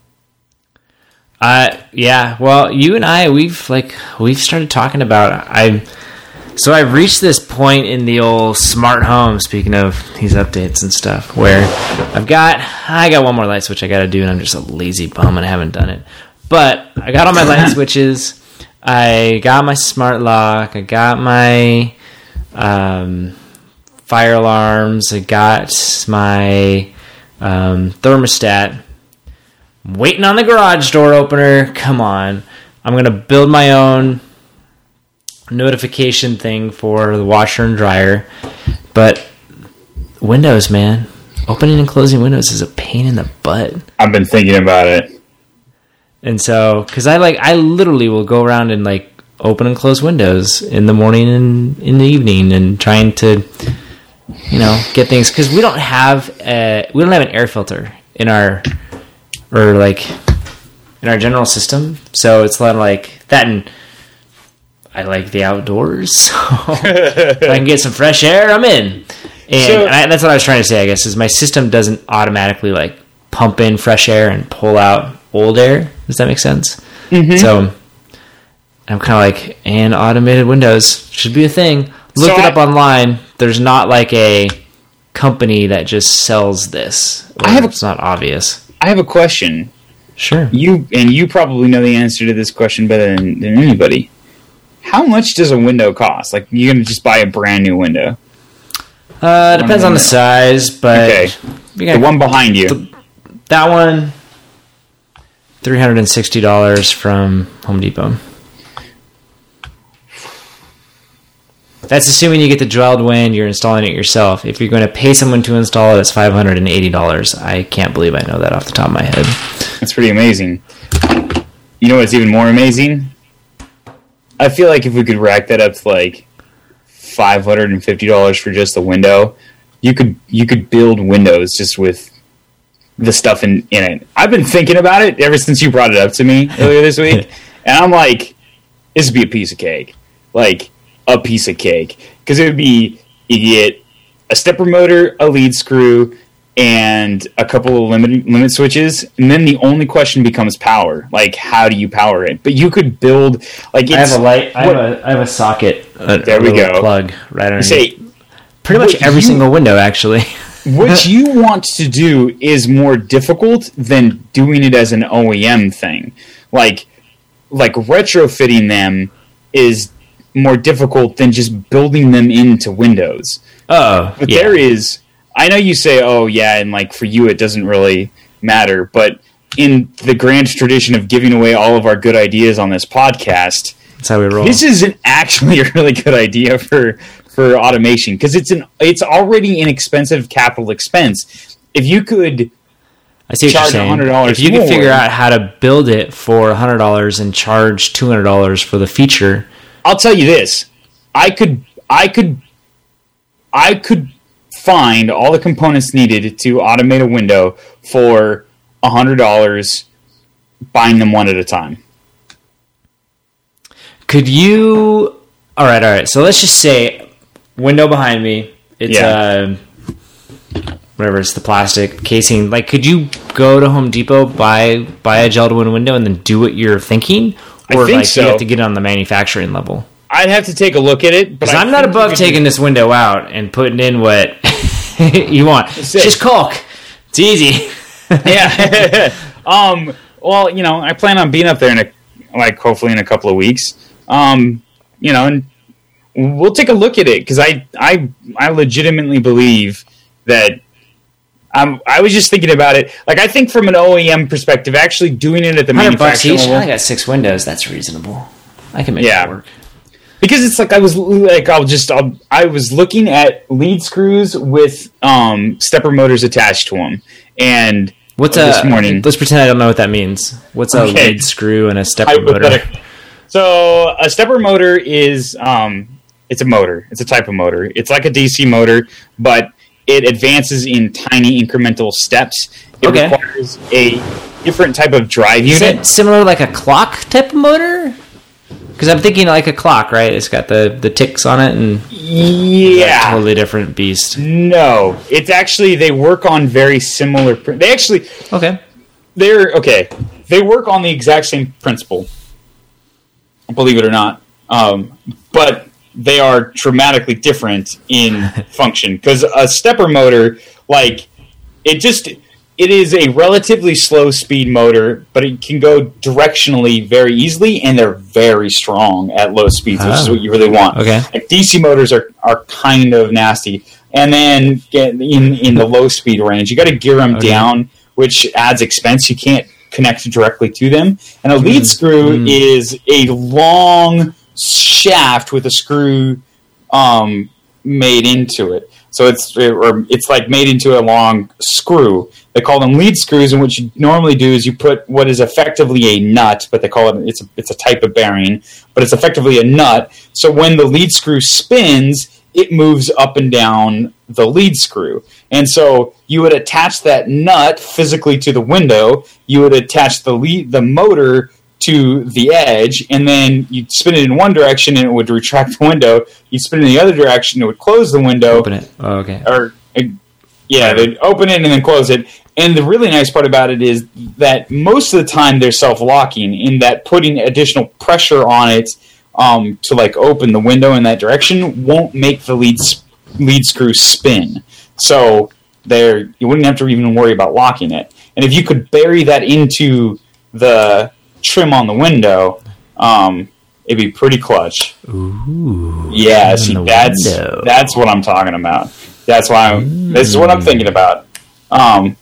Speaker 1: Uh, yeah. Well, you and I, we've like we've started talking about. I so I've reached this point in the old smart home. Speaking of these updates and stuff, where I've got I got one more light switch I got to do, and I'm just a lazy bum and I haven't done it. But I got all my light switches. I got my smart lock. I got my um, fire alarms. I got my um, thermostat. I'm waiting on the garage door opener. Come on. I'm going to build my own notification thing for the washer and dryer. But Windows, man. Opening and closing windows is a pain in the butt.
Speaker 2: I've been thinking about it.
Speaker 1: And so, because I like, I literally will go around and like open and close windows in the morning and in the evening, and trying to, you know, get things. Because we don't have a, we don't have an air filter in our, or like in our general system. So it's a lot of like that, and I like the outdoors. So if I can get some fresh air, I'm in. And,
Speaker 2: So-
Speaker 1: and I, that's what I was trying to say, I guess, is my system doesn't automatically like pump in fresh air and pull out old air. Does that make sense? Mm-hmm. So I'm kind of like, and automated windows should be a thing. Looked
Speaker 2: So
Speaker 1: it up
Speaker 2: I-
Speaker 1: online. There's not like a company that just sells this.
Speaker 2: I have a-
Speaker 1: it's not obvious.
Speaker 2: I have a question.
Speaker 1: Sure.
Speaker 2: You and you probably know the answer to this question better than, than anybody. How much does a window cost? Like, you're gonna just buy a brand new window?
Speaker 1: Uh, depends on the size, but
Speaker 2: Okay.
Speaker 1: you
Speaker 2: The
Speaker 1: got
Speaker 2: one behind you.
Speaker 1: that one, three hundred and sixty dollars from Home Depot. That's assuming you get the Dweldwind, you're installing it yourself. If you're going to pay someone to install it, it's five hundred eighty dollars. I can't believe I know that off the top of my head.
Speaker 2: That's pretty amazing. You know what's even more amazing? I feel like if we could rack that up to like five hundred and fifty dollars for just the window, you could you could build windows just with the stuff in, in it. I've been thinking about it ever since you brought it up to me earlier this week, and I'm like, this would be a piece of cake, like a piece of cake, because it would be you get a stepper motor, a lead screw, and a couple of limit limit switches, and then the only question becomes power. Like, how do you power it? But you could build like it's,
Speaker 1: I have a light. I have
Speaker 2: what-
Speaker 1: a, I have a socket. A,
Speaker 2: There
Speaker 1: a
Speaker 2: we
Speaker 1: little
Speaker 2: go.
Speaker 1: Plug right underneath.
Speaker 2: say
Speaker 1: Pretty much
Speaker 2: what
Speaker 1: every
Speaker 2: you-
Speaker 1: single window, actually.
Speaker 2: what you want to do is more difficult than doing it as an O E M thing. Like like retrofitting them is more difficult than just building them into Windows.
Speaker 1: Oh,
Speaker 2: But
Speaker 1: yeah.
Speaker 2: there is, I know you say, oh yeah, and like for you it doesn't really matter, but in the grand tradition of giving away all of our good ideas on this podcast,
Speaker 1: That's how we roll.
Speaker 2: This is an actually a really good idea for for automation because it's an it's already an expensive capital expense. If you could
Speaker 1: I see what
Speaker 2: charge
Speaker 1: you're saying.
Speaker 2: one hundred dollars
Speaker 1: If you
Speaker 2: more,
Speaker 1: could figure out how to build it for one hundred dollars and charge two hundred dollars for the feature.
Speaker 2: I'll tell you this. I could I could I could find all the components needed to automate a window for one hundred dollars buying them one at a time.
Speaker 1: Could you... All right, all right. So let's just say window behind me. It's
Speaker 2: Yeah.
Speaker 1: uh, whatever, it's the plastic casing. Like, could you go to Home Depot, buy buy a gel-to-win window, and then do what you're thinking? Or
Speaker 2: I think
Speaker 1: like
Speaker 2: so.
Speaker 1: you have to get it on the manufacturing level?
Speaker 2: I'd have to take a look at it.
Speaker 1: Because I'm not above taking this window out and putting in what you want. Just caulk. It's easy.
Speaker 2: Yeah. um. Well, you know, I plan on being up there in a like hopefully in a couple of weeks. Um. You know, and we'll take a look at it because I I I legitimately believe that. Um, I was just thinking about it. Like, I think from an O E M perspective, actually doing it at the
Speaker 1: one hundred bucks
Speaker 2: manufacturing
Speaker 1: each.
Speaker 2: level.
Speaker 1: I got six windows. That's reasonable. I can make
Speaker 2: Yeah.
Speaker 1: it work.
Speaker 2: Because it's like I was like I'll just I'll, I was looking at lead screws with um, stepper motors attached to them, and
Speaker 1: What's
Speaker 2: uh,
Speaker 1: a,
Speaker 2: this morning.
Speaker 1: Let's pretend I don't know what that means. What's a
Speaker 2: Okay.
Speaker 1: lead screw and a stepper motor?
Speaker 2: Hypothetical. So a stepper motor is um, it's a motor. It's a type of motor. It's like a D C motor, but it advances in tiny incremental steps. It
Speaker 1: Okay.
Speaker 2: requires a different type of drive
Speaker 1: Is
Speaker 2: unit.
Speaker 1: it similar like a clock type of motor? Because I'm thinking like a clock, right? It's got the, the ticks on it and
Speaker 2: Yeah.
Speaker 1: a totally different beast.
Speaker 2: No, it's actually they work on very similar. Pr- they actually
Speaker 1: Okay.
Speaker 2: they're okay. They work on the exact same principle. Believe it or not, um, but they are dramatically different in function. Because a stepper motor, like it just it is a relatively slow speed motor, but it can go directionally very easily, and they're very strong at low speeds, which is
Speaker 1: Oh.
Speaker 2: what you really want.
Speaker 1: Okay.
Speaker 2: Like D C motors are, are kind of nasty, and then get in in the low speed range, you got to gear them
Speaker 1: Okay.
Speaker 2: down, which adds expense. You can't connect directly to them, and a lead screw
Speaker 1: Mm.
Speaker 2: is a long shaft with a screw um, made into it. So it's or it's like made into a long screw. They call them lead screws, and what you normally do is you put what is effectively a nut, but they call it it's a, it's a type of bearing, but it's effectively a nut. So when the lead screw spins, it moves up and down the lead screw. And so you would attach that nut physically to the window, you would attach the lead, the motor to the edge, and then you'd spin it in one direction and it would retract the window. You'd spin it in the other direction, it would close the window.
Speaker 1: Open it. Oh, okay.
Speaker 2: Or, uh, yeah, they'd open it and then close it. And the really nice part about it is that most of the time they're self-locking, in that putting additional pressure on it um, to like open the window in that direction won't make the lead lead screw spin. So there, you wouldn't have to even worry about locking it. And if you could bury that into the trim on the window, um, it'd be pretty clutch.
Speaker 1: Ooh.
Speaker 2: Yeah,
Speaker 1: in
Speaker 2: see,
Speaker 1: the
Speaker 2: that's
Speaker 1: window.
Speaker 2: that's what I'm talking about. That's why I'm, mm. this is what I'm thinking about. Um,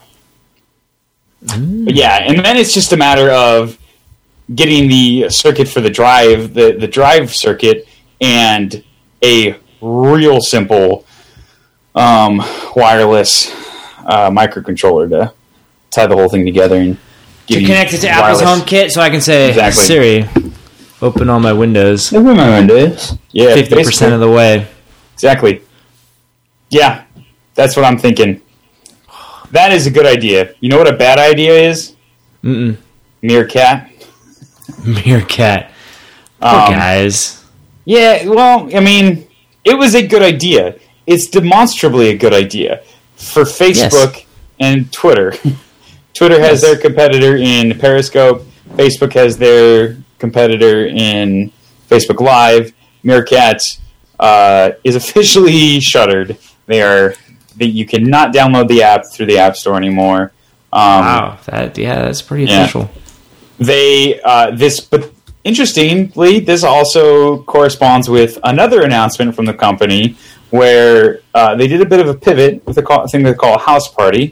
Speaker 1: mm.
Speaker 2: but yeah, and then it's just a matter of getting the circuit for the drive, the, the drive circuit, and a real simple um, wireless uh, microcontroller to tie the whole thing together and give
Speaker 1: to
Speaker 2: you
Speaker 1: connect it to
Speaker 2: wireless.
Speaker 1: Apple's HomeKit, so I can say,
Speaker 2: Exactly.
Speaker 1: Siri, open all my windows.
Speaker 2: Open my windows. Yeah,
Speaker 1: fifty percent of the way.
Speaker 2: Exactly. Yeah, that's what I'm thinking. That is a good idea. You know what a bad idea is?
Speaker 1: Mm-mm.
Speaker 2: Meerkat.
Speaker 1: Meerkat. Poor
Speaker 2: Um,
Speaker 1: guys.
Speaker 2: Yeah, well, I mean, it was a good idea. It's demonstrably a good idea for Facebook
Speaker 1: Yes.
Speaker 2: and Twitter. Twitter has
Speaker 1: Yes.
Speaker 2: their competitor in Periscope. Facebook has their competitor in Facebook Live. Meerkat uh, is officially shuttered. They are. They, you cannot download the app through the App Store anymore. Um,
Speaker 1: Wow, that yeah, that's pretty
Speaker 2: yeah.
Speaker 1: official.
Speaker 2: They uh, this, but interestingly, this also corresponds with another announcement from the company where uh, they did a bit of a pivot with a call, thing they call a house party,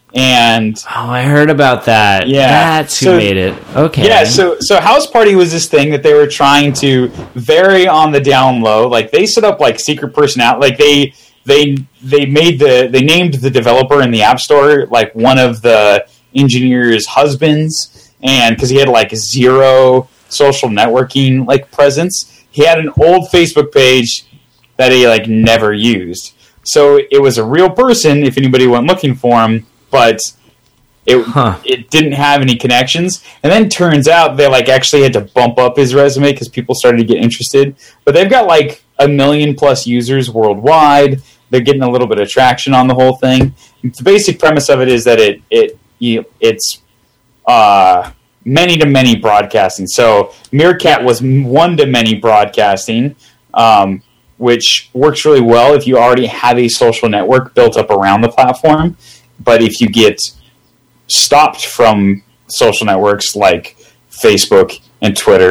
Speaker 2: And
Speaker 1: oh, I heard about that.
Speaker 2: Yeah,
Speaker 1: that's who
Speaker 2: so,
Speaker 1: made it. Okay,
Speaker 2: yeah. So, so House Party was this thing that they were trying to vary on the down low. Like they set up like secret personality. Like they they they made the they named the developer in the App Store like one of the engineers' husbands, and because he had like zero social networking like presence, he had an old Facebook page that he like never used. So it was a real person if anybody went looking for him, but it huh. it didn't have any connections. And then turns out they like actually had to bump up his resume because people started to get interested. But they've got like a million plus users worldwide. They're getting a little bit of traction on the whole thing. The basic premise of it is that it it you, it's uh, many to many broadcasting. So Meerkat was one to many broadcasting. Um, which works really well if you already have a social network built up around the platform. But if you get stopped from social networks like Facebook and Twitter,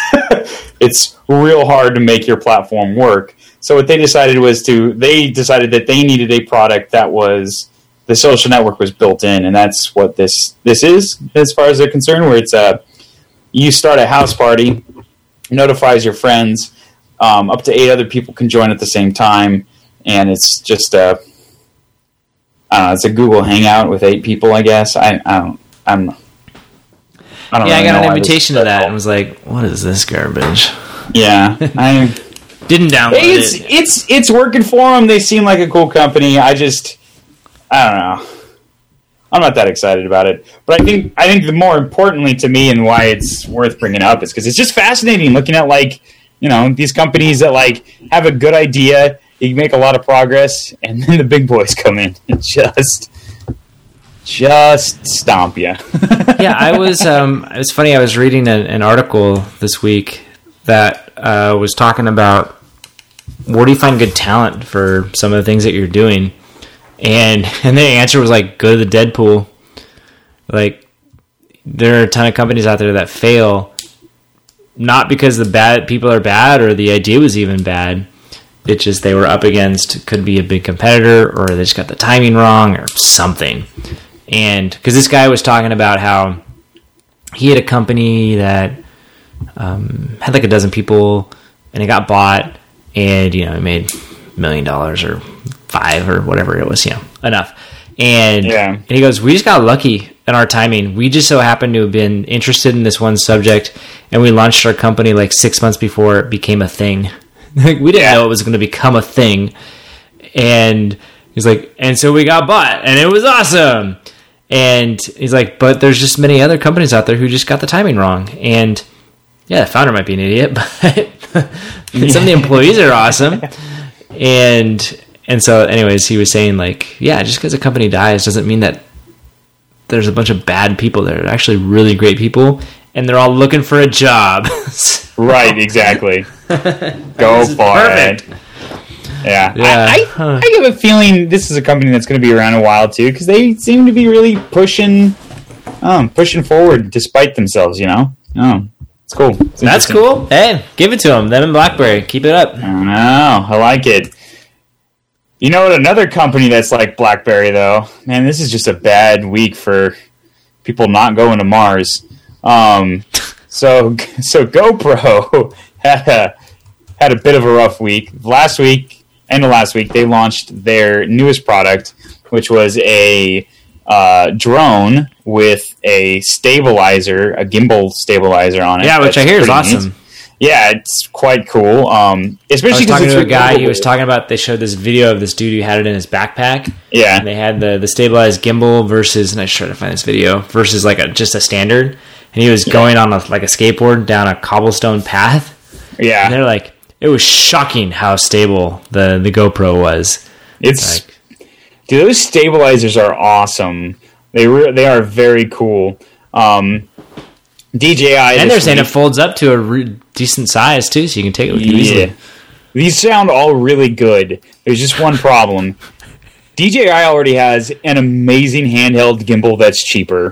Speaker 2: it's real hard to make your platform work. So what they decided was to, they decided that they needed a product that was, the social network was built in, and that's what this this is, as far as they're concerned, where it's a, you start a house party, notifies your friends, Um, up to eight other people can join at the same time, and it's just a, I don't know, it's a Google Hangout with eight people, I guess. I, I don't, I'm, I don't.
Speaker 1: Yeah,
Speaker 2: really
Speaker 1: I got
Speaker 2: know
Speaker 1: an invitation to that and was like, "What is this garbage?"
Speaker 2: Yeah, I
Speaker 1: didn't download
Speaker 2: it's,
Speaker 1: it.
Speaker 2: It's it's working for them. They seem like a cool company. I just, I don't know. I'm not that excited about it, but I think I think the more importantly to me and why it's worth bringing up is because it's just fascinating looking at like. You know, these companies that, like, have a good idea, you make a lot of progress, and then the big boys come in and just, just stomp you.
Speaker 1: Yeah, I was, um, it was funny, I was reading an, an article this week that uh, was talking about where do you find good talent for some of the things that you're doing? And, and the answer was, like, go to the Deadpool. Like, there are a ton of companies out there that fail not because the bad people are bad or the idea was even bad. It's just they were up against, could be a big competitor, or they just got the timing wrong or something. And because this guy was talking about how he had a company that um, had like a dozen people and it got bought and, you know, it made a million dollars or five or whatever it was, you know, enough. And, yeah. and he goes, we just got lucky in our timing. We just so happened to have been interested in this one subject, and we launched our company like six months before it became a thing. Like we didn't yeah. know it was going to become a thing. And he's like, and so we got bought, and it was awesome. And he's like, but there's just many other companies out there who just got the timing wrong. And yeah, the founder might be an idiot, but some of the employees are awesome. And and so, anyways, he was saying like, yeah, just because a company dies doesn't mean that there's a bunch of bad people there. They're actually really great people, and they're all looking for a job. So,
Speaker 2: right, exactly. Go for
Speaker 1: perfect.
Speaker 2: it. Yeah,
Speaker 1: yeah.
Speaker 2: I, I, huh. I have a feeling this is a company that's going to be around a while too, because they seem to be really pushing, um, pushing forward despite themselves. You know, oh, it's cool. It's
Speaker 1: that's cool. Hey, give it to them. Them and BlackBerry, keep it up.
Speaker 2: I don't know. I like it. You know what? Another company that's like BlackBerry, though, man, this is just a bad week for people not going to Mars. Um, so, so GoPro had a had a bit of a rough week. Last week, end of last week, they launched their newest product, which was a uh, drone with a stabilizer, a gimbal stabilizer on it.
Speaker 1: Yeah, which I hear is awesome.
Speaker 2: Neat. Yeah, it's quite cool. Um, especially because
Speaker 1: it's to a guy. He was talking about. They showed this video of this dude who had it in his backpack.
Speaker 2: Yeah,
Speaker 1: and they had the the stabilized gimbal versus. And I tried to find this video versus like a just a standard. And he was going on a, like a skateboard down a cobblestone path.
Speaker 2: Yeah,
Speaker 1: and they're like, it was shocking how stable the the GoPro was.
Speaker 2: It's like, dude, those stabilizers are awesome. They re- they are very cool. Um, D J I,
Speaker 1: and they're saying it folds up to a re- decent size too, so you can take it with you
Speaker 2: yeah.
Speaker 1: easily.
Speaker 2: These sound all really good. There's just one problem. D J I already has an amazing handheld gimbal that's cheaper.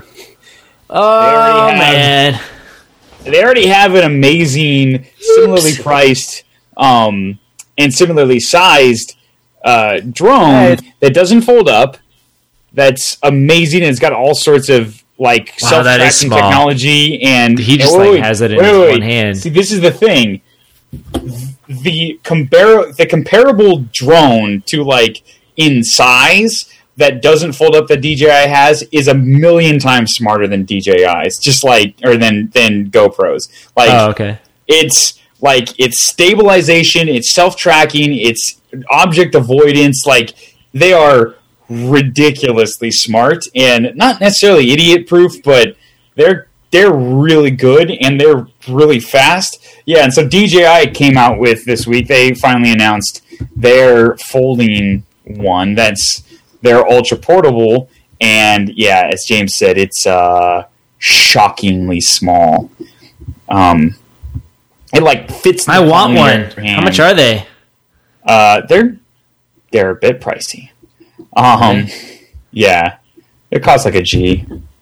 Speaker 1: Oh
Speaker 2: they have,
Speaker 1: man,
Speaker 2: they already have an amazing, similarly Oops. priced um, and similarly sized uh, drone right. that doesn't fold up. that's amazing, and it's got all sorts of like
Speaker 1: Wow, that is
Speaker 2: self-tracking
Speaker 1: small.
Speaker 2: technology, and
Speaker 1: He just
Speaker 2: and wait,
Speaker 1: like
Speaker 2: wait,
Speaker 1: has it in
Speaker 2: wait,
Speaker 1: his
Speaker 2: wait,
Speaker 1: one
Speaker 2: wait.
Speaker 1: hand.
Speaker 2: See, this is the thing. The compar- the comparable drone to like in size that doesn't fold up that D J I has is a million times smarter than D J I's, just like or than than GoPros. Like
Speaker 1: Oh, okay.
Speaker 2: it's like it's stabilization, it's self-tracking, it's object avoidance. Like they are ridiculously smart and not necessarily idiot-proof, but they're they're really good and they're really fast. Yeah, and so D J I came out with this week. They finally announced their folding one. That's their ultra portable, and yeah, as James said, it's uh, shockingly small. Um, it like fits. In
Speaker 1: I
Speaker 2: the
Speaker 1: want
Speaker 2: palm of
Speaker 1: one.
Speaker 2: your hand.
Speaker 1: How much are they?
Speaker 2: Uh, they're they're a bit pricey. Um,
Speaker 1: Okay.
Speaker 2: yeah, it costs like a G.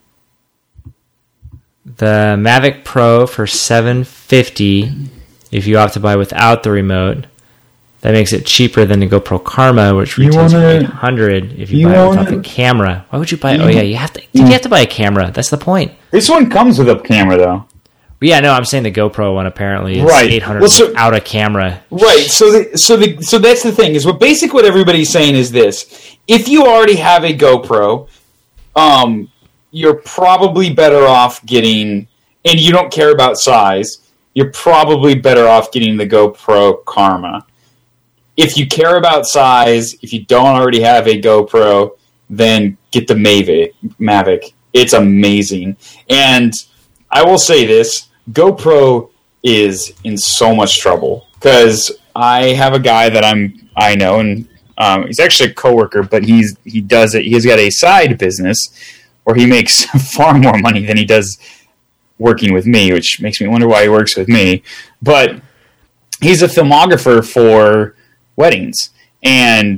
Speaker 1: The Mavic Pro for seven hundred fifty dollars if you opt to buy without the remote. That makes it cheaper than the GoPro Karma, which
Speaker 2: You
Speaker 1: retails for
Speaker 2: wanna-
Speaker 1: eight hundred dollars if you,
Speaker 2: you
Speaker 1: buy it without
Speaker 2: wanna-
Speaker 1: the camera. Why would you buy it?
Speaker 2: you-
Speaker 1: Oh, yeah, you have to. Did you have to buy a camera? That's the point.
Speaker 2: This one comes with a camera, though.
Speaker 1: But yeah, no, I'm saying the GoPro one apparently is
Speaker 2: Right.
Speaker 1: eight hundred
Speaker 2: Well, so-
Speaker 1: without a camera.
Speaker 2: Right. So, the, so the so that's the thing is what basic what everybody's saying is this: if you already have a GoPro, um, you're probably better off getting, and you don't care about size, you're probably better off getting the GoPro Karma. If you care about size, if you don't already have a GoPro, then get the Mavic. Mavic. It's amazing. And I will say this, GoPro is in so much trouble because I have a guy that I'm I know, and um, he's actually a coworker, but he's he does it. He's got a side business where he makes far more money than he does working with me, which makes me wonder why he works with me. But he's a filmographer for weddings, and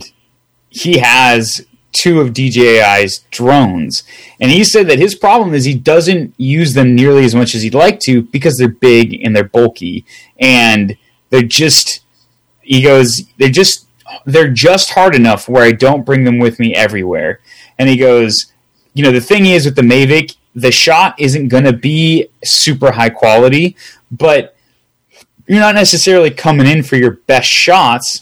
Speaker 2: he has two of D J I's drones, and he said that his problem is he doesn't use them nearly as much as he'd like to because they're big and they're bulky, and they're just he goes they're just they're just hard enough where I don't bring them with me everywhere. And he goes, you know, the thing is with the Mavic, the shot isn't going to be super high quality, but you're not necessarily coming in for your best shots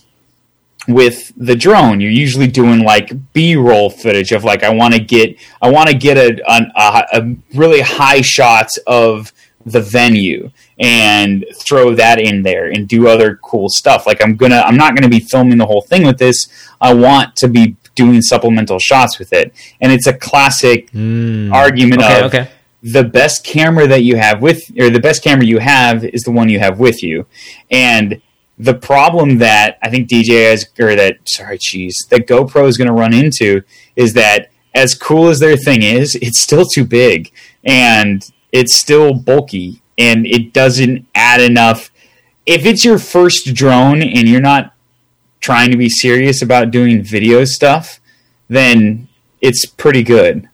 Speaker 2: with the drone. You're usually doing like B-roll footage of like I want to get I want to get a, a a really high shots of the venue and throw that in there and do other cool stuff. Like I'm gonna I'm not gonna be filming the whole thing with this. I want to be doing supplemental shots with it. And it's a classic
Speaker 1: Mm.
Speaker 2: argument
Speaker 1: Okay,
Speaker 2: of
Speaker 1: okay.
Speaker 2: the best camera that you have with or the best camera you have is the one you have with you. And the problem that I think D J I or that sorry, geez, that GoPro is going to run into is that as cool as their thing is, it's still too big and it's still bulky and it doesn't add enough. If it's your first drone and you're not trying to be serious about doing video stuff, then it's pretty good.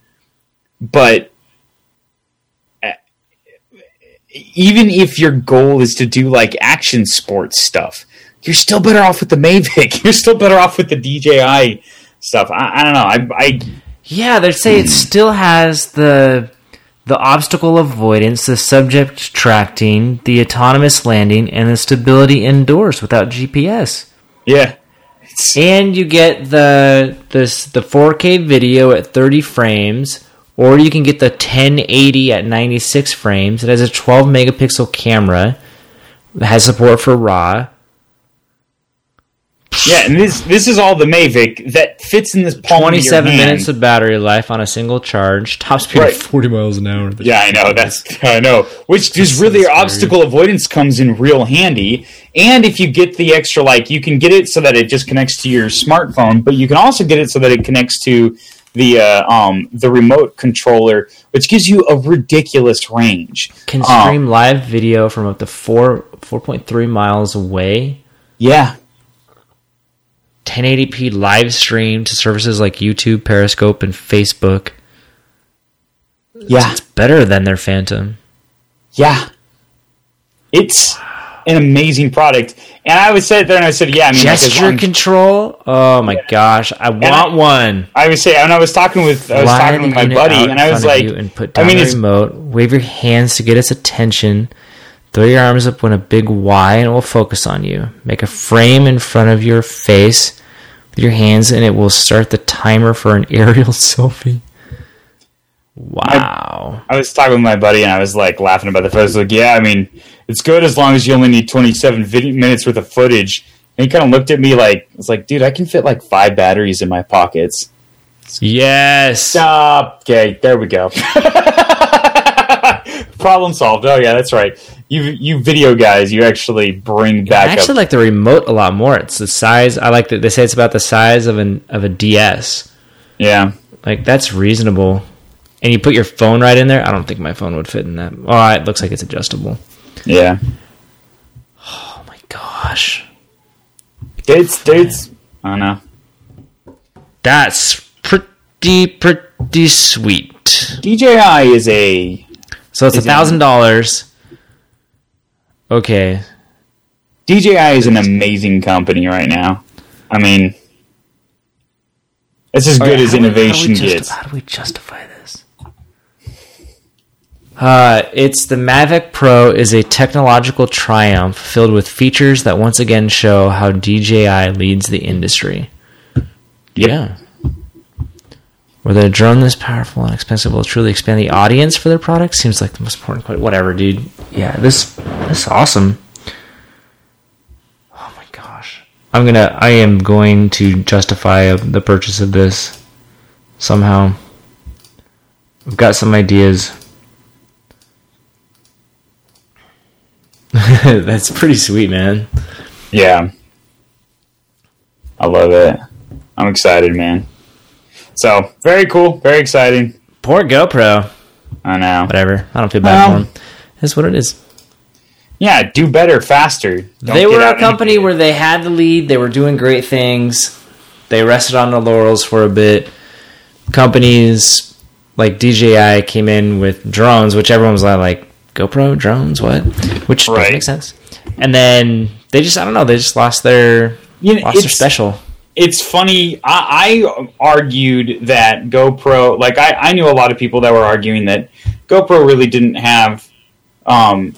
Speaker 2: But even if your goal is to do like action sports stuff, you're still better off with the Mavic. You're still better off with the D J I stuff. I, I don't know. I, I
Speaker 1: Yeah, they say it still has the the obstacle avoidance, the subject tracking, the autonomous landing, and the stability indoors without G P S.
Speaker 2: yeah. It's,
Speaker 1: And you get the this the four K video at thirty frames, or you can get the ten eighty at ninety-six frames. It has a twelve megapixel camera. It has support for RAW.
Speaker 2: yeah, and this this is all the Mavic that fits in this palm
Speaker 1: twenty-seven
Speaker 2: of your hand.
Speaker 1: minutes of battery life on a single charge. Top speed
Speaker 2: Right.
Speaker 1: of forty miles an hour.
Speaker 2: Yeah, I know. That's I know. Which just really
Speaker 1: scary.
Speaker 2: obstacle avoidance comes in real handy. And if you get the extra, like you can get it so that it just connects to your smartphone, but you can also get it so that it connects to the uh, um the remote controller, which gives you a ridiculous range.
Speaker 1: Can
Speaker 2: Um,
Speaker 1: stream live video from up to four four point three miles away.
Speaker 2: Yeah,
Speaker 1: ten eighty p live stream to services like YouTube, Periscope, and Facebook.
Speaker 2: yeah,
Speaker 1: It's better than their Phantom.
Speaker 2: yeah. It's an amazing product. And I would sit there and I said, yeah, I mean,
Speaker 1: gesture
Speaker 2: like,
Speaker 1: control. Oh my gosh, I want
Speaker 2: I,
Speaker 1: one.
Speaker 2: I would say, and I was talking with I was
Speaker 1: Slide
Speaker 2: talking with my buddy, and I was like,
Speaker 1: and put down
Speaker 2: I mean,
Speaker 1: the
Speaker 2: it's,
Speaker 1: remote. Wave your hands to get its attention. Throw your arms up when a big Y, and it will focus on you. Make a frame in front of your face with your hands, and it will start the timer for an aerial selfie. Wow.
Speaker 2: I, I was talking with my buddy, and I was like laughing about the photos. I was like, yeah, I mean, it's good as long as you only need twenty-seven video minutes worth of footage. And he kind of looked at me like, I was like, dude, I can fit like five batteries in my pockets.
Speaker 1: Yes.
Speaker 2: Stop. Okay, there we go. Problem solved. Oh yeah, that's right. You you video guys, you actually bring back.
Speaker 1: I actually
Speaker 2: up.
Speaker 1: like the remote a lot more. It's the size. I like that they say it's about the size of an of a D S.
Speaker 2: Yeah,
Speaker 1: like that's reasonable. And you put your phone right in there. I don't think my phone would fit in that. Oh, it looks like it's adjustable.
Speaker 2: Yeah.
Speaker 1: Oh my gosh.
Speaker 2: It's it's. I don't know.
Speaker 1: That's pretty pretty sweet.
Speaker 2: D J I is a.
Speaker 1: So it's a thousand dollars. Okay.
Speaker 2: D J I is an amazing company right now. I mean, it's as good
Speaker 1: right,
Speaker 2: as
Speaker 1: how
Speaker 2: innovation
Speaker 1: do we, how do we
Speaker 2: gets.
Speaker 1: How do we justify this? Uh, it's the Mavic Pro is a technological triumph filled with features that once again show how D J I leads the industry.
Speaker 2: Yep.
Speaker 1: Yeah. Whether a drone this powerful and expensive will truly expand the audience for their product seems like the most important point. Whatever, dude. Yeah, this this is awesome. Oh my gosh. I'm gonna I am going to justify the purchase of this somehow. I've got some ideas. That's pretty sweet, man.
Speaker 2: Yeah. I love it. I'm excited, man. So, very cool. Very exciting.
Speaker 1: Poor GoPro.
Speaker 2: I know.
Speaker 1: Whatever. I don't feel bad
Speaker 2: Well,
Speaker 1: for them. That's what it is.
Speaker 2: Yeah, do better, faster. Don't
Speaker 1: They
Speaker 2: get
Speaker 1: were
Speaker 2: out
Speaker 1: a company
Speaker 2: anything.
Speaker 1: where they had the lead. They were doing great things. They rested on their laurels for a bit. Companies like D J I came in with drones, which everyone was like, GoPro drones, what? Which
Speaker 2: Right.
Speaker 1: doesn't make sense. And then they just, I don't know, they just lost their,
Speaker 2: You know,
Speaker 1: lost their
Speaker 2: it's-
Speaker 1: special.
Speaker 2: It's funny. I, I argued that GoPro, like I, I knew a lot of people that were arguing that GoPro really didn't have, um,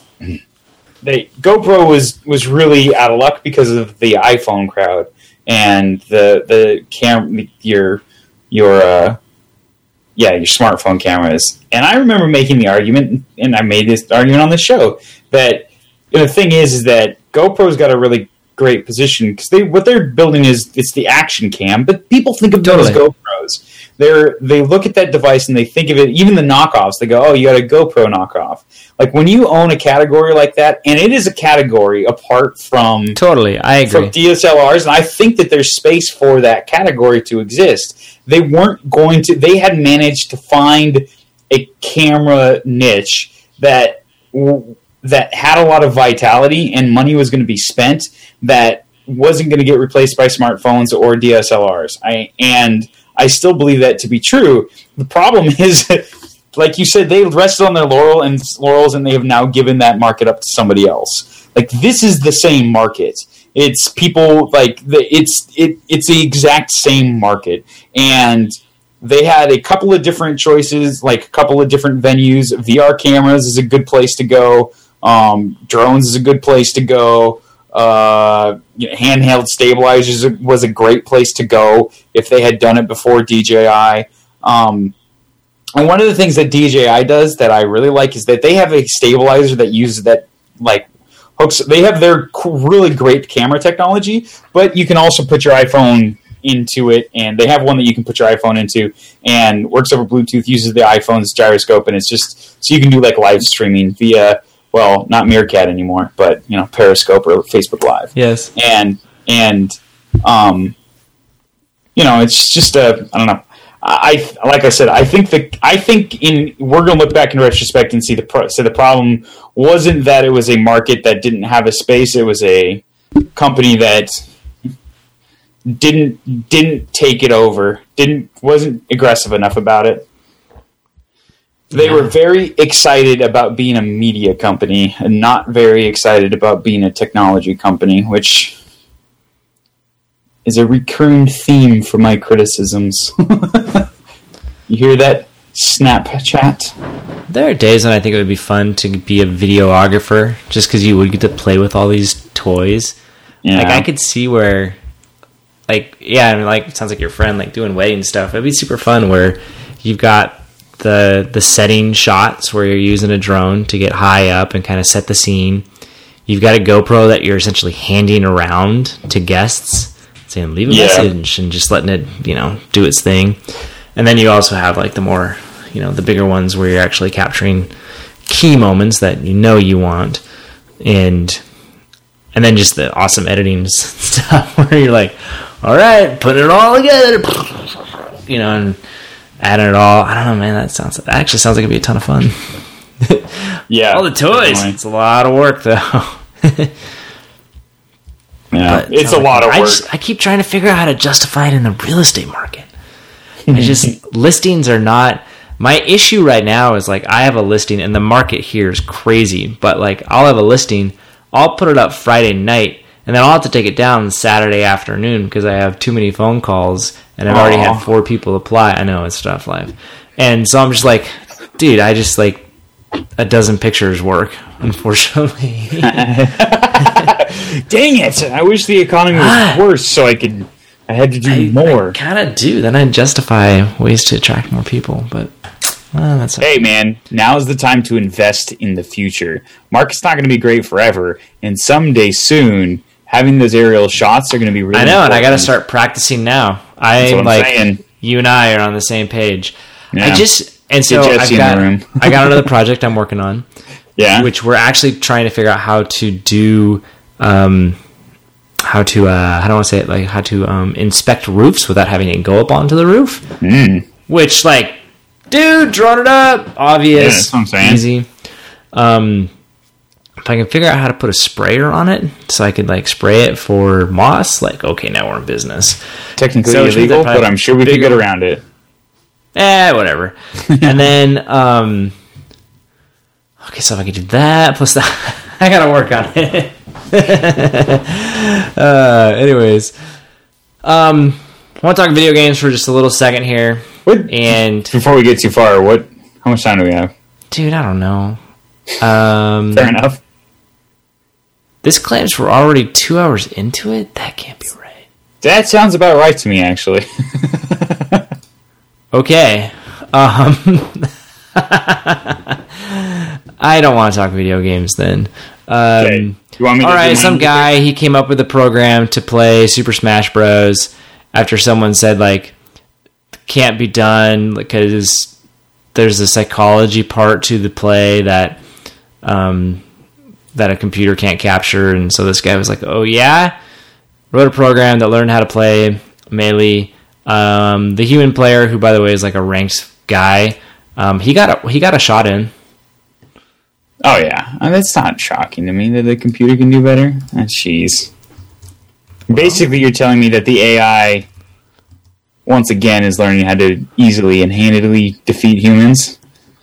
Speaker 2: they GoPro was was really out of luck because of the iPhone crowd and the the cam your your uh, yeah your smartphone cameras. And I remember making the argument, and I made this argument on the show that you know, the thing is is that GoPro's got a really great position because they what they're building is it's the action cam, but people think of them
Speaker 1: Totally.
Speaker 2: as GoPros. They're they look at that device and they think of it. Even the knockoffs, they go, "Oh, you got a GoPro knockoff." Like when you own a category like that, and it is a category apart from
Speaker 1: Totally, I agree.
Speaker 2: from D S L Rs, and I think that there's space for that category to exist. They weren't going to. They had managed to find a camera niche that. that had a lot of vitality and money was going to be spent that wasn't going to get replaced by smartphones or D S L Rs. I and I still believe that to be true. The problem is, like you said, they rested on their laurel and laurels, and they have now given that market up to somebody else. Like this is the same market. It's people like the, it's it it's the exact same market, and they had a couple of different choices, like a couple of different venues. V R cameras is a good place to go. Um, drones is a good place to go. Uh, you know, handheld stabilizers was a great place to go if they had done it before D J I. Um, and one of the things that D J I does that I really like is that they have a stabilizer that uses that like hooks. They have their really great camera technology, but you can also put your iPhone into it, and they have one that you can put your iPhone into and works over Bluetooth, uses the iPhone's gyroscope, and it's just so you can do like live streaming via. Well, not Meerkat anymore, but you know, Periscope or Facebook Live.
Speaker 1: Yes,
Speaker 2: and and um, you know, it's just a I don't know. I like I said, I think that I think in we're going to look back in retrospect and see the pro, so the problem wasn't that it was a market that didn't have a space. It was a company that didn't didn't take it over, didn't wasn't aggressive enough about it. They
Speaker 1: Yeah.
Speaker 2: were very excited about being a media company and not very excited about being a technology company, which is a recurring theme for my criticisms. You hear that, Snapchat?
Speaker 1: There are days when I think it would be fun to be a videographer, just because you would get to play with all these toys.
Speaker 2: Yeah.
Speaker 1: Like, I could see where, like, yeah, I mean, like, it sounds like your friend, like, doing wedding stuff. It'd be super fun where you've got the the setting shots where you're using a drone to get high up and kind of set the scene. You've got a GoPro that you're essentially handing around to guests, saying, leave a
Speaker 2: Yeah.
Speaker 1: message, and just letting it, you know, do its thing. And then you also have, like, the more, you know, the bigger ones where you're actually capturing key moments that you know you want. And and then just the awesome editing stuff where you're like, all right, putting it all together, you know, and adding it all. I don't know, man. That sounds that actually sounds like it'd be a ton of fun.
Speaker 2: Yeah.
Speaker 1: All the toys.
Speaker 2: Definitely.
Speaker 1: It's a lot of work, though.
Speaker 2: Yeah,
Speaker 1: But
Speaker 2: it's a
Speaker 1: like,
Speaker 2: lot of
Speaker 1: I
Speaker 2: work.
Speaker 1: just- I keep trying to figure out how to justify it in the real estate market. I just listings are not my issue right now. Is like I have a listing and the market here is crazy, but like I'll have a listing, I'll put it up Friday night, and then I'll have to take it down Saturday afternoon because I have too many phone calls and I've already
Speaker 2: Aw.
Speaker 1: had four people apply. I know, it's tough life, and so I'm just like, dude, I just like a dozen pictures work, unfortunately.
Speaker 2: Dang it! I wish the economy was worse so I could. I had to do
Speaker 1: I,
Speaker 2: more.
Speaker 1: I kind of do. Then I justify ways to attract more people, but well, that's
Speaker 2: Hey man, now is the time to invest in the future. Market's not going to be great forever, and someday soon, having those aerial shots are going to be really.
Speaker 1: I know, and I got to
Speaker 2: important.
Speaker 1: start practicing now.
Speaker 2: That's what
Speaker 1: I'm
Speaker 2: I'm
Speaker 1: like,
Speaker 2: saying.
Speaker 1: you and I are on the same page.
Speaker 2: Yeah.
Speaker 1: I just and so
Speaker 2: Get
Speaker 1: I've
Speaker 2: Jesse in
Speaker 1: got
Speaker 2: the room.
Speaker 1: I got another project I'm working on,
Speaker 2: Yeah.
Speaker 1: which we're actually trying to figure out how to do. Um, how to uh, how do I want to say it? Like how to um, inspect roofs without having it go up onto the roof.
Speaker 2: Mm.
Speaker 1: Which, like, dude, drawn it up, obvious,
Speaker 2: Yeah, that's what I'm saying.
Speaker 1: easy. Um, if I can figure out how to put a sprayer on it, so I could like spray it for moss, like, okay, now we're in business.
Speaker 2: Technically
Speaker 1: So, which means
Speaker 2: illegal,
Speaker 1: if I
Speaker 2: but I'm sure we could
Speaker 1: bigger-
Speaker 2: get around it.
Speaker 1: Eh, whatever. And then, um, okay, so if I could do that plus that, I gotta work on it. uh, anyways, um, I want to talk video games for just a little second here.
Speaker 2: What?
Speaker 1: And
Speaker 2: Before we get too far, what? How much time do we have?
Speaker 1: dude, I don't know. Um,
Speaker 2: Fair enough.
Speaker 1: This claims we're already two hours into it. That can't be right.
Speaker 2: That sounds about right to me, actually.
Speaker 1: Okay. Um, I don't want to talk video games then. Um,
Speaker 2: Okay. You want me to
Speaker 1: all
Speaker 2: do
Speaker 1: right,
Speaker 2: mine
Speaker 1: some
Speaker 2: really
Speaker 1: guy, he came up with a program to play Super Smash Bros. After someone said, like, can't be done because there's a psychology part to the play that um, that a computer can't capture. And so this guy was like, oh, yeah? Wrote a program that learned how to play Melee. Um, the human player, who, by the way, is like a ranked guy, um, he got a, he got a shot in.
Speaker 2: Oh, yeah. I mean, that's not shocking to me that the computer can do better. Ah, jeez. Basically, you're telling me that the A I, once again, is learning how to easily and handedly defeat humans?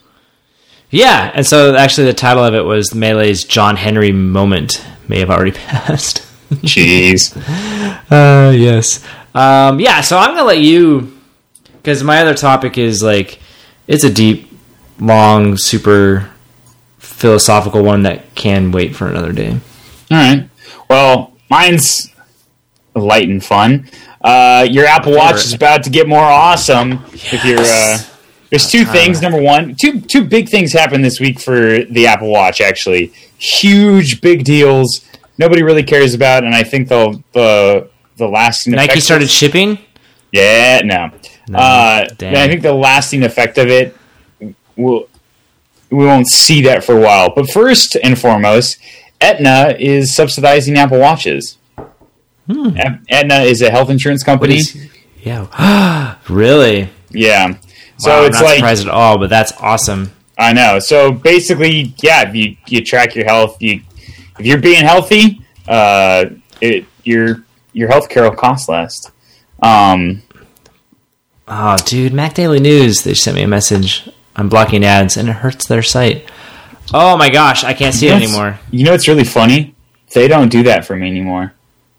Speaker 1: Yeah, and so actually the title of it was Melee's John Henry moment. May have already passed.
Speaker 2: Jeez.
Speaker 1: Uh, yes. Um, yeah, so I'm going to let you, because my other topic is like, it's a deep, long, super philosophical one that can wait for another day.
Speaker 2: All right. Well, mine's light and fun. Uh, your Apple Watch is about to get more awesome. If you're, uh, there's two things. Number one, two two big things happened this week for the Apple Watch. Actually, huge, big deals. Nobody really cares about, and I think the the the lasting
Speaker 1: Nike
Speaker 2: effect
Speaker 1: started shipping?
Speaker 2: Yeah, no.
Speaker 1: No,
Speaker 2: uh,
Speaker 1: dang.
Speaker 2: I think the lasting effect of it will we won't see that for a while. But first and foremost, Aetna is subsidizing Apple Watches.
Speaker 1: Hmm.
Speaker 2: Aetna is a health insurance company.
Speaker 1: Is, yeah. Really?
Speaker 2: Yeah. So
Speaker 1: Wow,
Speaker 2: it's
Speaker 1: I'm not
Speaker 2: like
Speaker 1: surprised at all, but that's awesome.
Speaker 2: I know. So basically, yeah, if you, you track your health, you if you're being healthy, uh, it, your your healthcare will cost less. Um,
Speaker 1: Oh, dude, Mac Daily News, they sent me a message I'm blocking ads, and it hurts their site. Oh my gosh, I can't see
Speaker 2: you
Speaker 1: it
Speaker 2: know
Speaker 1: anymore.
Speaker 2: You know what's really funny? They don't do that for me anymore.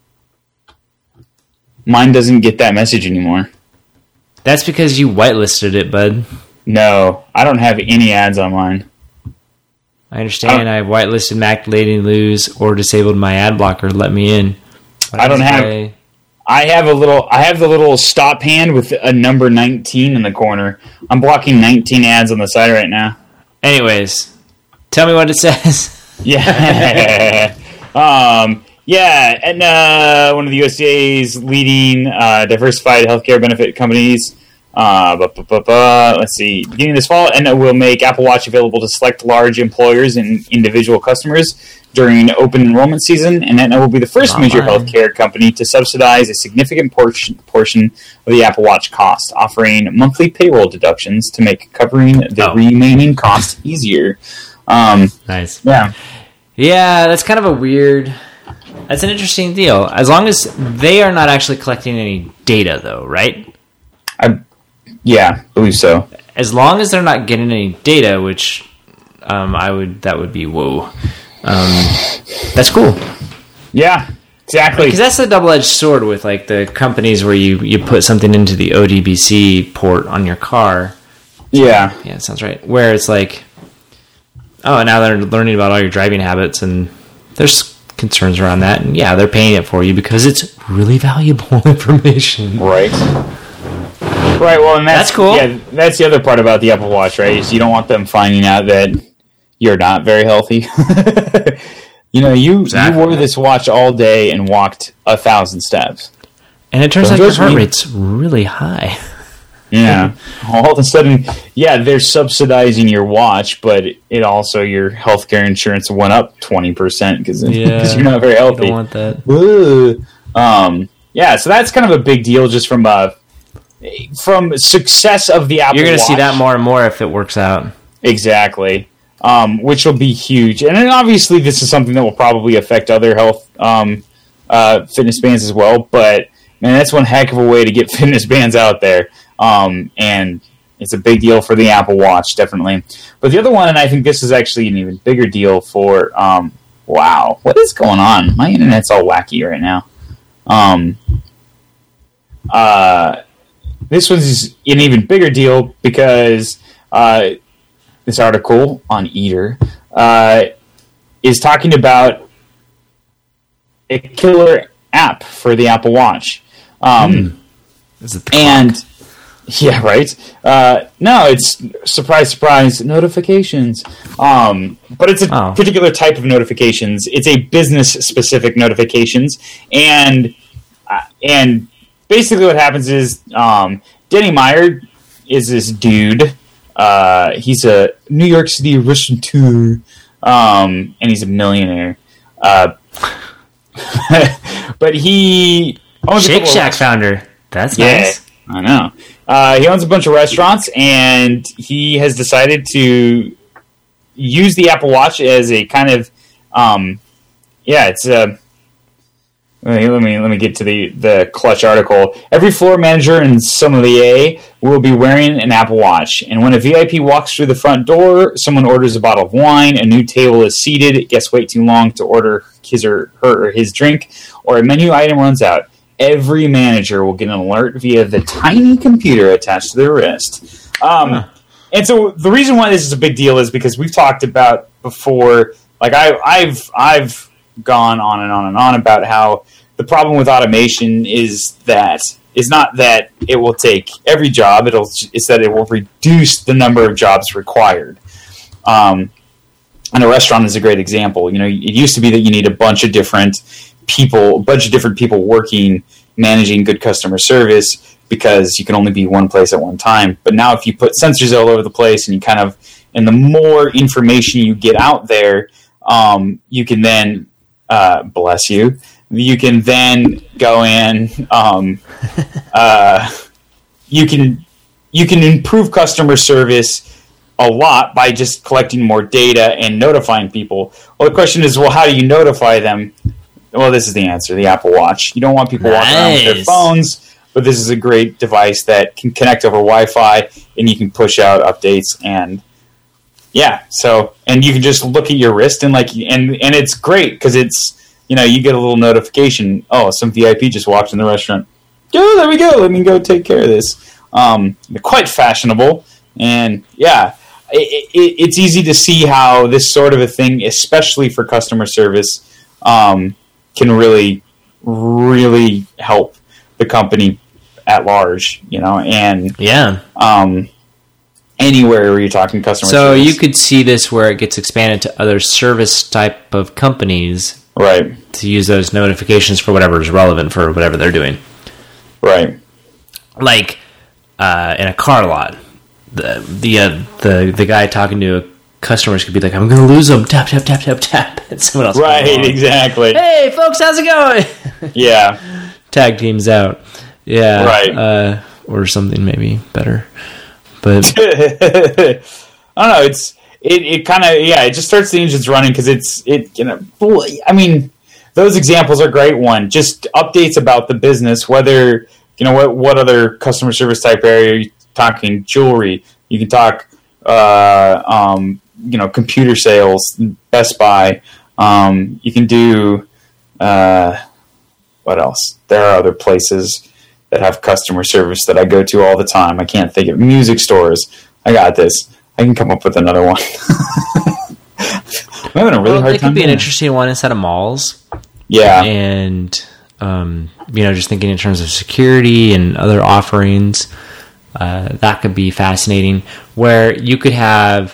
Speaker 2: Mine doesn't get that message anymore.
Speaker 1: That's because you whitelisted it, bud.
Speaker 2: No, I don't have any ads on mine.
Speaker 1: I understand. I whitelisted Mac Lady Lose or disabled my ad blocker. Let me in. But
Speaker 2: I don't have.
Speaker 1: I,
Speaker 2: I have a little. I have the little stop hand with a number nineteen in the corner. I'm blocking nineteen ads on the side right now.
Speaker 1: anyways, tell me what it says.
Speaker 2: Yeah. um. Yeah, and uh, one of the U S D A's leading uh, diversified healthcare benefit companies. Uh, bu- bu- bu- bu- let's see. Beginning this fall, Aetna will make Apple Watch available to select large employers and individual customers during open enrollment season, and Aetna will be the first
Speaker 1: Not
Speaker 2: major
Speaker 1: mine.
Speaker 2: healthcare company to subsidize a significant portion portion of the Apple Watch cost, offering monthly payroll deductions to make covering the
Speaker 1: Oh.
Speaker 2: remaining costs easier. Um,
Speaker 1: Nice.
Speaker 2: yeah.
Speaker 1: Yeah, that's kind of a weird... That's an interesting deal. As long as they are not actually collecting any data, though, right?
Speaker 2: I, yeah, I believe so.
Speaker 1: As long as they're not getting any data, which um, I would... That would be whoa. Um, that's cool.
Speaker 2: Yeah, exactly.
Speaker 1: Because that's the double-edged sword with like the companies where you, you put something into the O D B C port on your car.
Speaker 2: Yeah.
Speaker 1: Yeah, it sounds right. Where it's like, oh, now they're learning about all your driving habits, and there's concerns around that. And yeah, they're paying it for you because it's really valuable information.
Speaker 2: Right. Right, well, and that's,
Speaker 1: That's cool.
Speaker 2: Yeah, that's the other part about the Apple Watch, right? Is you don't want them finding out that you're not very healthy. you know, you,
Speaker 1: Exactly.
Speaker 2: you wore this watch all day and walked a thousand steps.
Speaker 1: And it turns
Speaker 2: So
Speaker 1: out your
Speaker 2: those
Speaker 1: heart
Speaker 2: mean-
Speaker 1: rate's really high.
Speaker 2: Yeah. All of a sudden, yeah, they're subsidizing your watch, but it also, your healthcare insurance went up twenty percent because
Speaker 1: Yeah,
Speaker 2: you're not very
Speaker 1: You
Speaker 2: healthy.
Speaker 1: don't want that.
Speaker 2: Woo. Um, yeah, so that's kind of a big deal just from uh, from success of the Apple
Speaker 1: You're going to
Speaker 2: Watch.
Speaker 1: see that more and more if it works out.
Speaker 2: Exactly. Um, which will be huge. And then obviously this is something that will probably affect other health um, uh, fitness bands as well. But, man, that's one heck of a way to get fitness bands out there. Um, and it's a big deal for the Apple Watch, definitely. But the other one, and I think this is actually an even bigger deal for... Um, wow, what is going on? My internet's all wacky right now. Um, uh, this one's an even bigger deal because... Uh, this article on Eater uh, is talking about a killer app for the Apple Watch. Um,
Speaker 1: Is it the
Speaker 2: and, yeah, right? Uh, no, it's, surprise, surprise, notifications. Um, but it's a
Speaker 1: Oh.
Speaker 2: particular type of notifications. It's a business-specific notifications. And, uh, and basically what happens is um, Danny Meyer is this dude. Uh, he's a New York City restaurateur, um, and he's a millionaire. Uh, but he owns a
Speaker 1: Shake
Speaker 2: couple of
Speaker 1: Shack founder. That's
Speaker 2: yeah,
Speaker 1: nice.
Speaker 2: I know. Uh, he owns a bunch of restaurants, and he has decided to use the Apple Watch as a kind of, um, yeah, it's a. Let me, let me let me get to the, the Clutch article. Every floor manager and sommelier will be wearing an Apple Watch. And when a V I P walks through the front door, someone orders a bottle of wine, a new table is seated, guests wait too long to order his or her or his drink, or a menu item runs out. Every manager will get an alert via the tiny computer attached to their wrist. Um,
Speaker 1: Huh.
Speaker 2: And so the reason why this is a big deal is because we've talked about before, like I, I've I've gone on and on and on about how the problem with automation is that is not that it will take every job. It'll it's that it will reduce the number of jobs required. Um, and a restaurant is a great example. You know, it used to be that you need a bunch of different people, a bunch of different people working, managing good customer service because you can only be one place at one time. But now, if you put sensors all over the place and you kind of, and the more information you get out there, um, you can then uh, bless you. You can then go in. Um, uh, you can you can improve customer service a lot by just collecting more data and notifying people. Well, the question is, well, how do you notify them? Well, this is the answer: the Apple Watch. You don't want people walking around with their
Speaker 1: Nice.
Speaker 2: phones but this is a great device that can connect over Wi-Fi, and you can push out updates. And yeah, so and you can just look at your wrist and like and and it's great because it's, you know, you get a little notification. Oh, some V I P just walked in the restaurant. Oh, there we go. Let me go take care of this. Um, quite fashionable, and yeah. It, it, it's easy to see how this sort of a thing, especially for customer service, um, can really, really help the company at large, you know, and
Speaker 1: yeah,
Speaker 2: um, anywhere where you're talking customer
Speaker 1: so
Speaker 2: service.
Speaker 1: So you could see this where it gets expanded to other service type of companies,
Speaker 2: right,
Speaker 1: to use those notifications for whatever is relevant for whatever they're doing.
Speaker 2: Right.
Speaker 1: Like uh, in a car lot. The the, uh, the the guy talking to customers could be like, "I'm going to lose them." Tap tap tap tap tap. And someone else.
Speaker 2: Right. Exactly.
Speaker 1: Hey, folks, how's it going?
Speaker 2: Yeah.
Speaker 1: Tag teams out. Yeah.
Speaker 2: Right.
Speaker 1: Uh, or something maybe better. But
Speaker 2: I don't know. It's it. It kind of yeah. It just starts the engines running because it's it. You know. I mean, those examples are great. One just updates about the business. Whether you know what what other customer service type area. Are you talking jewelry, you can talk, uh, um, you know, computer sales, Best Buy. Um, you can do uh, what else? There are other places that have customer service that I go to all the time. I can't think of music stores. I got this. I can come up with another one. I'm having a really
Speaker 1: well,
Speaker 2: hard
Speaker 1: it
Speaker 2: time.
Speaker 1: It could be an
Speaker 2: there.
Speaker 1: interesting one instead of malls.
Speaker 2: Yeah,
Speaker 1: and um, you know, just thinking in terms of security and other offerings. Uh, that could be fascinating, where you could have,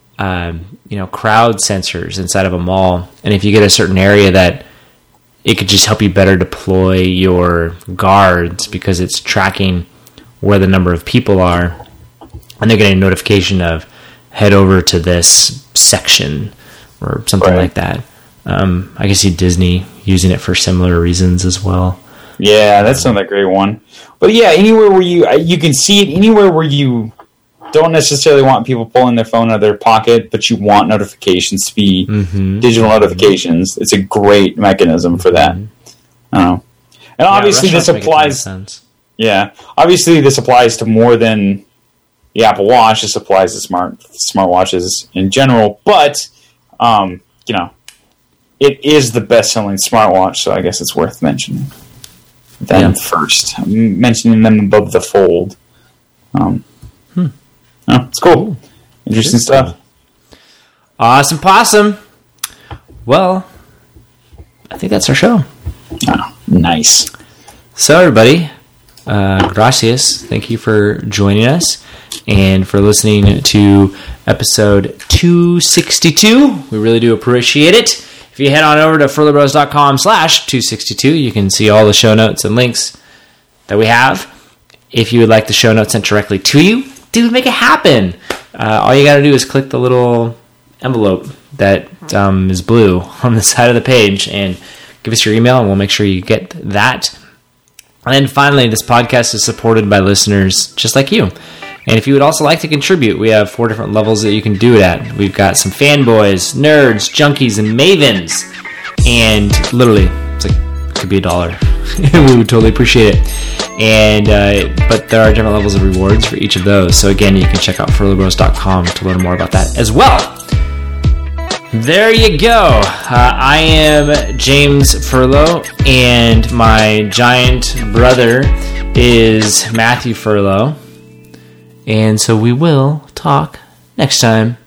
Speaker 1: um, you know, crowd sensors inside of a mall, and if you get a certain area, that it could just help you better deploy your guards because it's tracking where the number of people are, and they're getting a notification of head over to this section or something
Speaker 2: right.
Speaker 1: like that. Um, I can see Disney using it for similar reasons as well.
Speaker 2: Yeah, that's another great one. But yeah, anywhere where you you can see it, anywhere where you don't necessarily want people pulling their phone out of their pocket, but you want notifications to be mm-hmm. digital notifications. It's a great mechanism for that. Mm-hmm. I don't know. And
Speaker 1: yeah,
Speaker 2: obviously this applies. Yeah, obviously this applies to more than the Apple Watch. This applies to smart smartwatches in general. But um, you know, it is the best-selling smartwatch, so I guess it's worth mentioning. Them yeah. first, I'm mentioning them above the fold. Um, hmm. Oh, it's cool. Interesting it's stuff. Cool.
Speaker 1: Awesome possum. Well, I think that's our show.
Speaker 2: Oh, nice.
Speaker 1: So, everybody, uh, gracias. Thank you for joining us and for listening to episode two sixty-two. We really do appreciate it. If you head on over to furlowbros.com slash 262, you can see all the show notes and links that we have. If you would like the show notes sent directly to you, dude, make it happen. Uh, all you got to do is click the little envelope that um, is blue on the side of the page and give us your email, and we'll make sure you get that. And then finally, this podcast is supported by listeners just like you. And if you would also like to contribute, we have four different levels that you can do it at. We've got some fanboys, nerds, junkies, and mavens. And literally, it's like, it could be a dollar. We would totally appreciate it. And uh, but there are different levels of rewards for each of those. So again, you can check out furlowbros dot com to learn more about that as well. There you go. Uh, I am James Furlow, and my giant brother is Matthew Furlow. And so we will talk next time.